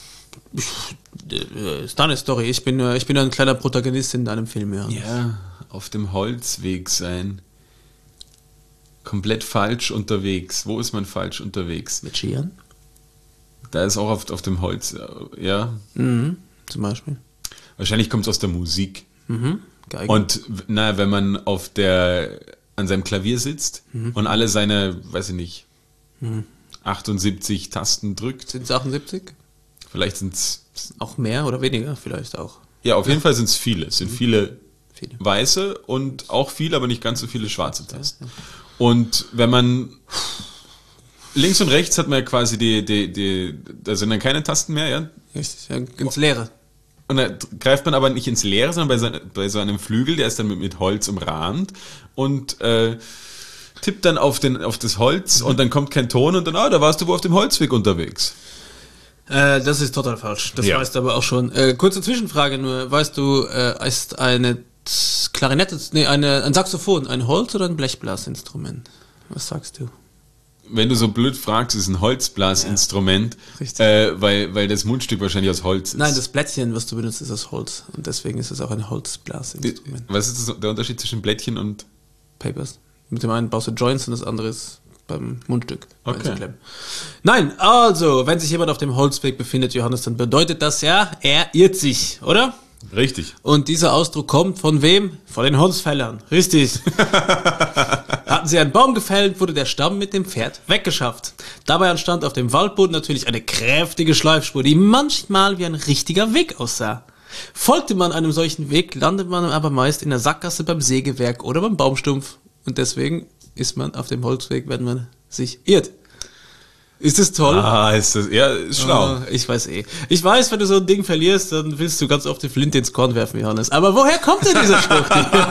Speaker 2: Ist deine Story. Ich bin ein kleiner Protagonist in deinem Film, ja.
Speaker 4: Ja, auf dem Holzweg sein. Komplett falsch unterwegs. Wo ist man falsch unterwegs?
Speaker 2: Mit Skiern?
Speaker 4: Da ist auch auf dem Holz, ja.
Speaker 2: Zum Beispiel.
Speaker 4: Wahrscheinlich kommt es aus der Musik.
Speaker 2: Geil.
Speaker 4: Und wenn man an seinem Klavier sitzt und alle seine, weiß ich nicht, 78 Tasten drückt.
Speaker 2: Sind es 78?
Speaker 4: Vielleicht sind es
Speaker 2: auch mehr oder weniger, vielleicht auch.
Speaker 4: Ja, auf jeden Fall sind es viele. Es sind viele weiße und auch viele, aber nicht ganz so viele schwarze Tasten. Und wenn man links und rechts hat man ja quasi da sind dann keine Tasten mehr, ja?
Speaker 2: Richtig, ja, ins Leere.
Speaker 4: Und da greift man aber nicht ins Leere, sondern bei so einem Flügel, der ist dann mit Holz umrahmt und tippt dann auf das Holz und dann kommt kein Ton und dann, da warst du wohl auf dem Holzweg unterwegs.
Speaker 2: Das ist total falsch. Das weißt du aber auch schon. Kurze Zwischenfrage nur. Weißt du, ist eine Klarinette, ein Saxophon ein Holz- oder ein Blechblasinstrument? Was sagst du?
Speaker 4: Wenn du so blöd fragst, ist ein Holzblasinstrument, weil das Mundstück wahrscheinlich aus Holz ist.
Speaker 2: Nein, das Blättchen, was du benutzt, ist aus Holz. Und deswegen ist es auch ein Holzblasinstrument.
Speaker 4: Was ist der Unterschied zwischen Blättchen und
Speaker 2: Papers? Mit dem einen baust du Joints und das andere ist beim Mundstück.
Speaker 4: Okay.
Speaker 2: Nein, also, wenn sich jemand auf dem Holzweg befindet, Johannes, dann bedeutet das ja, er irrt sich, oder?
Speaker 4: Richtig.
Speaker 2: Und dieser Ausdruck kommt von wem? Von den Holzfällern. Richtig. Hatten sie einen Baum gefällt, wurde der Stamm mit dem Pferd weggeschafft. Dabei entstand auf dem Waldboden natürlich eine kräftige Schleifspur, die manchmal wie ein richtiger Weg aussah. Folgte man einem solchen Weg, landet man aber meist in der Sackgasse beim Sägewerk oder beim Baumstumpf. Und deswegen ist man auf dem Holzweg, wenn man sich irrt. Ist das toll?
Speaker 4: Ist schlau.
Speaker 2: Ich weiß Ich weiß, wenn du so ein Ding verlierst, dann willst du ganz oft die Flinte ins Korn werfen, Johannes. Aber woher kommt denn dieser Spruch?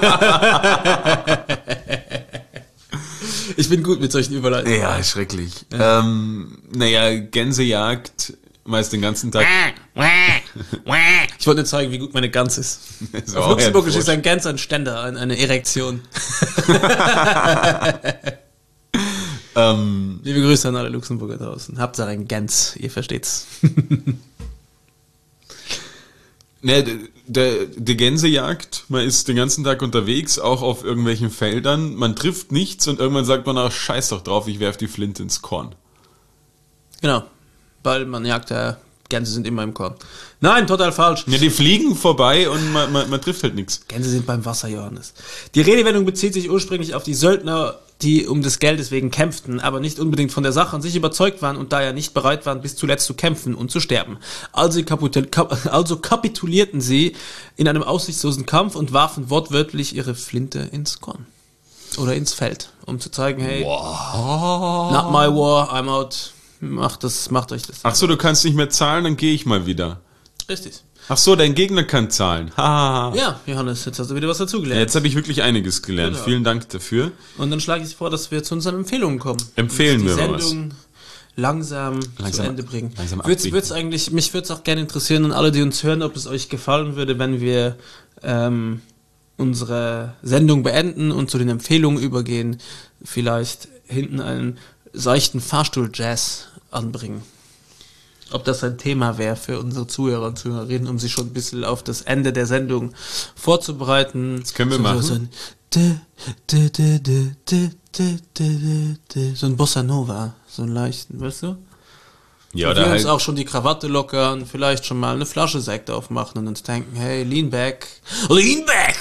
Speaker 2: Ich bin gut mit solchen Überleitungen.
Speaker 4: Ja, schrecklich. Gänsejagd, meist den ganzen Tag.
Speaker 2: Ich wollte dir zeigen, wie gut meine Gans ist. Auf Luxemburgisch ist ein Gans ein Ständer, eine Erektion. Liebe Grüße an alle Luxemburger draußen. Hauptsache ein Gans, ihr versteht's.
Speaker 4: Die Gänsejagd, man ist den ganzen Tag unterwegs, auch auf irgendwelchen Feldern, man trifft nichts und irgendwann sagt man, scheiß doch drauf, ich werf die Flinte ins Korn.
Speaker 2: Genau, weil man jagt, Gänse sind immer im Korn. Nein, total falsch.
Speaker 4: Ja, die fliegen vorbei und man trifft halt nichts.
Speaker 2: Gänse sind beim Wasser, Johannes. Die Redewendung bezieht sich ursprünglich auf die Söldner, die um des Geldes wegen kämpften, aber nicht unbedingt von der Sache an sich überzeugt waren und daher nicht bereit waren, bis zuletzt zu kämpfen und zu sterben. Also kapitulierten sie in einem aussichtslosen Kampf und warfen wortwörtlich ihre Flinte ins Korn. oder ins Feld, um zu zeigen, hey, not my war, I'm out, macht euch das.
Speaker 4: Ach so, du kannst nicht mehr zahlen, dann gehe ich mal wieder.
Speaker 2: Richtig.
Speaker 4: Ach so, dein Gegner kann zahlen.
Speaker 2: Ja, Johannes, jetzt hast du wieder was dazugelernt.
Speaker 4: Jetzt habe ich wirklich einiges gelernt.
Speaker 2: Genau.
Speaker 4: Vielen Dank dafür.
Speaker 2: Und dann schlage ich vor, dass wir zu unseren Empfehlungen kommen.
Speaker 4: Empfehlen
Speaker 2: und
Speaker 4: wir
Speaker 2: die
Speaker 4: mal was.
Speaker 2: Sendung langsam zu Ende bringen.
Speaker 4: langsam
Speaker 2: Mich
Speaker 4: abbiegen.
Speaker 2: würde es auch gerne interessieren und alle, die uns hören, ob es euch gefallen würde, wenn wir unsere Sendung beenden und zu den Empfehlungen übergehen, vielleicht hinten einen seichten Fahrstuhl-Jazz anbringen. Ob das ein Thema wäre für unsere Zuhörer und Zuhörerinnen, um sich schon ein bisschen auf das Ende der Sendung vorzubereiten.
Speaker 4: Das können wir machen.
Speaker 2: So ein Bossa Nova, so ein leichten, weißt du?
Speaker 4: Ja,
Speaker 2: Und
Speaker 4: da
Speaker 2: wir uns
Speaker 4: halt,
Speaker 2: auch schon die Krawatte lockern, vielleicht schon mal eine Flasche Sekt aufmachen und uns denken, hey, lean back. Lean back!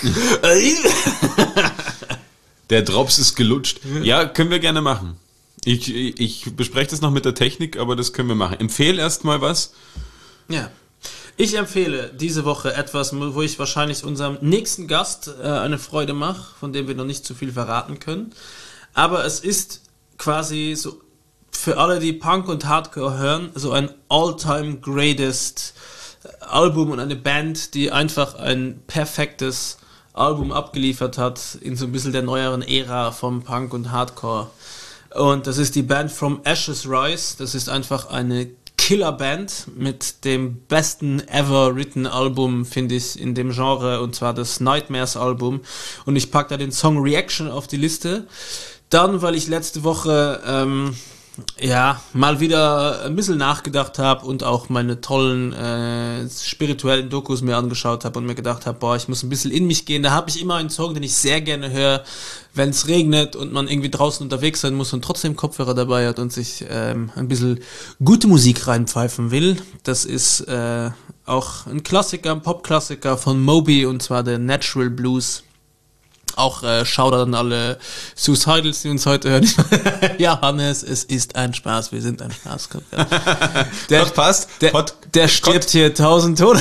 Speaker 4: der Drops ist gelutscht. Ja, können wir gerne machen. Ich bespreche das noch mit der Technik, aber das können wir machen. Empfehle erst mal was.
Speaker 2: Ja. Ich empfehle diese Woche etwas, wo ich wahrscheinlich unserem nächsten Gast eine Freude mache, von dem wir noch nicht zu viel verraten können. Aber es ist quasi so für alle, die Punk und Hardcore hören, so ein all-time greatest Album und eine Band, die einfach ein perfektes Album abgeliefert hat in so ein bisschen der neueren Ära vom Punk und Hardcore. Und das ist die Band From Ashes Rise. Das ist einfach eine Killerband mit dem besten ever written Album, finde ich, in dem Genre, und zwar das Nightmares Album. Und ich packe da den Song Reaction auf die Liste. Dann, weil ich letzte Woche mal wieder ein bisschen nachgedacht habe und auch meine tollen spirituellen Dokus mir angeschaut habe und mir gedacht habe, boah, ich muss ein bisschen in mich gehen. Da habe ich immer einen Song, den ich sehr gerne höre, wenn es regnet und man irgendwie draußen unterwegs sein muss und trotzdem Kopfhörer dabei hat und sich ein bisschen gute Musik reinpfeifen will. Das ist auch ein Klassiker, ein Popklassiker von Moby, und zwar der Natural Blues. Auch Shoutout an alle Suicidals, die uns heute hören. Ja, Hannes, es ist ein Spaß, wir sind ein Spaß. Der,
Speaker 4: passt.
Speaker 2: Der stirbt hier 1000 Tode.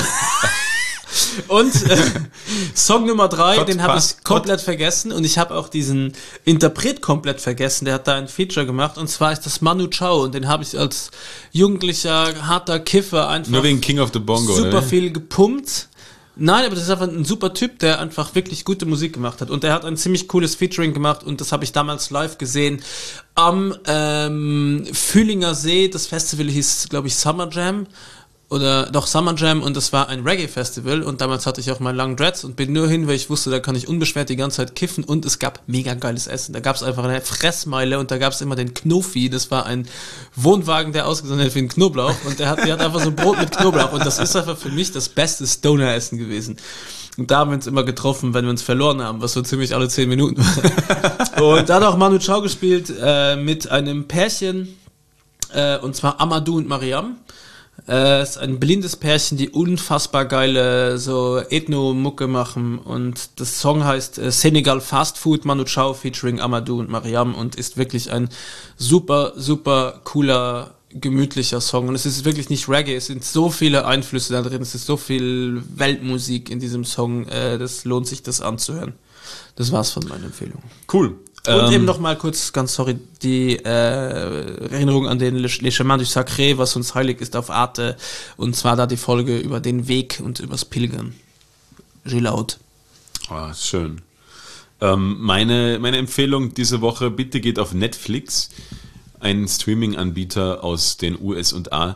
Speaker 2: Und Song Nummer 3, den habe ich komplett vergessen, und ich habe auch diesen Interpret komplett vergessen, der hat da ein Feature gemacht, und zwar ist das Manu Chao, und den habe ich als jugendlicher, harter Kiffer einfach
Speaker 4: Nur wegen King of the Bongo,
Speaker 2: super
Speaker 4: oder?
Speaker 2: viel gepumpt. Nein, aber das ist einfach ein super Typ, der einfach wirklich gute Musik gemacht hat. Und der hat ein ziemlich cooles Featuring gemacht, und das habe ich damals live gesehen am Fühlinger See. Das Festival hieß, glaube ich, Summer Jam. Oder doch Summer Jam, und das war ein Reggae-Festival, und damals hatte ich auch meinen langen Dreads und bin nur hin, weil ich wusste, da kann ich unbeschwert die ganze Zeit kiffen, und es gab mega geiles Essen. Da gab es einfach eine Fressmeile, und da gab es immer den Knofi, das war ein Wohnwagen, der ausgesehen hat wie ein Knoblauch, und die hat einfach so Brot mit Knoblauch, und das ist einfach für mich das beste Stoner-Essen gewesen. Und da haben wir uns immer getroffen, wenn wir uns verloren haben, was so ziemlich alle 10 Minuten war. Und da hat auch Manu Chao gespielt mit einem Pärchen, und zwar Amadou und Mariam. Ist ein blindes Pärchen, die unfassbar geile so Ethno-Mucke machen, und das Song heißt Senegal Fast Food, Manu Chao featuring Amadou und Mariam, und ist wirklich ein super, super cooler, gemütlicher Song, und es ist wirklich nicht Reggae, es sind so viele Einflüsse da drin, es ist so viel Weltmusik in diesem Song, das lohnt sich, das anzuhören. Das war's von meiner Empfehlung.
Speaker 4: Cool.
Speaker 2: Und eben noch mal kurz, ganz sorry, die Erinnerung an den Le Chemin du Sacré, was uns heilig ist, auf Arte, und zwar da die Folge über den Weg und übers Pilgern. Gilaud.
Speaker 4: Ah, schön. Meine Empfehlung diese Woche, bitte geht auf Netflix, ein Streaming-Anbieter aus den USA.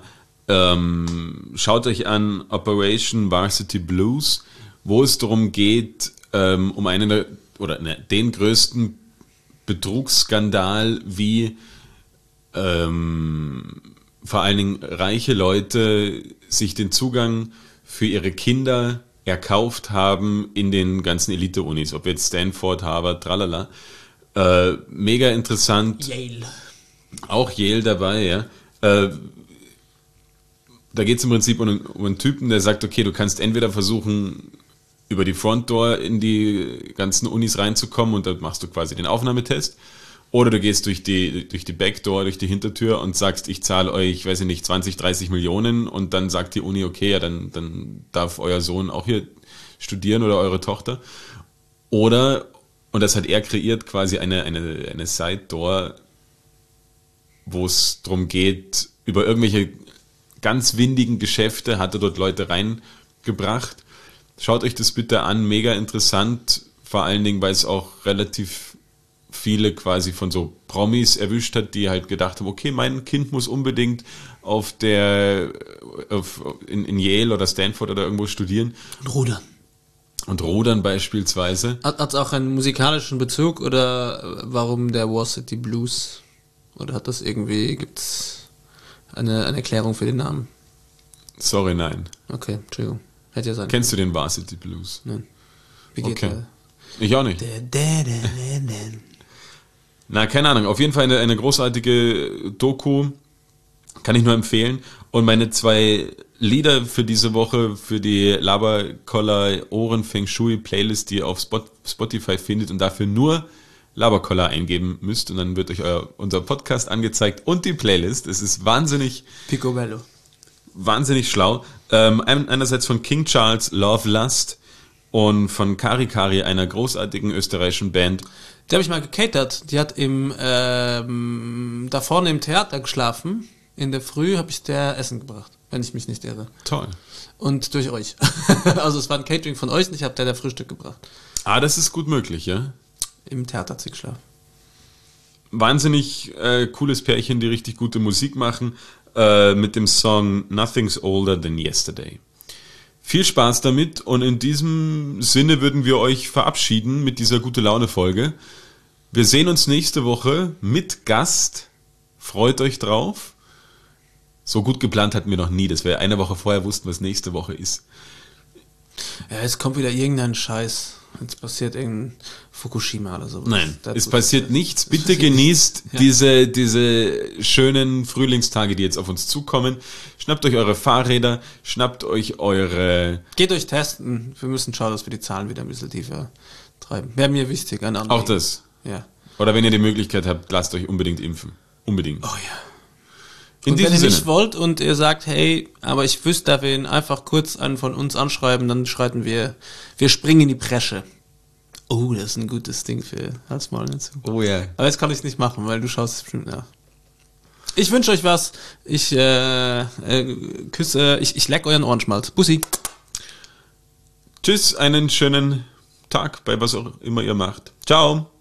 Speaker 4: Schaut euch an Operation Varsity Blues, wo es darum geht, um den größten Betrugsskandal, wie vor allen Dingen reiche Leute sich den Zugang für ihre Kinder erkauft haben in den ganzen Elite-Unis, ob jetzt Stanford, Harvard, tralala. Mega interessant.
Speaker 2: Yale.
Speaker 4: Auch Yale dabei, ja. Da geht es im Prinzip um einen Typen, der sagt, okay, du kannst entweder versuchen, über die Front Door in die ganzen Unis reinzukommen, und dann machst du quasi den Aufnahmetest. Oder du gehst durch die Backdoor, durch die Hintertür und sagst, ich zahle euch, weiß ich nicht, 20, 30 Millionen, und dann sagt die Uni, okay, ja, dann darf euer Sohn auch hier studieren oder eure Tochter. Oder Und das hat er kreiert, quasi eine Side-Door, wo es darum geht, über irgendwelche ganz windigen Geschäfte hat er dort Leute reingebracht. Schaut euch das bitte an, mega interessant, vor allen Dingen, weil es auch relativ viele quasi von so Promis erwischt hat, die halt gedacht haben, okay, mein Kind muss unbedingt in Yale oder Stanford oder irgendwo studieren. Und Rudern beispielsweise.
Speaker 2: Hat es auch einen musikalischen Bezug oder warum der War City Blues? Oder hat das irgendwie, gibt's eine Erklärung für den Namen?
Speaker 4: Sorry, nein.
Speaker 2: Okay, Entschuldigung. Hätte ja sein
Speaker 4: Kennst du den Varsity Blues?
Speaker 2: Nein. Wie geht
Speaker 4: Okay. Ich auch nicht. Na, keine Ahnung. Auf jeden Fall eine großartige Doku. Kann ich nur empfehlen. Und meine 2 Lieder für diese Woche, für die Laberkoller Ohren Feng Shui Playlist, die ihr auf Spotify findet und dafür nur Laberkoller eingeben müsst. Und dann wird euch unser Podcast angezeigt und die Playlist. Es ist wahnsinnig
Speaker 2: Picobello.
Speaker 4: schlau. Einerseits von King Charles, Love Lust und von Kari Kari, einer großartigen österreichischen Band.
Speaker 2: Die habe ich mal gecatert. Die hat da vorne im Theater geschlafen. In der Früh habe ich der Essen gebracht, wenn ich mich nicht irre.
Speaker 4: Toll.
Speaker 2: Und durch euch. Also es war ein Catering von euch und ich habe der Frühstück gebracht.
Speaker 4: Ah, das ist gut möglich, ja?
Speaker 2: Im Theater hat sie geschlafen.
Speaker 4: Wahnsinnig cooles Pärchen, die richtig gute Musik machen, mit dem Song Nothing's Older Than Yesterday. Viel Spaß damit und in diesem Sinne würden wir euch verabschieden mit dieser Gute-Laune-Folge. Wir sehen uns nächste Woche mit Gast. Freut euch drauf. So gut geplant hatten wir noch nie, dass wir eine Woche vorher wussten, was nächste Woche ist.
Speaker 2: Ja, jetzt kommt wieder irgendein Scheiß. Jetzt passiert irgendein Fukushima oder so.
Speaker 4: Nein, es passiert nichts. Bitte genießt diese schönen Frühlingstage, die jetzt auf uns zukommen. Schnappt euch eure Fahrräder, schnappt euch eure...
Speaker 2: Geht euch testen. Wir müssen schauen, dass wir die Zahlen wieder ein bisschen tiefer treiben. Wäre mir wichtig.
Speaker 4: Auch das.
Speaker 2: Ja.
Speaker 4: Oder wenn ihr die Möglichkeit habt, lasst euch unbedingt impfen. Unbedingt.
Speaker 2: Oh ja.
Speaker 4: In
Speaker 2: Und wenn
Speaker 4: diesem
Speaker 2: ihr
Speaker 4: Sinne.
Speaker 2: nicht wollt und ihr sagt, hey, aber ich wüsste, darf ihn einfach kurz einen von uns anschreiben, dann schreiten wir springen in die Bresche. Oh, das ist ein gutes Ding für Halsmaul dazu.
Speaker 4: Oh ja.
Speaker 2: Aber jetzt kann ich es nicht machen, weil du schaust es bestimmt nach. Ich wünsche euch was. Ich küsse, ich leck euren Ohrenschmalz. Bussi.
Speaker 4: Tschüss, einen schönen Tag bei was auch immer ihr macht. Ciao.